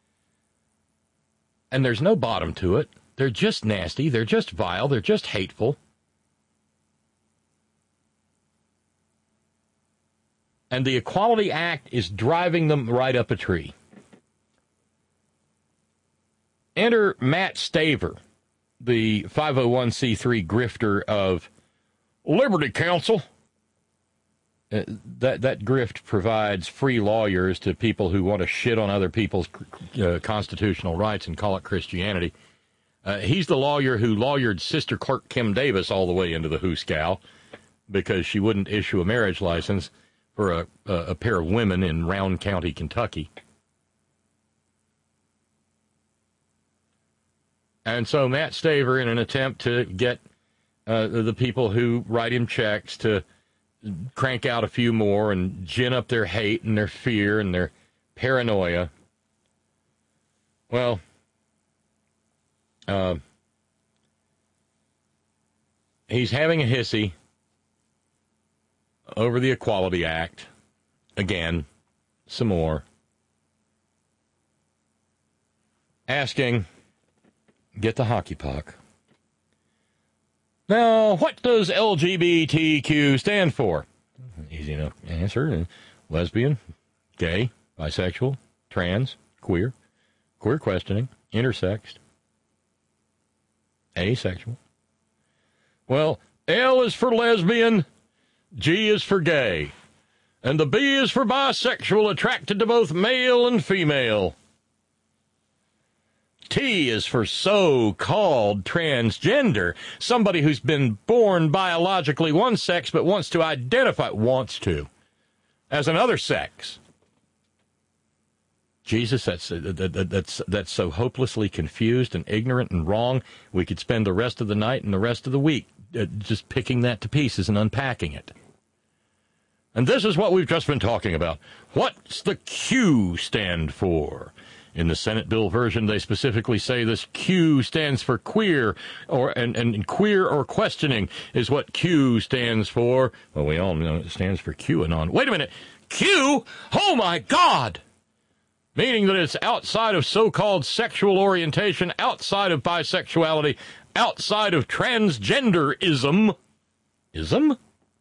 And there's no bottom to it. They're just nasty. They're just vile. They're just hateful. And the Equality Act is driving them right up a tree. Enter Matt Staver, the 501c3 grifter of Liberty Counsel. That grift provides free lawyers to people who want to shit on other people's constitutional rights and call it Christianity. He's the lawyer who lawyered Sister Clerk Kim Davis all the way into the hooscow because she wouldn't issue a marriage license for a pair of women in Round County, Kentucky. And so Matt Staver, in an attempt to get the people who write him checks to crank out a few more and gin up their hate and their fear and their paranoia, well, he's having a hissy over the Equality Act. Again, some more. Asking get the hockey puck. Now, what does LGBTQ stand for? Easy enough answer. Lesbian, gay, bisexual, trans, queer, queer questioning, intersex, asexual. Well, L is for lesbian, G is for gay, and the B is for bisexual, attracted to both male and female. T is for so-called transgender, somebody who's been born biologically one sex but wants to identify, as another sex. Jesus, that's so hopelessly confused and ignorant and wrong, we could spend the rest of the night and the rest of the week just picking that to pieces and unpacking it. And this is what we've just been talking about. What's the Q stand for? In the Senate bill version, they specifically say this Q stands for queer, and queer or questioning is what Q stands for. Well, we all know it stands for QAnon. Wait a minute. Q? Oh, my God! Meaning that it's outside of so-called sexual orientation, outside of bisexuality, outside of transgenderism. Ism?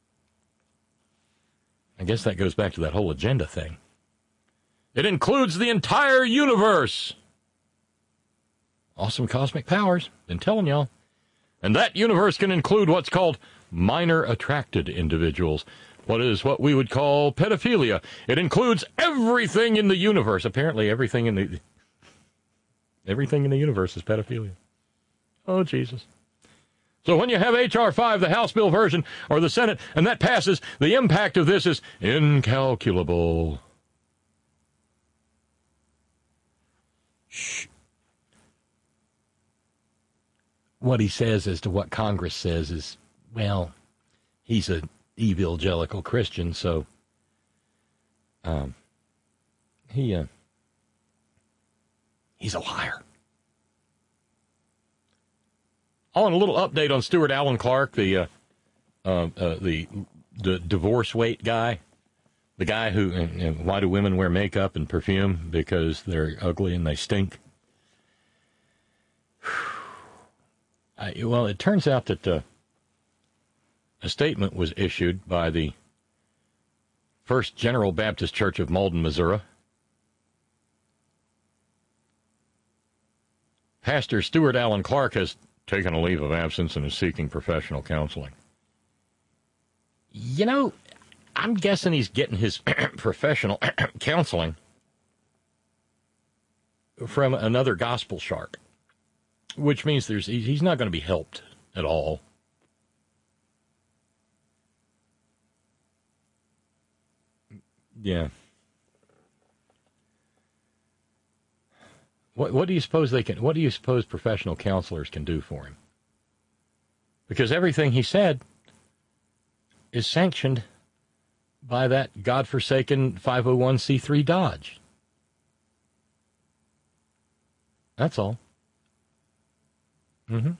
I guess that goes back to that whole agenda thing. It includes the entire universe. Awesome cosmic powers. Been telling y'all. And that universe can include what's called minor attracted individuals. What we would call pedophilia. It includes everything in the universe. Apparently everything in the universe is pedophilia. Oh, Jesus. So when you have H.R. 5, the House bill version, or the Senate, and that passes, the impact of this is incalculable. Shh. What he says as to what Congress says is, well, he's an evangelical Christian, so he's a liar. Oh, and a little update on Stuart Alan Clark, the divorce weight guy. The guy who, and why do women wear makeup and perfume? Because they're ugly and they stink. Well, it turns out that a statement was issued by the First General Baptist Church of Malden, Missouri. Pastor Stuart Alan Clark has taken a leave of absence and is seeking professional counseling. You know, I'm guessing he's getting his professional counseling from another gospel shark, which means he's not going to be helped at all. Yeah. What do you suppose what do you suppose professional counselors can do for him? Because everything he said is sanctioned by that godforsaken 501c3 Dodge. That's all. Mm-hmm.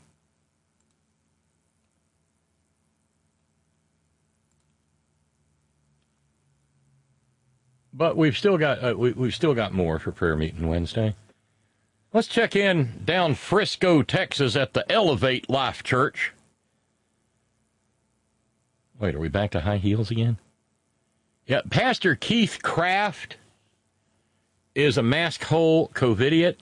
But we've still got more for prayer meeting Wednesday. Let's check in down Frisco, Texas at the Elevate Life Church. Wait, are we back to high heels again? Yeah, Pastor Keith Kraft is a mask hole COVIDiot.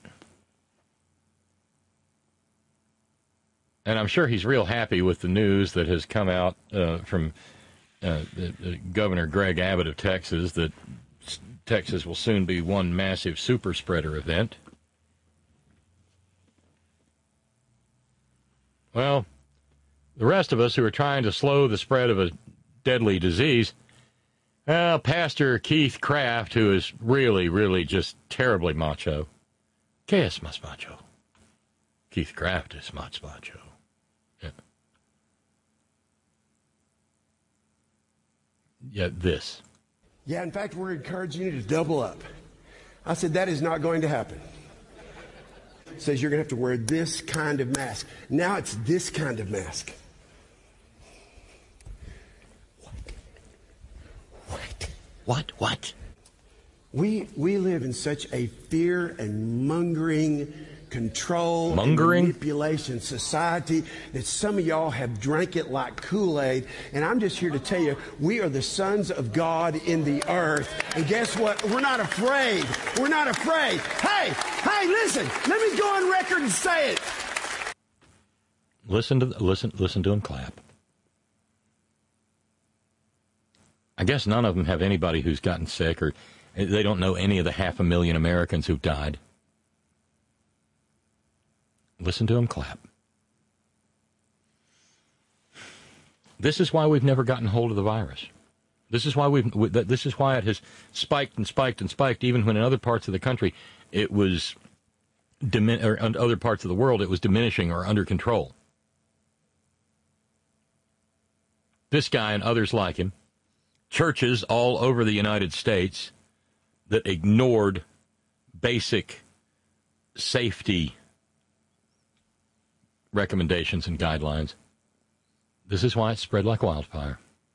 And I'm sure he's real happy with the news that has come out from Governor Greg Abbott of Texas that Texas will soon be one massive super spreader event. Well, the rest of us who are trying to slow the spread of a deadly disease, Pastor Keith Kraft, who is really, really just terribly macho. Que es más macho? Keith Kraft is más macho. Yeah. Yeah, this. Yeah, in fact, we're encouraging you to double up. I said, that is not going to happen. It says you're going to have to wear this kind of mask. Now it's this kind of mask. What? We live in such a fear and mongering control, mongering, and manipulation society that some of y'all have drank it like Kool-Aid. And I'm just here to tell you, we are the sons of God in the earth. And guess what? We're not afraid. We're not afraid. Hey, listen, let me go on record and say it. Listen to him clap. I guess none of them have anybody who's gotten sick, or they don't know any of the 500,000 Americans who've died. Listen to him clap. This is why we've never gotten hold of the virus. This is why it has spiked and spiked and spiked, even when in other parts of the country it was or in other parts of the world it was diminishing or under control. This guy and others like him, churches all over the United States that ignored basic safety recommendations and guidelines. This is why it spread like wildfire.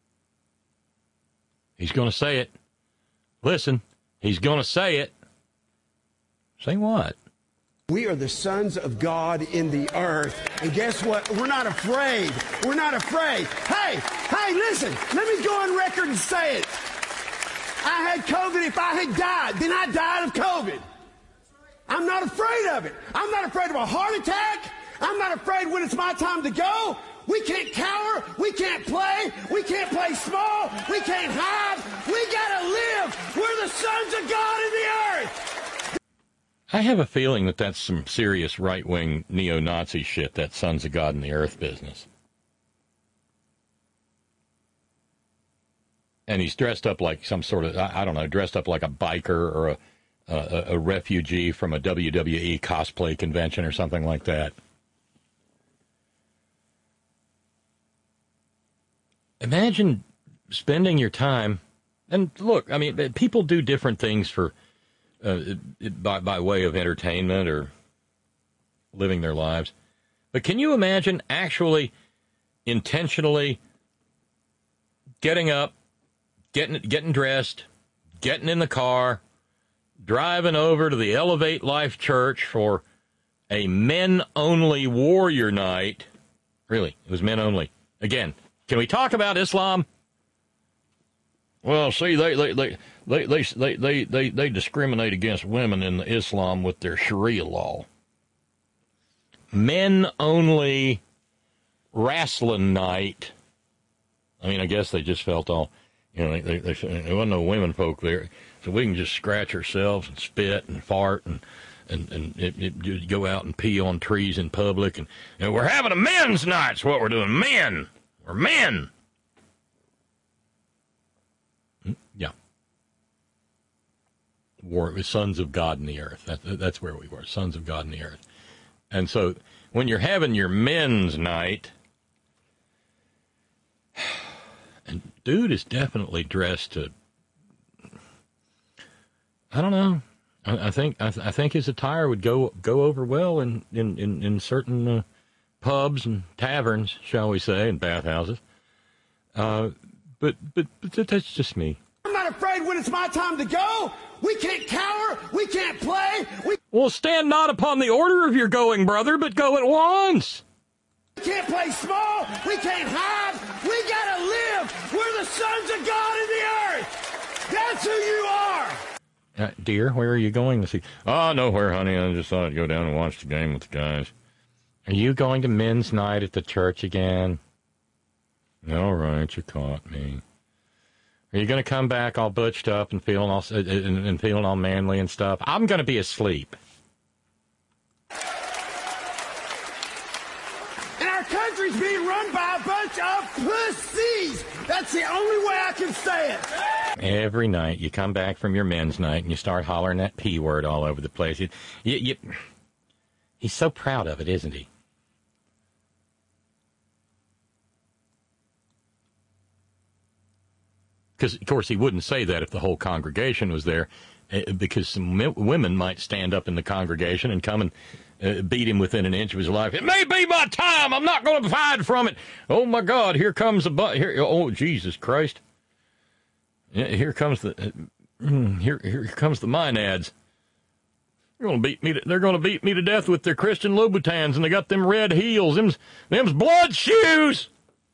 He's going to say it. Listen, he's going to say it. Say what? We are the sons of God in the earth. And guess what? We're not afraid. We're not afraid. Hey, listen, let me go on record and say it. I had COVID. If I had died, then I died of COVID. I'm not afraid of it. I'm not afraid of a heart attack. I'm not afraid when it's my time to go. We can't cower. We can't play. We can't play small. We can't hide. We gotta live. We're the sons of God in the earth. I have a feeling that that's some serious right-wing neo-Nazi shit, that Sons of God in the Earth business. And he's dressed up like some sort of, I don't know, dressed up like a biker or a refugee from a WWE cosplay convention or something like that. Imagine spending your time, and look, I mean, people do different things for by way of entertainment or living their lives. But can you imagine actually intentionally getting up, getting dressed, getting in the car, driving over to the Elevate Life Church for a men-only warrior night? Really, it was men only. Again, can we talk about Islam? Well, see, they discriminate against women in the Islam with their Sharia law. Men-only wrestling night. I mean, I guess they just felt all, you know, there wasn't no women folk there, so we can just scratch ourselves and spit and fart and go out and pee on trees in public, and we're having a men's night. That's what we're doing. Men. We're men. Yeah. War with sons of God in the earth. That's where we were, sons of God in the earth. And so when you're having your men's night, and dude is definitely dressed to, I don't know. I think his attire would go over well in certain pubs and taverns, shall we say, and bathhouses. But that's just me. I'm not afraid when it's my time to go. We can't cower. We can't play. Well, stand not upon the order of your going, brother, but go at once. We can't play small. We can't hide. We gotta live. We're the sons of God in the earth. That's who you are. Dear, where are you going to see? Oh, nowhere, honey. I just thought I'd go down and watch the game with the guys. Are you going to men's night at the church again? All right, you caught me. Are you going to come back all butched up and feeling all manly and stuff? I'm going to be asleep. And our country's being run by a bunch of pussies. That's the only way I can say it. Every night you come back from your men's night and you start hollering that P word all over the place. He's so proud of it, isn't he? Because, of course, he wouldn't say that if the whole congregation was there, because some women might stand up in the congregation and come and beat him within an inch of his life. It may be my time. I'm not going to hide from it. Oh, my God, here comes oh, Jesus Christ. Here comes the here comes the Maenads. They're gonna beat me to death with their Christian Louboutins, and they got them red heels. Them's blood shoes.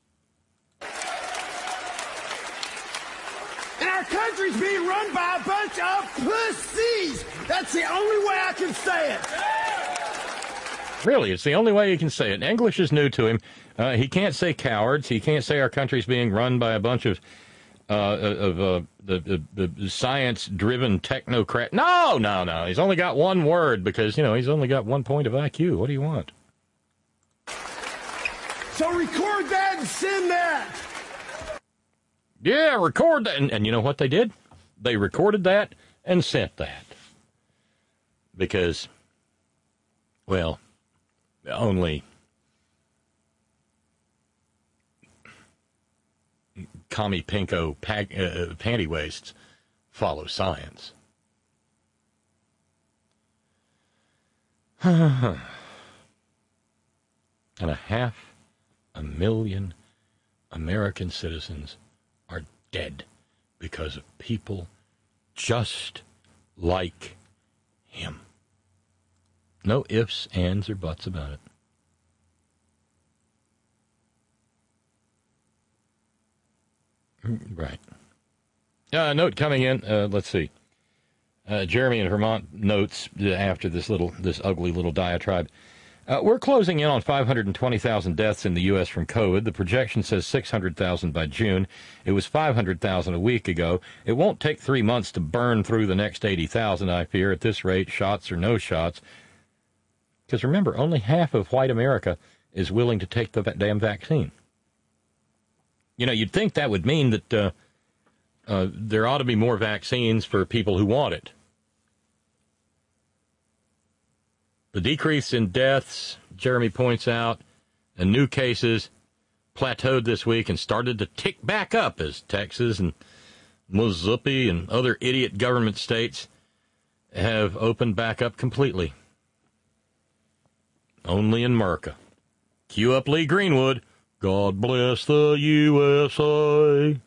And our country's being run by a bunch of pussies. That's the only way I can say it. Really, it's the only way you can say it. English is new to him. He can't say cowards. He can't say our country's being run by a bunch of the science-driven technocrat. No. He's only got one word because, he's only got 1 point of IQ. What do you want? So record that and send that. Yeah, record that. And you know what they did? They recorded that and sent that. Because, well, only commie pinko panty waists follow science. And 500,000 American citizens are dead because of people just like him. No ifs, ands, or buts about it. Right. Note coming in. Let's see. Jeremy in Vermont notes after this ugly little diatribe. We're closing in on 520,000 deaths in the U.S. from COVID. The projection says 600,000 by June. It was 500,000 a week ago. It won't take 3 months to burn through the next 80,000, I fear, at this rate, shots or no shots. Because remember, only half of white America is willing to take the damn vaccine. You'd think that would mean that there ought to be more vaccines for people who want it. The decrease in deaths, Jeremy points out, and new cases plateaued this week and started to tick back up as Texas and Missouri and other idiot government states have opened back up completely. Only in America. Cue up Lee Greenwood. God bless the USA.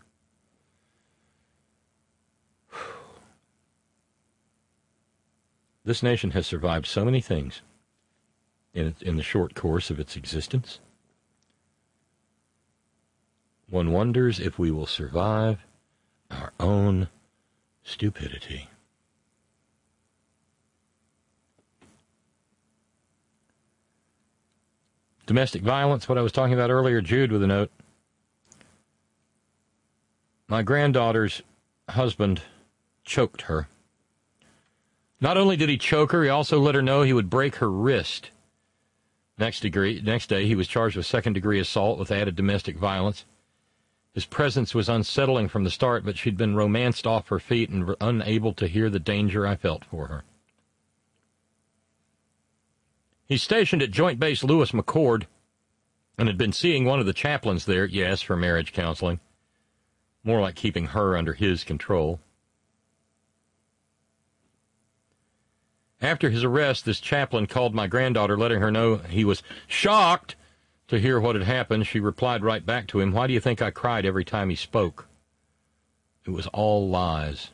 This nation has survived so many things in the short course of its existence. One wonders if we will survive our own stupidity. Domestic violence, what I was talking about earlier, Jude with a note. My granddaughter's husband choked her. Not only did he choke her, he also let her know he would break her wrist. Next day, he was charged with second-degree assault with added domestic violence. His presence was unsettling from the start, but she'd been romanced off her feet and unable to hear the danger I felt for her. He's stationed at Joint Base Lewis McChord and had been seeing one of the chaplains there, yes, for marriage counseling. More like keeping her under his control. After his arrest, this chaplain called my granddaughter, letting her know he was shocked to hear what had happened. She replied right back to him, "Why do you think I cried every time he spoke?" It was all lies.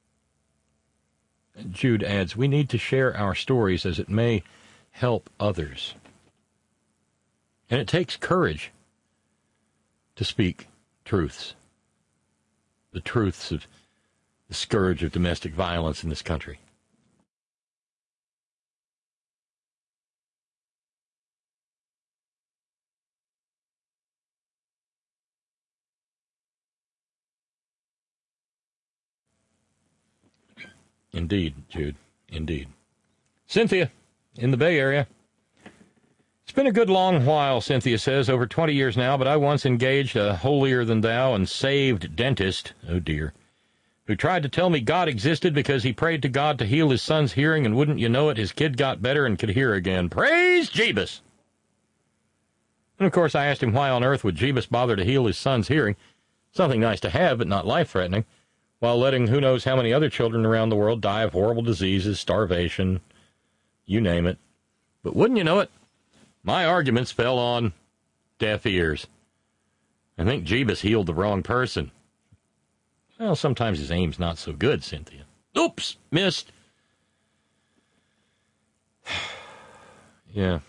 Jude adds, we need to share our stories as it may help others. And it takes courage to speak truths. The truths of the scourge of domestic violence in this country. Indeed, Jude. Indeed. Cynthia, in the Bay Area. It's been a good long while, Cynthia says, over 20 years now, but I once engaged a holier-than-thou and saved dentist, oh dear, who tried to tell me God existed because he prayed to God to heal his son's hearing, and wouldn't you know it, his kid got better and could hear again. Praise Jeebus! And of course I asked him why on earth would Jeebus bother to heal his son's hearing, something nice to have but not life-threatening, while letting who knows how many other children around the world die of horrible diseases, starvation, you name it. But wouldn't you know it, my arguments fell on deaf ears. I think Jeebus healed the wrong person. Well, sometimes his aim's not so good, Cynthia. Oops, missed. Yeah.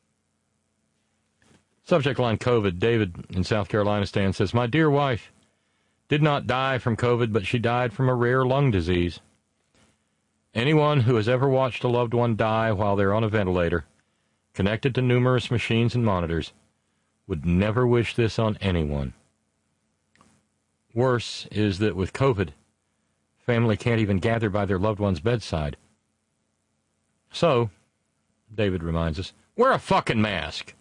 Subject line COVID. David in South Carolina Stan says, my dear wife did not die from COVID, but she died from a rare lung disease. Anyone who has ever watched a loved one die while they're on a ventilator, connected to numerous machines and monitors, would never wish this on anyone. Worse is that with COVID, family can't even gather by their loved one's bedside. So, David reminds us, wear a fucking mask.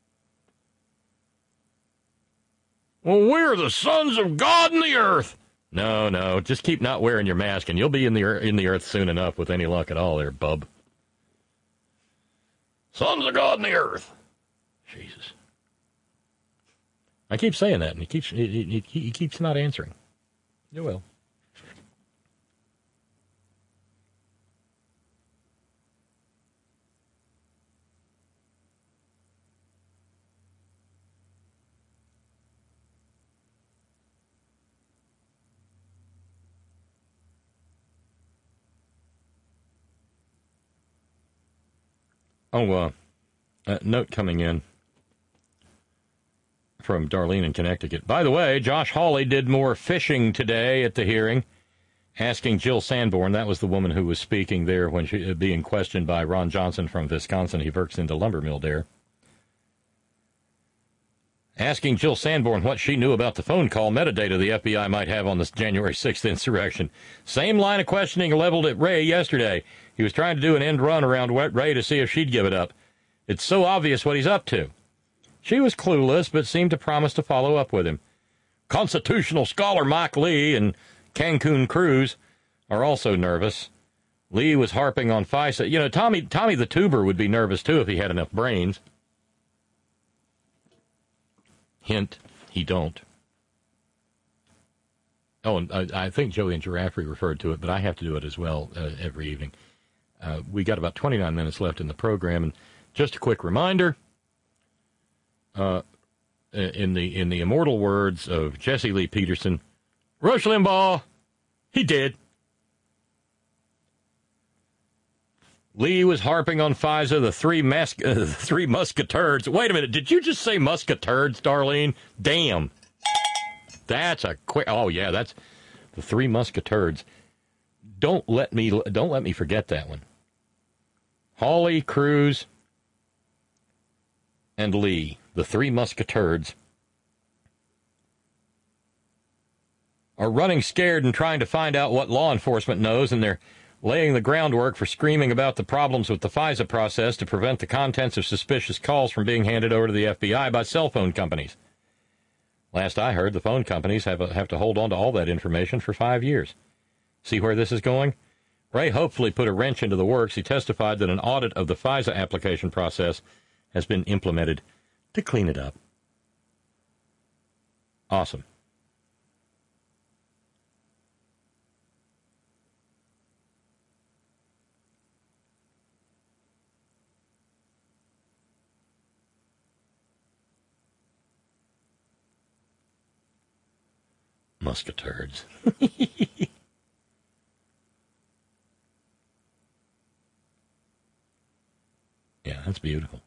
Well, we're the sons of God in the earth. No, just keep not wearing your mask, and you'll be in the earth soon enough with any luck at all there, bub. Sons of God in the earth. Jesus. I keep saying that, and he keeps not answering. You will. Oh, a note coming in from Darlene in Connecticut. By the way, Josh Hawley did more fishing today at the hearing, asking Jill Sanborn, that was the woman who was speaking there when she being questioned by Ron Johnson from Wisconsin. He works in the lumber mill there. Asking Jill Sanborn what she knew about the phone call metadata the FBI might have on this January 6th insurrection. Same line of questioning leveled at Ray yesterday. He was trying to do an end run around Ray to see if she'd give it up. It's so obvious what he's up to. She was clueless, but seemed to promise to follow up with him. Constitutional scholar Mike Lee and Cancun Cruz are also nervous. Lee was harping on FISA. You know, Tommy the Tuber would be nervous, too, if he had enough brains. Hint, he don't. Oh, and I think Joey and Giraffe referred to it, but I have to do it as well every evening. We got about 29 minutes left in the program, and just a quick reminder, in the immortal words of Jesse Lee Peterson, Rush Limbaugh, he did. Lee was harping on FISA, the three musketeers. Wait a minute, did you just say musketeers, Darlene? Damn. That's a quick. Oh yeah, that's the three musketeers. Don't let me forget that one. Hawley, Cruz, and Lee, the three musketeers, are running scared and trying to find out what law enforcement knows, and they're laying the groundwork for screaming about the problems with the FISA process to prevent the contents of suspicious calls from being handed over to the FBI by cell phone companies. Last I heard, the phone companies have to hold on to all that information for 5 years. See where this is going? Ray hopefully put a wrench into the works. He testified that an audit of the FISA application process has been implemented to clean it up. Awesome. Musketeers. Yeah, that's beautiful.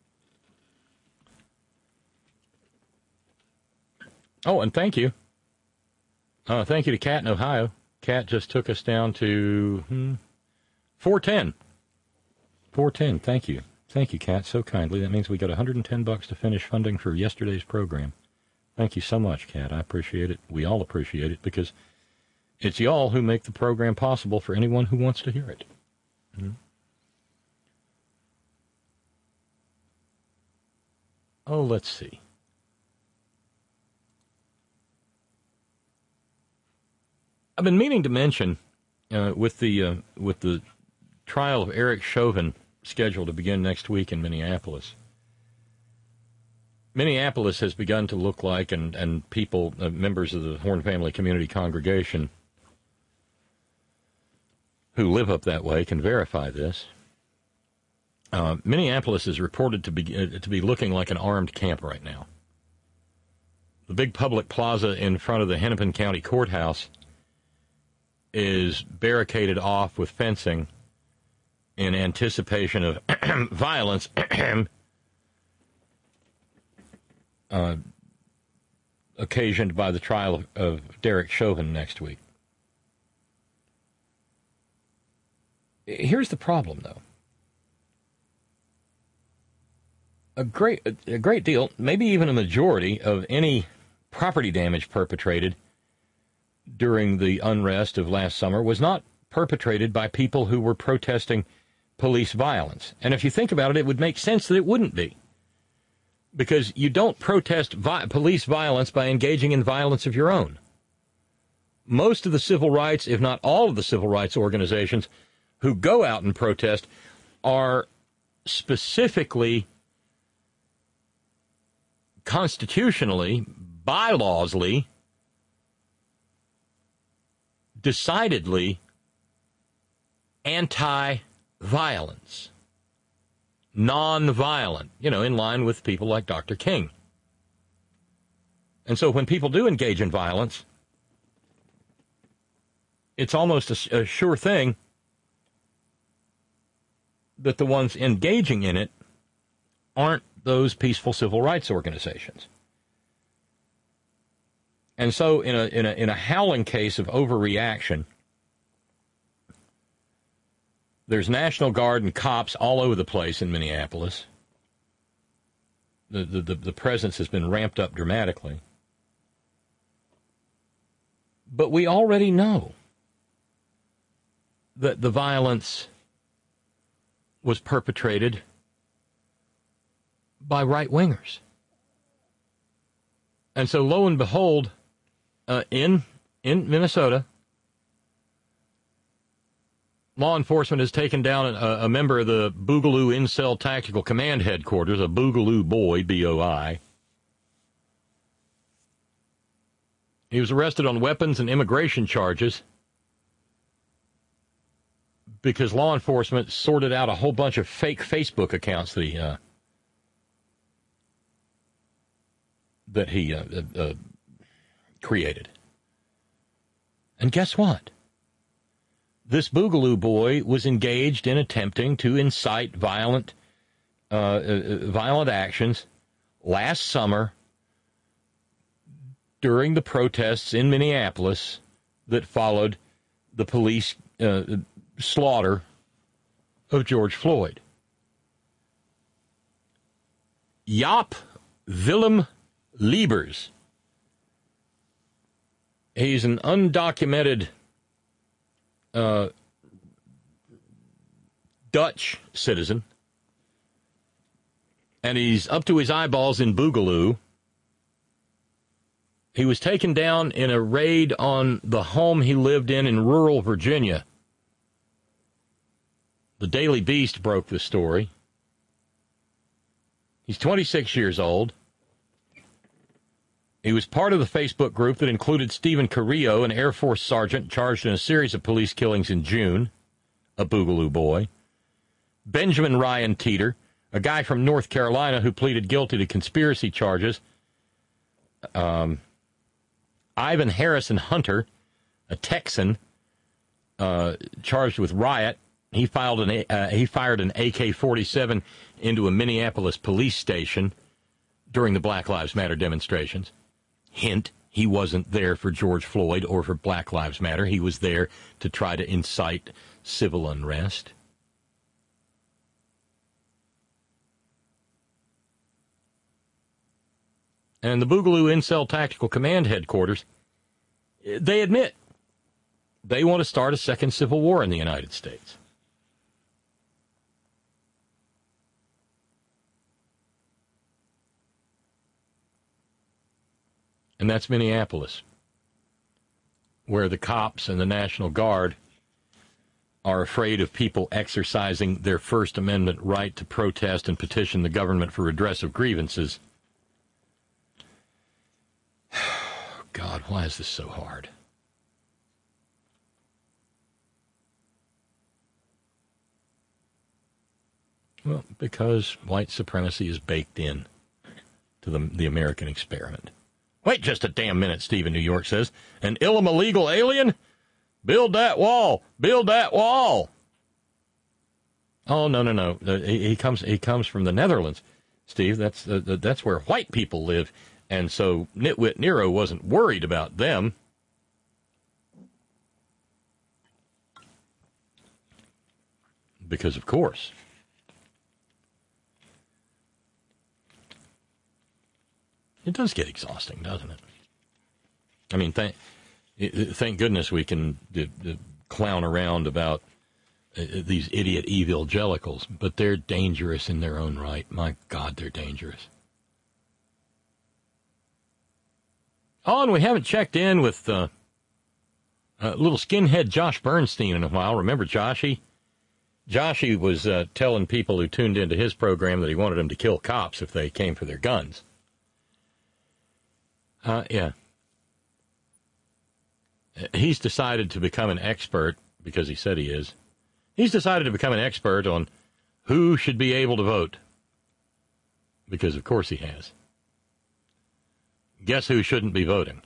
Oh, and thank you. Thank you to Kat in Ohio. Kat just took us down to 410. 410, thank you. Thank you, Kat, so kindly. That means we got $110 to finish funding for yesterday's program. Thank you so much, Kat. I appreciate it. We all appreciate it because it's y'all who make the program possible for anyone who wants to hear it. Mm-hmm. Oh, let's see. I've been meaning to mention with the trial of Eric Chauvin scheduled to begin next week in Minneapolis. Minneapolis has begun to look like, and people, members of the Horn Family Community Congregation who live up that way can verify this. Minneapolis is reported to be looking like an armed camp right now. The big public plaza in front of the Hennepin County Courthouse is barricaded off with fencing in anticipation of violence occasioned by the trial of Derek Chauvin next week. Here's the problem, though. A great deal, maybe even a majority of any property damage perpetrated during the unrest of last summer was not perpetrated by people who were protesting police violence. And if you think about it, it would make sense that it wouldn't be. Because you don't protest police violence by engaging in violence of your own. Most of the civil rights, if not all of the civil rights organizations who go out and protest are specifically, constitutionally, bylawsly, decidedly anti-violence. Non-violent, in line with people like Dr. King. And so when people do engage in violence, it's almost a sure thing that the ones engaging in it aren't those peaceful civil rights organizations. And so in a howling case of overreaction, there's National Guard and cops all over the place in Minneapolis. The presence has been ramped up dramatically. But we already know that the violence was perpetrated by right-wingers. And so, lo and behold, in Minnesota, law enforcement has taken down a member of the Boogaloo Incel Tactical Command Headquarters, a Boogaloo boy, B-O-I. He was arrested on weapons and immigration charges because law enforcement sorted out a whole bunch of fake Facebook accounts that he created. And guess what? This Boogaloo boy was engaged in attempting to incite violent actions last summer during the protests in Minneapolis that followed the police slaughter of George Floyd. Jaap Willem Liebers. He's an undocumented Dutch citizen, and he's up to his eyeballs in Boogaloo. He was taken down in a raid on the home he lived in rural Virginia. The Daily Beast broke the story. He's 26 years old. He was part of the Facebook group that included Stephen Carrillo, an Air Force sergeant charged in a series of police killings in June, a Boogaloo boy. Benjamin Ryan Teeter, a guy from North Carolina who pleaded guilty to conspiracy charges. Ivan Harrison Hunter, a Texan, charged with riot. He fired an AK-47 into a Minneapolis police station during the Black Lives Matter demonstrations. Hint, he wasn't there for George Floyd or for Black Lives Matter. He was there to try to incite civil unrest. And the Boogaloo Incel Tactical Command Headquarters, they admit they want to start a second civil war in the United States. And that's Minneapolis, where the cops and the National Guard are afraid of people exercising their First Amendment right to protest and petition the government for redress of grievances. God, why is this so hard? Well, because white supremacy is baked in to the American experiment. Wait just a damn minute, Stephen New York says. An illegal alien? Build that wall. Build that wall. Oh, no. He comes from the Netherlands, Steve. That's where white people live. And so Nitwit Nero wasn't worried about them. Because, of course. It does get exhausting, doesn't it? I mean, thank goodness we can clown around about these idiot evangelicals, but they're dangerous in their own right. My God, they're dangerous. Oh, and we haven't checked in with little skinhead Josh Bernstein in a while. Remember Joshy? Joshy was telling people who tuned into his program that he wanted them to kill cops if they came for their guns. Yeah. He's decided to become an expert, because he said he is. He's decided to become an expert on who should be able to vote. Because, of course, he has. Guess who shouldn't be voting?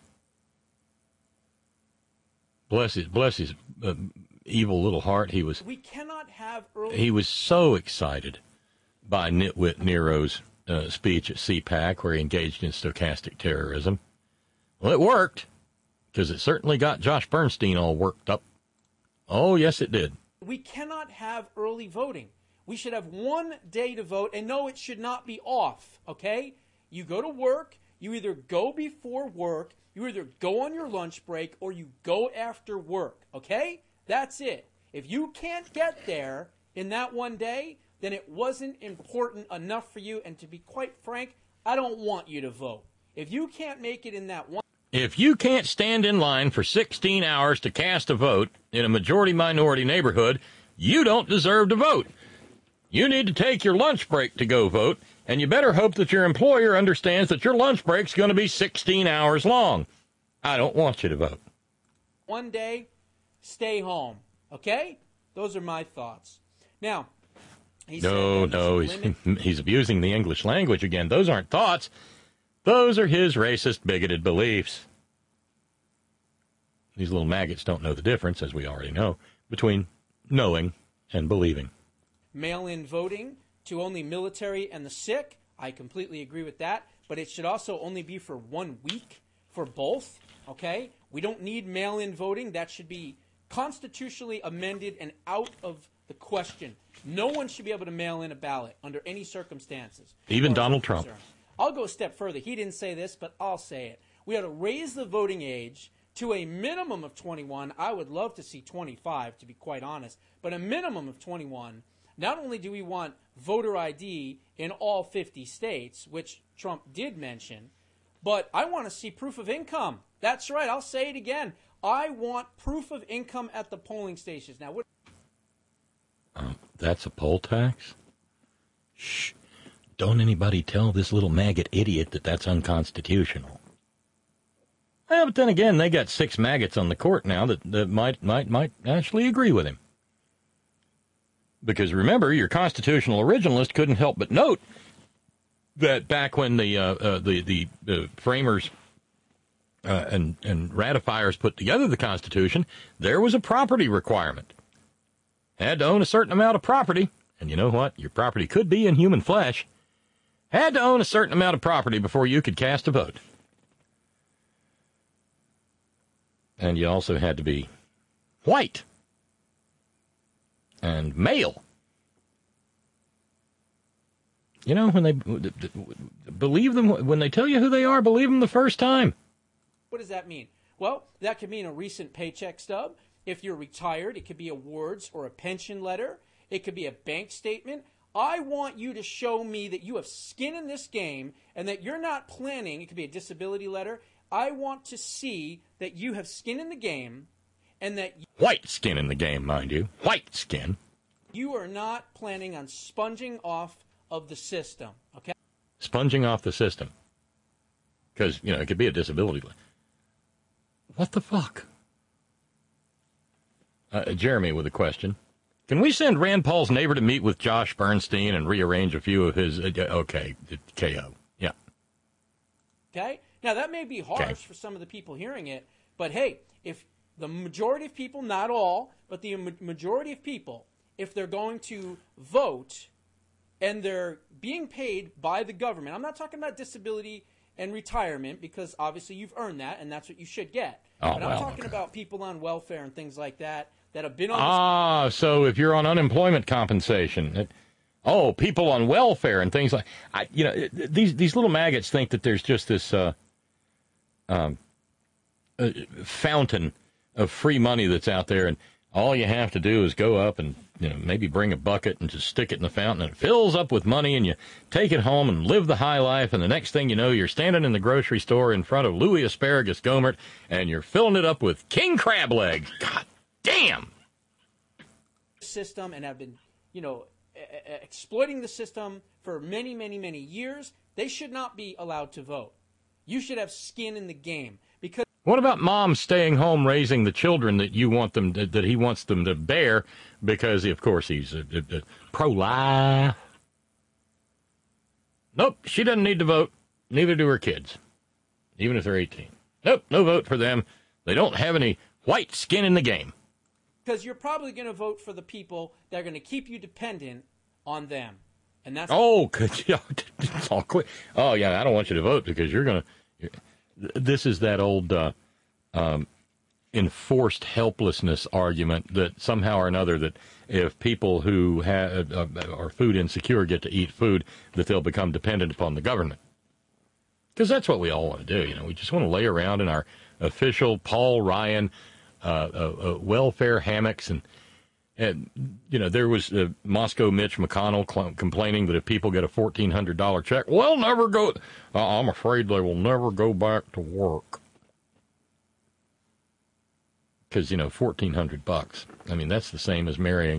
Bless his evil little heart. We cannot have he was so excited by Nitwit Nero's speech at CPAC, where he engaged in stochastic terrorism. Well, it worked, because it certainly got Josh Bernstein all worked up. Oh, yes, it did. We cannot have early voting. We should have one day to vote, and no, it should not be off, okay? You go to work, you either go before work, you either go on your lunch break, or you go after work, okay? That's it. If you can't get there in that one day, then it wasn't important enough for you, and to be quite frank, I don't want you to vote. If you can't make it in that one... If you can't stand in line for 16 hours to cast a vote in a majority-minority neighborhood, you don't deserve to vote. You need to take your lunch break to go vote, and you better hope that your employer understands that your lunch break's going to be 16 hours long. I don't want you to vote. One day, stay home, okay? Those are my thoughts. Now, he's abusing the English language again. Those aren't thoughts. Those are his racist, bigoted beliefs. These little maggots don't know the difference, as we already know, between knowing and believing. Mail-in voting to only military and the sick, I completely agree with that, but it should also only be for 1 week for both, okay? We don't need mail-in voting. That should be constitutionally amended and out of the question. No one should be able to mail in a ballot under any circumstances. Even Donald Trump. I'll go a step further. He didn't say this, but I'll say it. We ought to raise the voting age to a minimum of 21. I would love to see 25, to be quite honest, but a minimum of 21. Not only do we want voter ID in all 50 states, which Trump did mention, but I want to see proof of income. That's right. I'll say it again. I want proof of income at the polling stations. Now, what? That's a poll tax? Shh. Don't anybody tell this little maggot idiot that that's unconstitutional. Well, but then again, they got 6 maggots on the court now that might actually agree with him. Because remember, your constitutional originalist couldn't help but note that back when the framers and ratifiers put together the Constitution, there was a property requirement. Had to own a certain amount of property, and you know what? Your property could be in human flesh. Had to own a certain amount of property before you could cast a vote. And you also had to be white and male. You know, when they believe them, when they tell you who they are, believe them the first time. What does that mean? Well, that could mean a recent paycheck stub. If you're retired, it could be awards or a pension letter. It could be a bank statement. I want you to show me that you have skin in this game and that you're not planning. It could be a disability letter. I want to see that you have skin in the game and that... White skin in the game, mind you. White skin. You are not planning on sponging off of the system, okay? Sponging off the system. Because, you know, it could be a disability letter. What the fuck? Jeremy with a question. Can we send Rand Paul's neighbor to meet with Josh Bernstein and rearrange a few of his... okay, KO. Yeah. Okay? Now, that may be harsh for some of the people hearing it, but hey, if the majority of people, not all, but the majority of people, if they're going to vote and they're being paid by the government. I'm not talking about disability and retirement, because obviously you've earned that and that's what you should get. But I'm talking about people on welfare and things like that have been on so if you're on unemployment compensation, people on welfare and things like, these little maggots think that there's just this fountain of free money that's out there, and all you have to do is go up and maybe bring a bucket and just stick it in the fountain, and it fills up with money, and you take it home and live the high life, and the next thing you know, you're standing in the grocery store in front of Louis Asparagus Gomert, and you're filling it up with king crab legs. God damn! System and have been, exploiting the system for many, many, many years. They should not be allowed to vote. You should have skin in the game. Because what about moms staying home raising the children that you want them that he wants them to bear, because of course he's a pro-life? Nope, she doesn't need to vote. Neither do her kids, even if they're 18. Nope, no vote for them. They don't have any white skin in the game. Because you're probably going to vote for the people that are going to keep you dependent on them. And that's it's all quick. Oh, yeah, I don't want you to vote because you're going to... This is that old enforced helplessness argument that somehow or another that if people who are food insecure get to eat food, that they'll become dependent upon the government. Because that's what we all want to do. We just want to lay around in our official Paul Ryan welfare hammocks, and there was Moscow Mitch McConnell complaining that if people get a $1,400 check, well, never go. I'm afraid they will never go back to work because $1,400. I mean, that's the same as marrying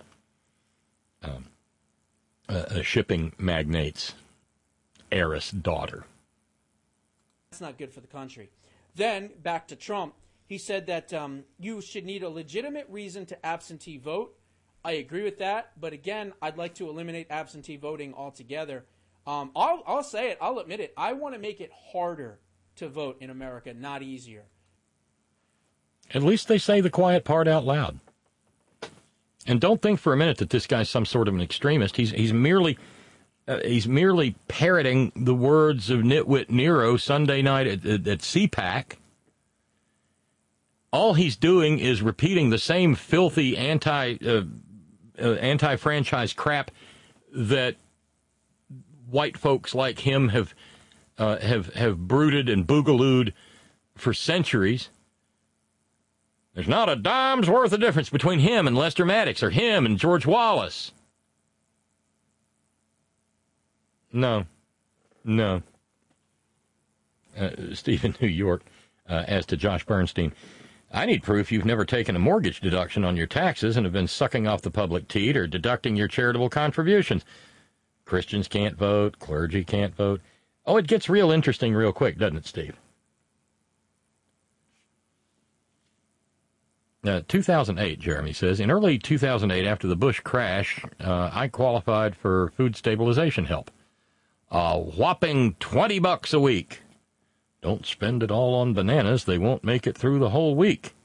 a shipping magnate's heiress daughter. That's not good for the country. Then back to Trump. He said that you should need a legitimate reason to absentee vote. I agree with that, but again, I'd like to eliminate absentee voting altogether. I'll say it. I'll admit it. I want to make it harder to vote in America, not easier. At least they say the quiet part out loud. And don't think for a minute that this guy's some sort of an extremist. He's merely parroting the words of Nitwit Nero Sunday night at CPAC. All he's doing is repeating the same filthy anti-franchise crap that white folks like him have brooded and boogalooed for centuries. There's not a dime's worth of difference between him and Lester Maddox or him and George Wallace. No. Stephen New York, as to Josh Bernstein, I need proof you've never taken a mortgage deduction on your taxes and have been sucking off the public teat or deducting your charitable contributions. Christians can't vote. Clergy can't vote. Oh, it gets real interesting real quick, doesn't it, Steve? 2008, Jeremy says, in early 2008, after the Bush crash, I qualified for food stabilization help. A whopping $20 a week. Don't spend it all on bananas. They won't make it through the whole week.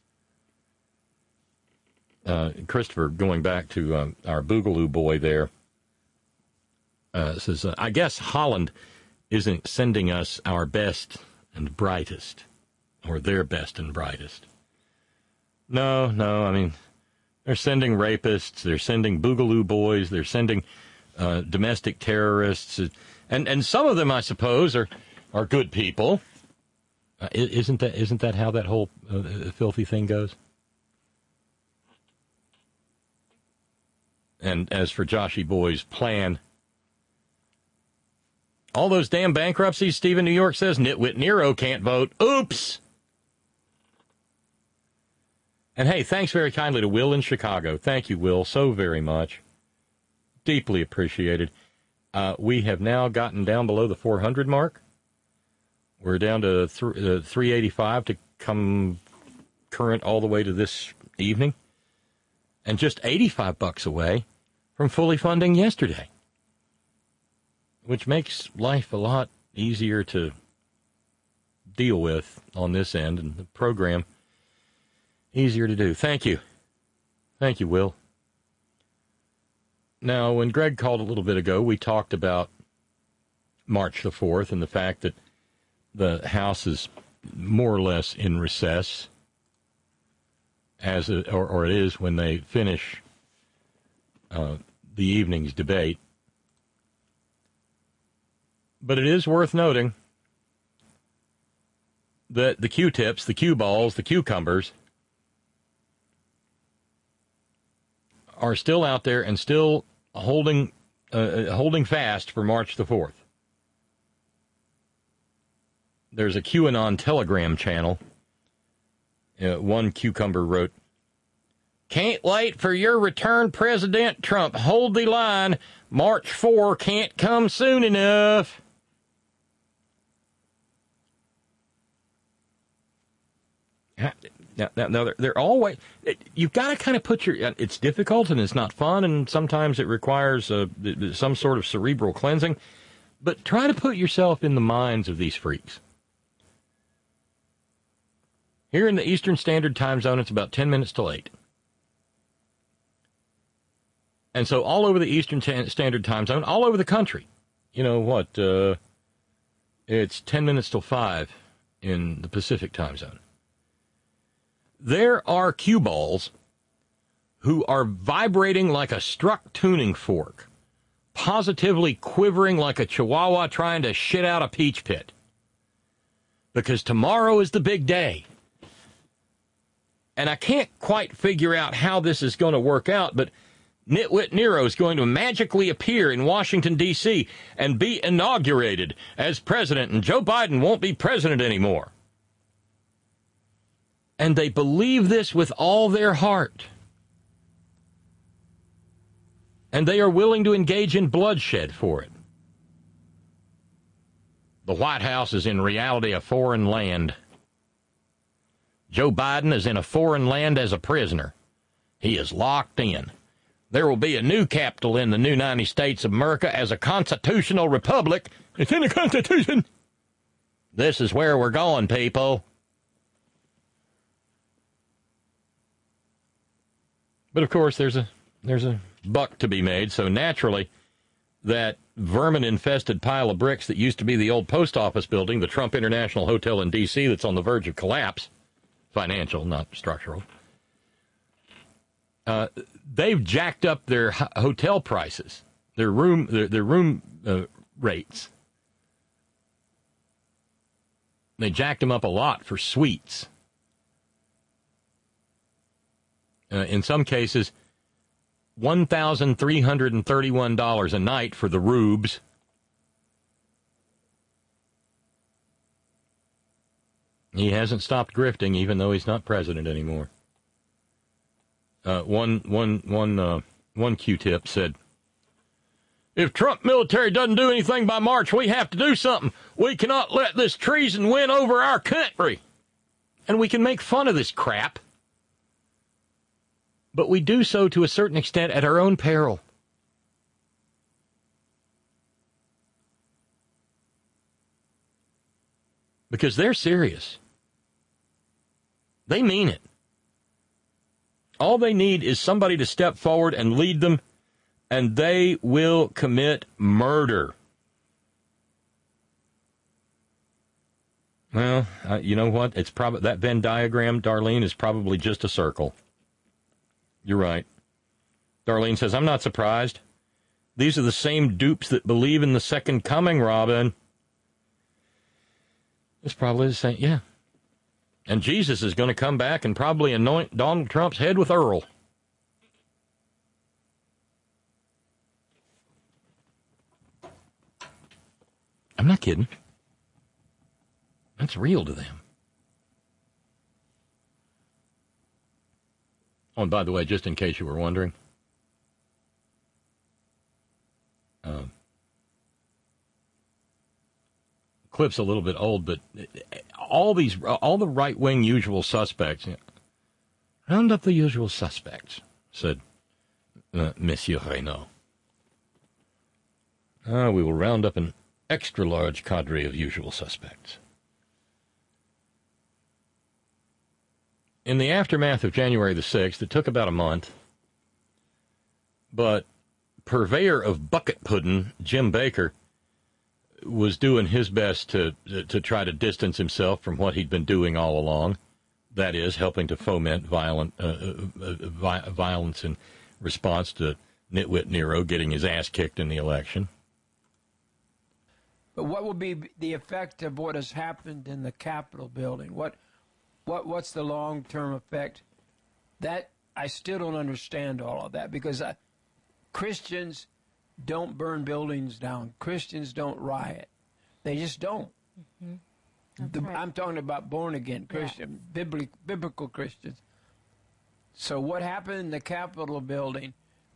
Christopher, going back to our Boogaloo boy there, says, I guess Holland isn't sending us our best and brightest, or their best and brightest. No, I mean, they're sending rapists, they're sending Boogaloo boys, they're sending domestic terrorists, and some of them, I suppose, are good people. Isn't that how that whole filthy thing goes? And as for Joshy Boy's plan, all those damn bankruptcies, Stephen New York says, Nitwit Nero can't vote. Oops! And hey, thanks very kindly to Will in Chicago. Thank you, Will, so very much. Deeply appreciated. We have now gotten down below the 400 mark. We're down to 385 to come current all the way to this evening. And just $85 away from fully funding yesterday, which makes life a lot easier to deal with on this end, and the program easier to do. Thank you. Thank you, Will. Now, when Greg called a little bit ago, we talked about March the 4th and the fact that the House is more or less in recess, or it is when they finish the evening's debate. But it is worth noting that the Q-tips, the Q-balls, the cucumbers are still out there and still holding fast for March the 4th. There's a QAnon Telegram channel. One cucumber wrote, "Can't wait for your return, President Trump. Hold the line. March 4 can't come soon enough." Now they're always, you've got to kind of put it's difficult and it's not fun and sometimes it requires some sort of cerebral cleansing, but try to put yourself in the minds of these freaks. Here in the Eastern Standard Time Zone, it's about 10 minutes till 8. And so all over the Eastern Standard Time Zone, all over the country, it's 10 minutes till 5 in the Pacific Time Zone. There are cue balls who are vibrating like a struck tuning fork, positively quivering like a chihuahua trying to shit out a peach pit. Because tomorrow is the big day. And I can't quite figure out how this is going to work out, but Nitwit Nero is going to magically appear in Washington, D.C. and be inaugurated as president, and Joe Biden won't be president anymore. And they believe this with all their heart. And they are willing to engage in bloodshed for it. The White House is in reality a foreign land. Joe Biden is in a foreign land as a prisoner. He is locked in. There will be a new capital in the new 90 states of America as a constitutional republic. It's in the Constitution. This is where we're going, people. But of course, there's a buck to be made, so naturally, that vermin-infested pile of bricks that used to be the old post office building, the Trump International Hotel in D.C. that's on the verge of collapse, financial, not structural, they've jacked up their hotel prices, their room rates. They jacked them up a lot for suites. In some cases, $1,331 a night for the rubes. He hasn't stopped grifting, even though he's not president anymore. One Q-tip said, "If Trump military doesn't do anything by March, we have to do something. We cannot let this treason win over our country." And we can make fun of this crap, but we do so to a certain extent at our own peril. Because they're serious. They mean it. All they need is somebody to step forward and lead them, and they will commit murder. Well, you know what? It's probably that Venn diagram, Darlene, is probably just a circle. You're right. Darlene says, "I'm not surprised. These are the same dupes that believe in the second coming, Robin." It's probably the same, yeah. And Jesus is going to come back and probably anoint Donald Trump's head with Earl. I'm not kidding. That's real to them. Oh, and by the way, just in case you were wondering, clip's a little bit old, but all the right-wing usual suspects, round up the usual suspects, said Monsieur Reynaud. We will round up an extra-large cadre of usual suspects. In the aftermath of January the 6th, it took about a month, but purveyor of bucket pudding, Jim Baker, was doing his best to try to distance himself from what he'd been doing all along. That is, helping to foment violence in response to nitwit Nero getting his ass kicked in the election. But what will be the effect of what has happened in the Capitol building? What's the long-term effect? That I still don't understand all of that, because Christians don't burn buildings down. Christians don't riot. They just don't. Right. I'm talking about born-again Christian, biblical Christians. So what happened in the Capitol building?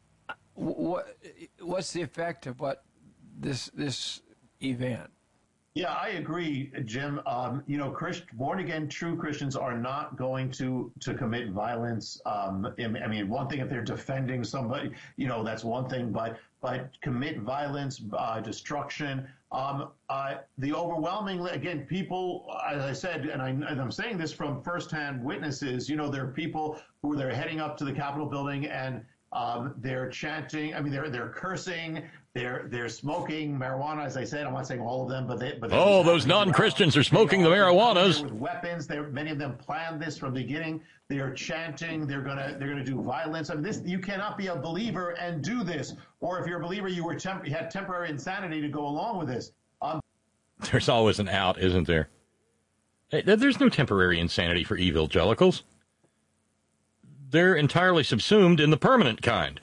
What's the effect of what this event? Yeah, I agree, Jim. Born-again true Christians are not going to commit violence. I mean, one thing if they're defending somebody, that's one thing, but commit violence, destruction. The overwhelmingly, again, people, as I said, and I'm saying this from firsthand witnesses, there are people who they're heading up to the Capitol building and they're chanting. I mean, they're cursing. They're smoking marijuana, as I said. I'm not saying all of them, but those non-Christians are smoking the marijuanas with weapons. Many of them planned this from the beginning. They are chanting. They're gonna do violence. I mean, you cannot be a believer and do this. Or if you're a believer, you had temporary insanity to go along with this. There's always an out, isn't there? There's no temporary insanity for evangelicals. They're entirely subsumed in the permanent kind.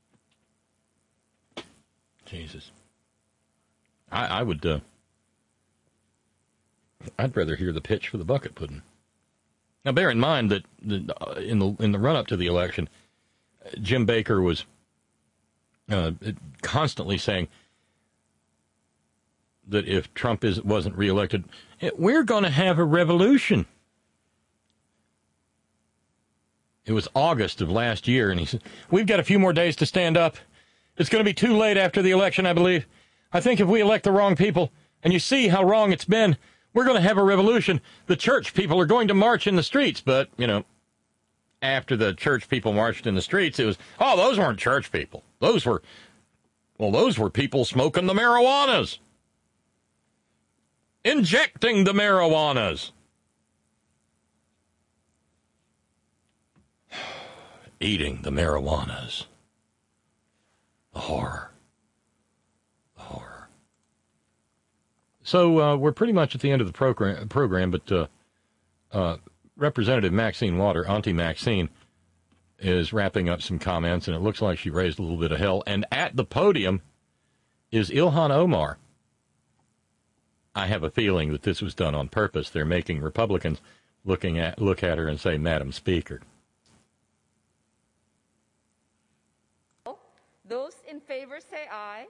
Jesus. I'd rather hear the pitch for the bucket pudding. Now, bear in mind that in the run-up to the election, Jim Baker was constantly saying that if Trump wasn't reelected, we're going to have a revolution. It was August of last year, and he said, we've got a few more days to stand up. It's going to be too late after the election, I believe. I think if we elect the wrong people, and you see how wrong it's been, we're going to have a revolution. The church people are going to march in the streets. But, after the church people marched in the streets, it was, those weren't church people. Those were people smoking the marijuanas. Injecting the marijuanas. Eating the marijuanas. The horror. So we're pretty much at the end of the program, but Representative Maxine Waters, Auntie Maxine, is wrapping up some comments, and it looks like she raised a little bit of hell. And at the podium is Ilhan Omar. I have a feeling that this was done on purpose. They're making Republicans look at her and say, Madam Speaker. Those in favor say aye.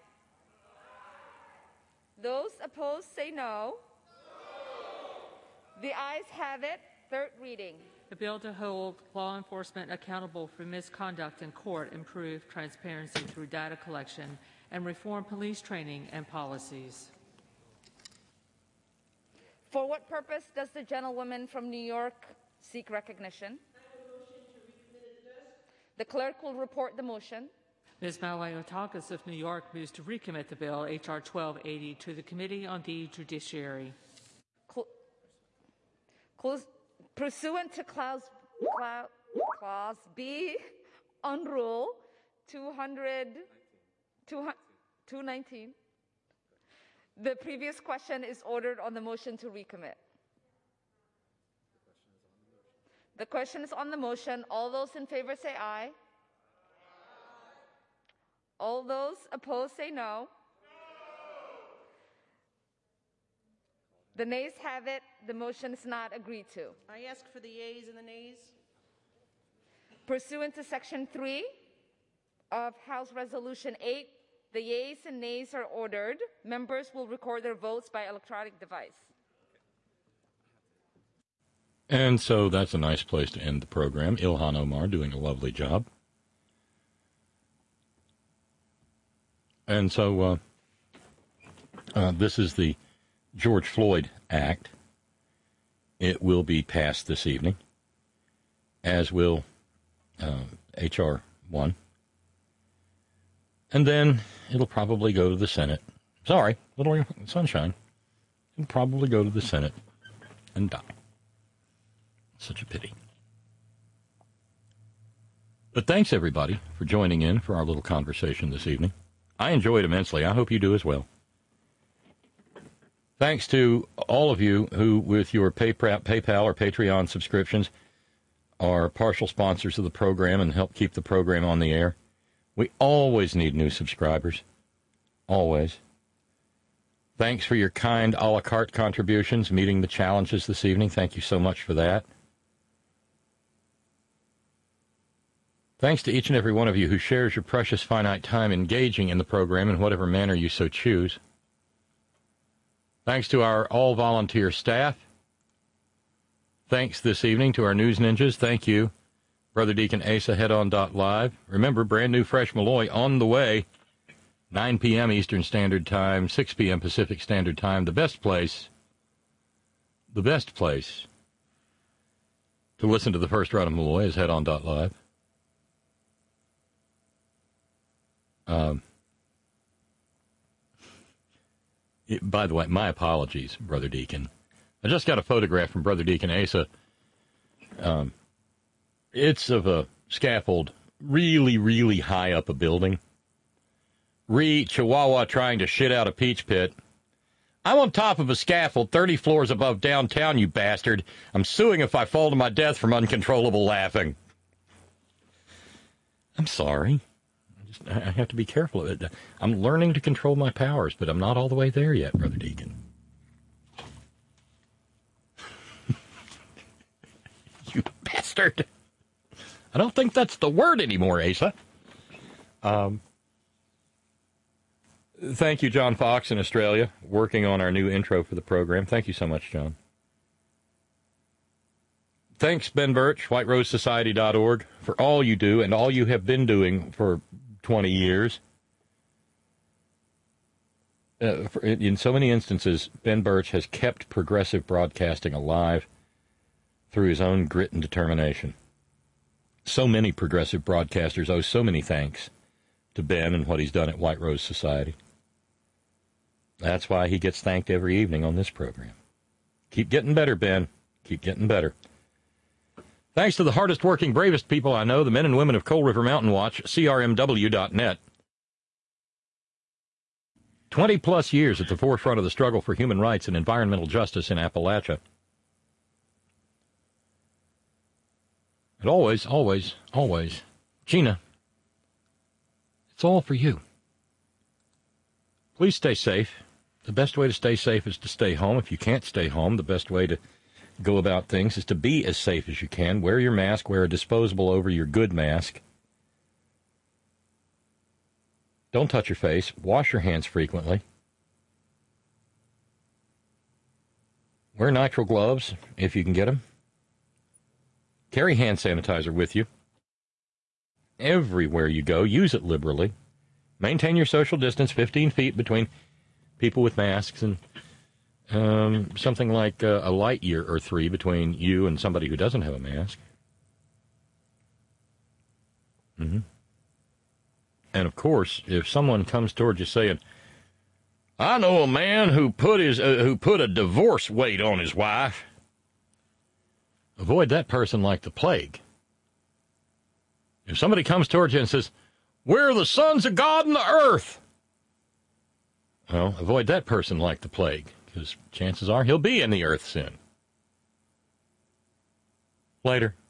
Those opposed say no. The ayes have it. Third reading. A bill to hold law enforcement accountable for misconduct in court, improve transparency through data collection, and reform police training and policies. For what purpose does the gentlewoman from New York seek recognition? The clerk will report the motion. Ms. Maliotakis of New York moves to recommit the bill, H.R. 1280, to the Committee on the Judiciary. Pursuant to Clause B on Rule 219, the previous question is ordered on the motion to recommit. The question is on the motion. All those in favor say aye. All those opposed say no. The nays have it. The motion is not agreed to. I ask for the yeas and the nays. Pursuant to Section 3 of House Resolution 8, the yeas and nays are ordered. Members will record their votes by electronic device. And so that's a nice place to end the program. Ilhan Omar doing a lovely job. And so this is the George Floyd Act. It will be passed this evening, as will H.R. 1. And then it'll probably go to the Senate. Sorry, little sunshine. It'll probably go to the Senate and die. Such a pity. But thanks, everybody, for joining in for our little conversation this evening. I enjoyed immensely. I hope you do as well. Thanks to all of you who, with your PayPal or Patreon subscriptions, are partial sponsors of the program and help keep the program on the air. We always need new subscribers. Always. Thanks for your kind a la carte contributions, meeting the challenges this evening. Thank you so much for that. Thanks to each and every one of you who shares your precious finite time engaging in the program in whatever manner you so choose. Thanks to our all-volunteer staff. Thanks this evening to our news ninjas. Thank you, Brother Deacon Asa, headon.live. Remember, brand new fresh Malloy on the way, 9 p.m. Eastern Standard Time, 6 p.m. Pacific Standard Time. The best place to listen to the first run of Malloy is headon.live. By the way, my apologies, Brother Deacon. I just got a photograph from Brother Deacon Asa. It's of a scaffold really, really high up a building. Chihuahua trying to shit out a peach pit. I'm on top of a scaffold 30 floors above downtown, you bastard. I'm suing if I fall to my death from uncontrollable laughing. I'm sorry. I have to be careful. I'm learning to control my powers, but I'm not all the way there yet, Brother Deacon. You bastard. I don't think that's the word anymore, Asa. Thank you, John Fox in Australia, working on our new intro for the program. Thank you so much, John. Thanks, Ben Birch, whiterosesociety.org, for all you do and all you have been doing for 20 years. In so many instances, Ben Birch has kept progressive broadcasting alive through his own grit and determination. So many progressive broadcasters owe so many thanks to Ben and what he's done at White Rose Society. That's why he gets thanked every evening on this program. Keep getting better, Ben. Keep getting better. Thanks to the hardest working, bravest people I know, the men and women of Coal River Mountain Watch, CRMW.net. 20-plus years at the forefront of the struggle for human rights and environmental justice in Appalachia. And always, always, always, Gina, it's all for you. Please stay safe. The best way to stay safe is to stay home. If you can't stay home, the best way to go about things is to be as safe as you can. Wear your mask. Wear a disposable over your good mask. Don't touch your face. Wash your hands frequently. Wear nitrile gloves if you can get them. Carry hand sanitizer with you. Everywhere you go, use it liberally. Maintain your social distance, 15 feet between people with masks, and something like a light year or 3 between you and somebody who doesn't have a mask. Mm-hmm. And, of course, if someone comes towards you saying, I know a man who put a divorce weight on his wife, avoid that person like the plague. If somebody comes towards you and says, we're the sons of God in the earth, well, avoid that person like the plague, because chances are he'll be in the earth soon. Later.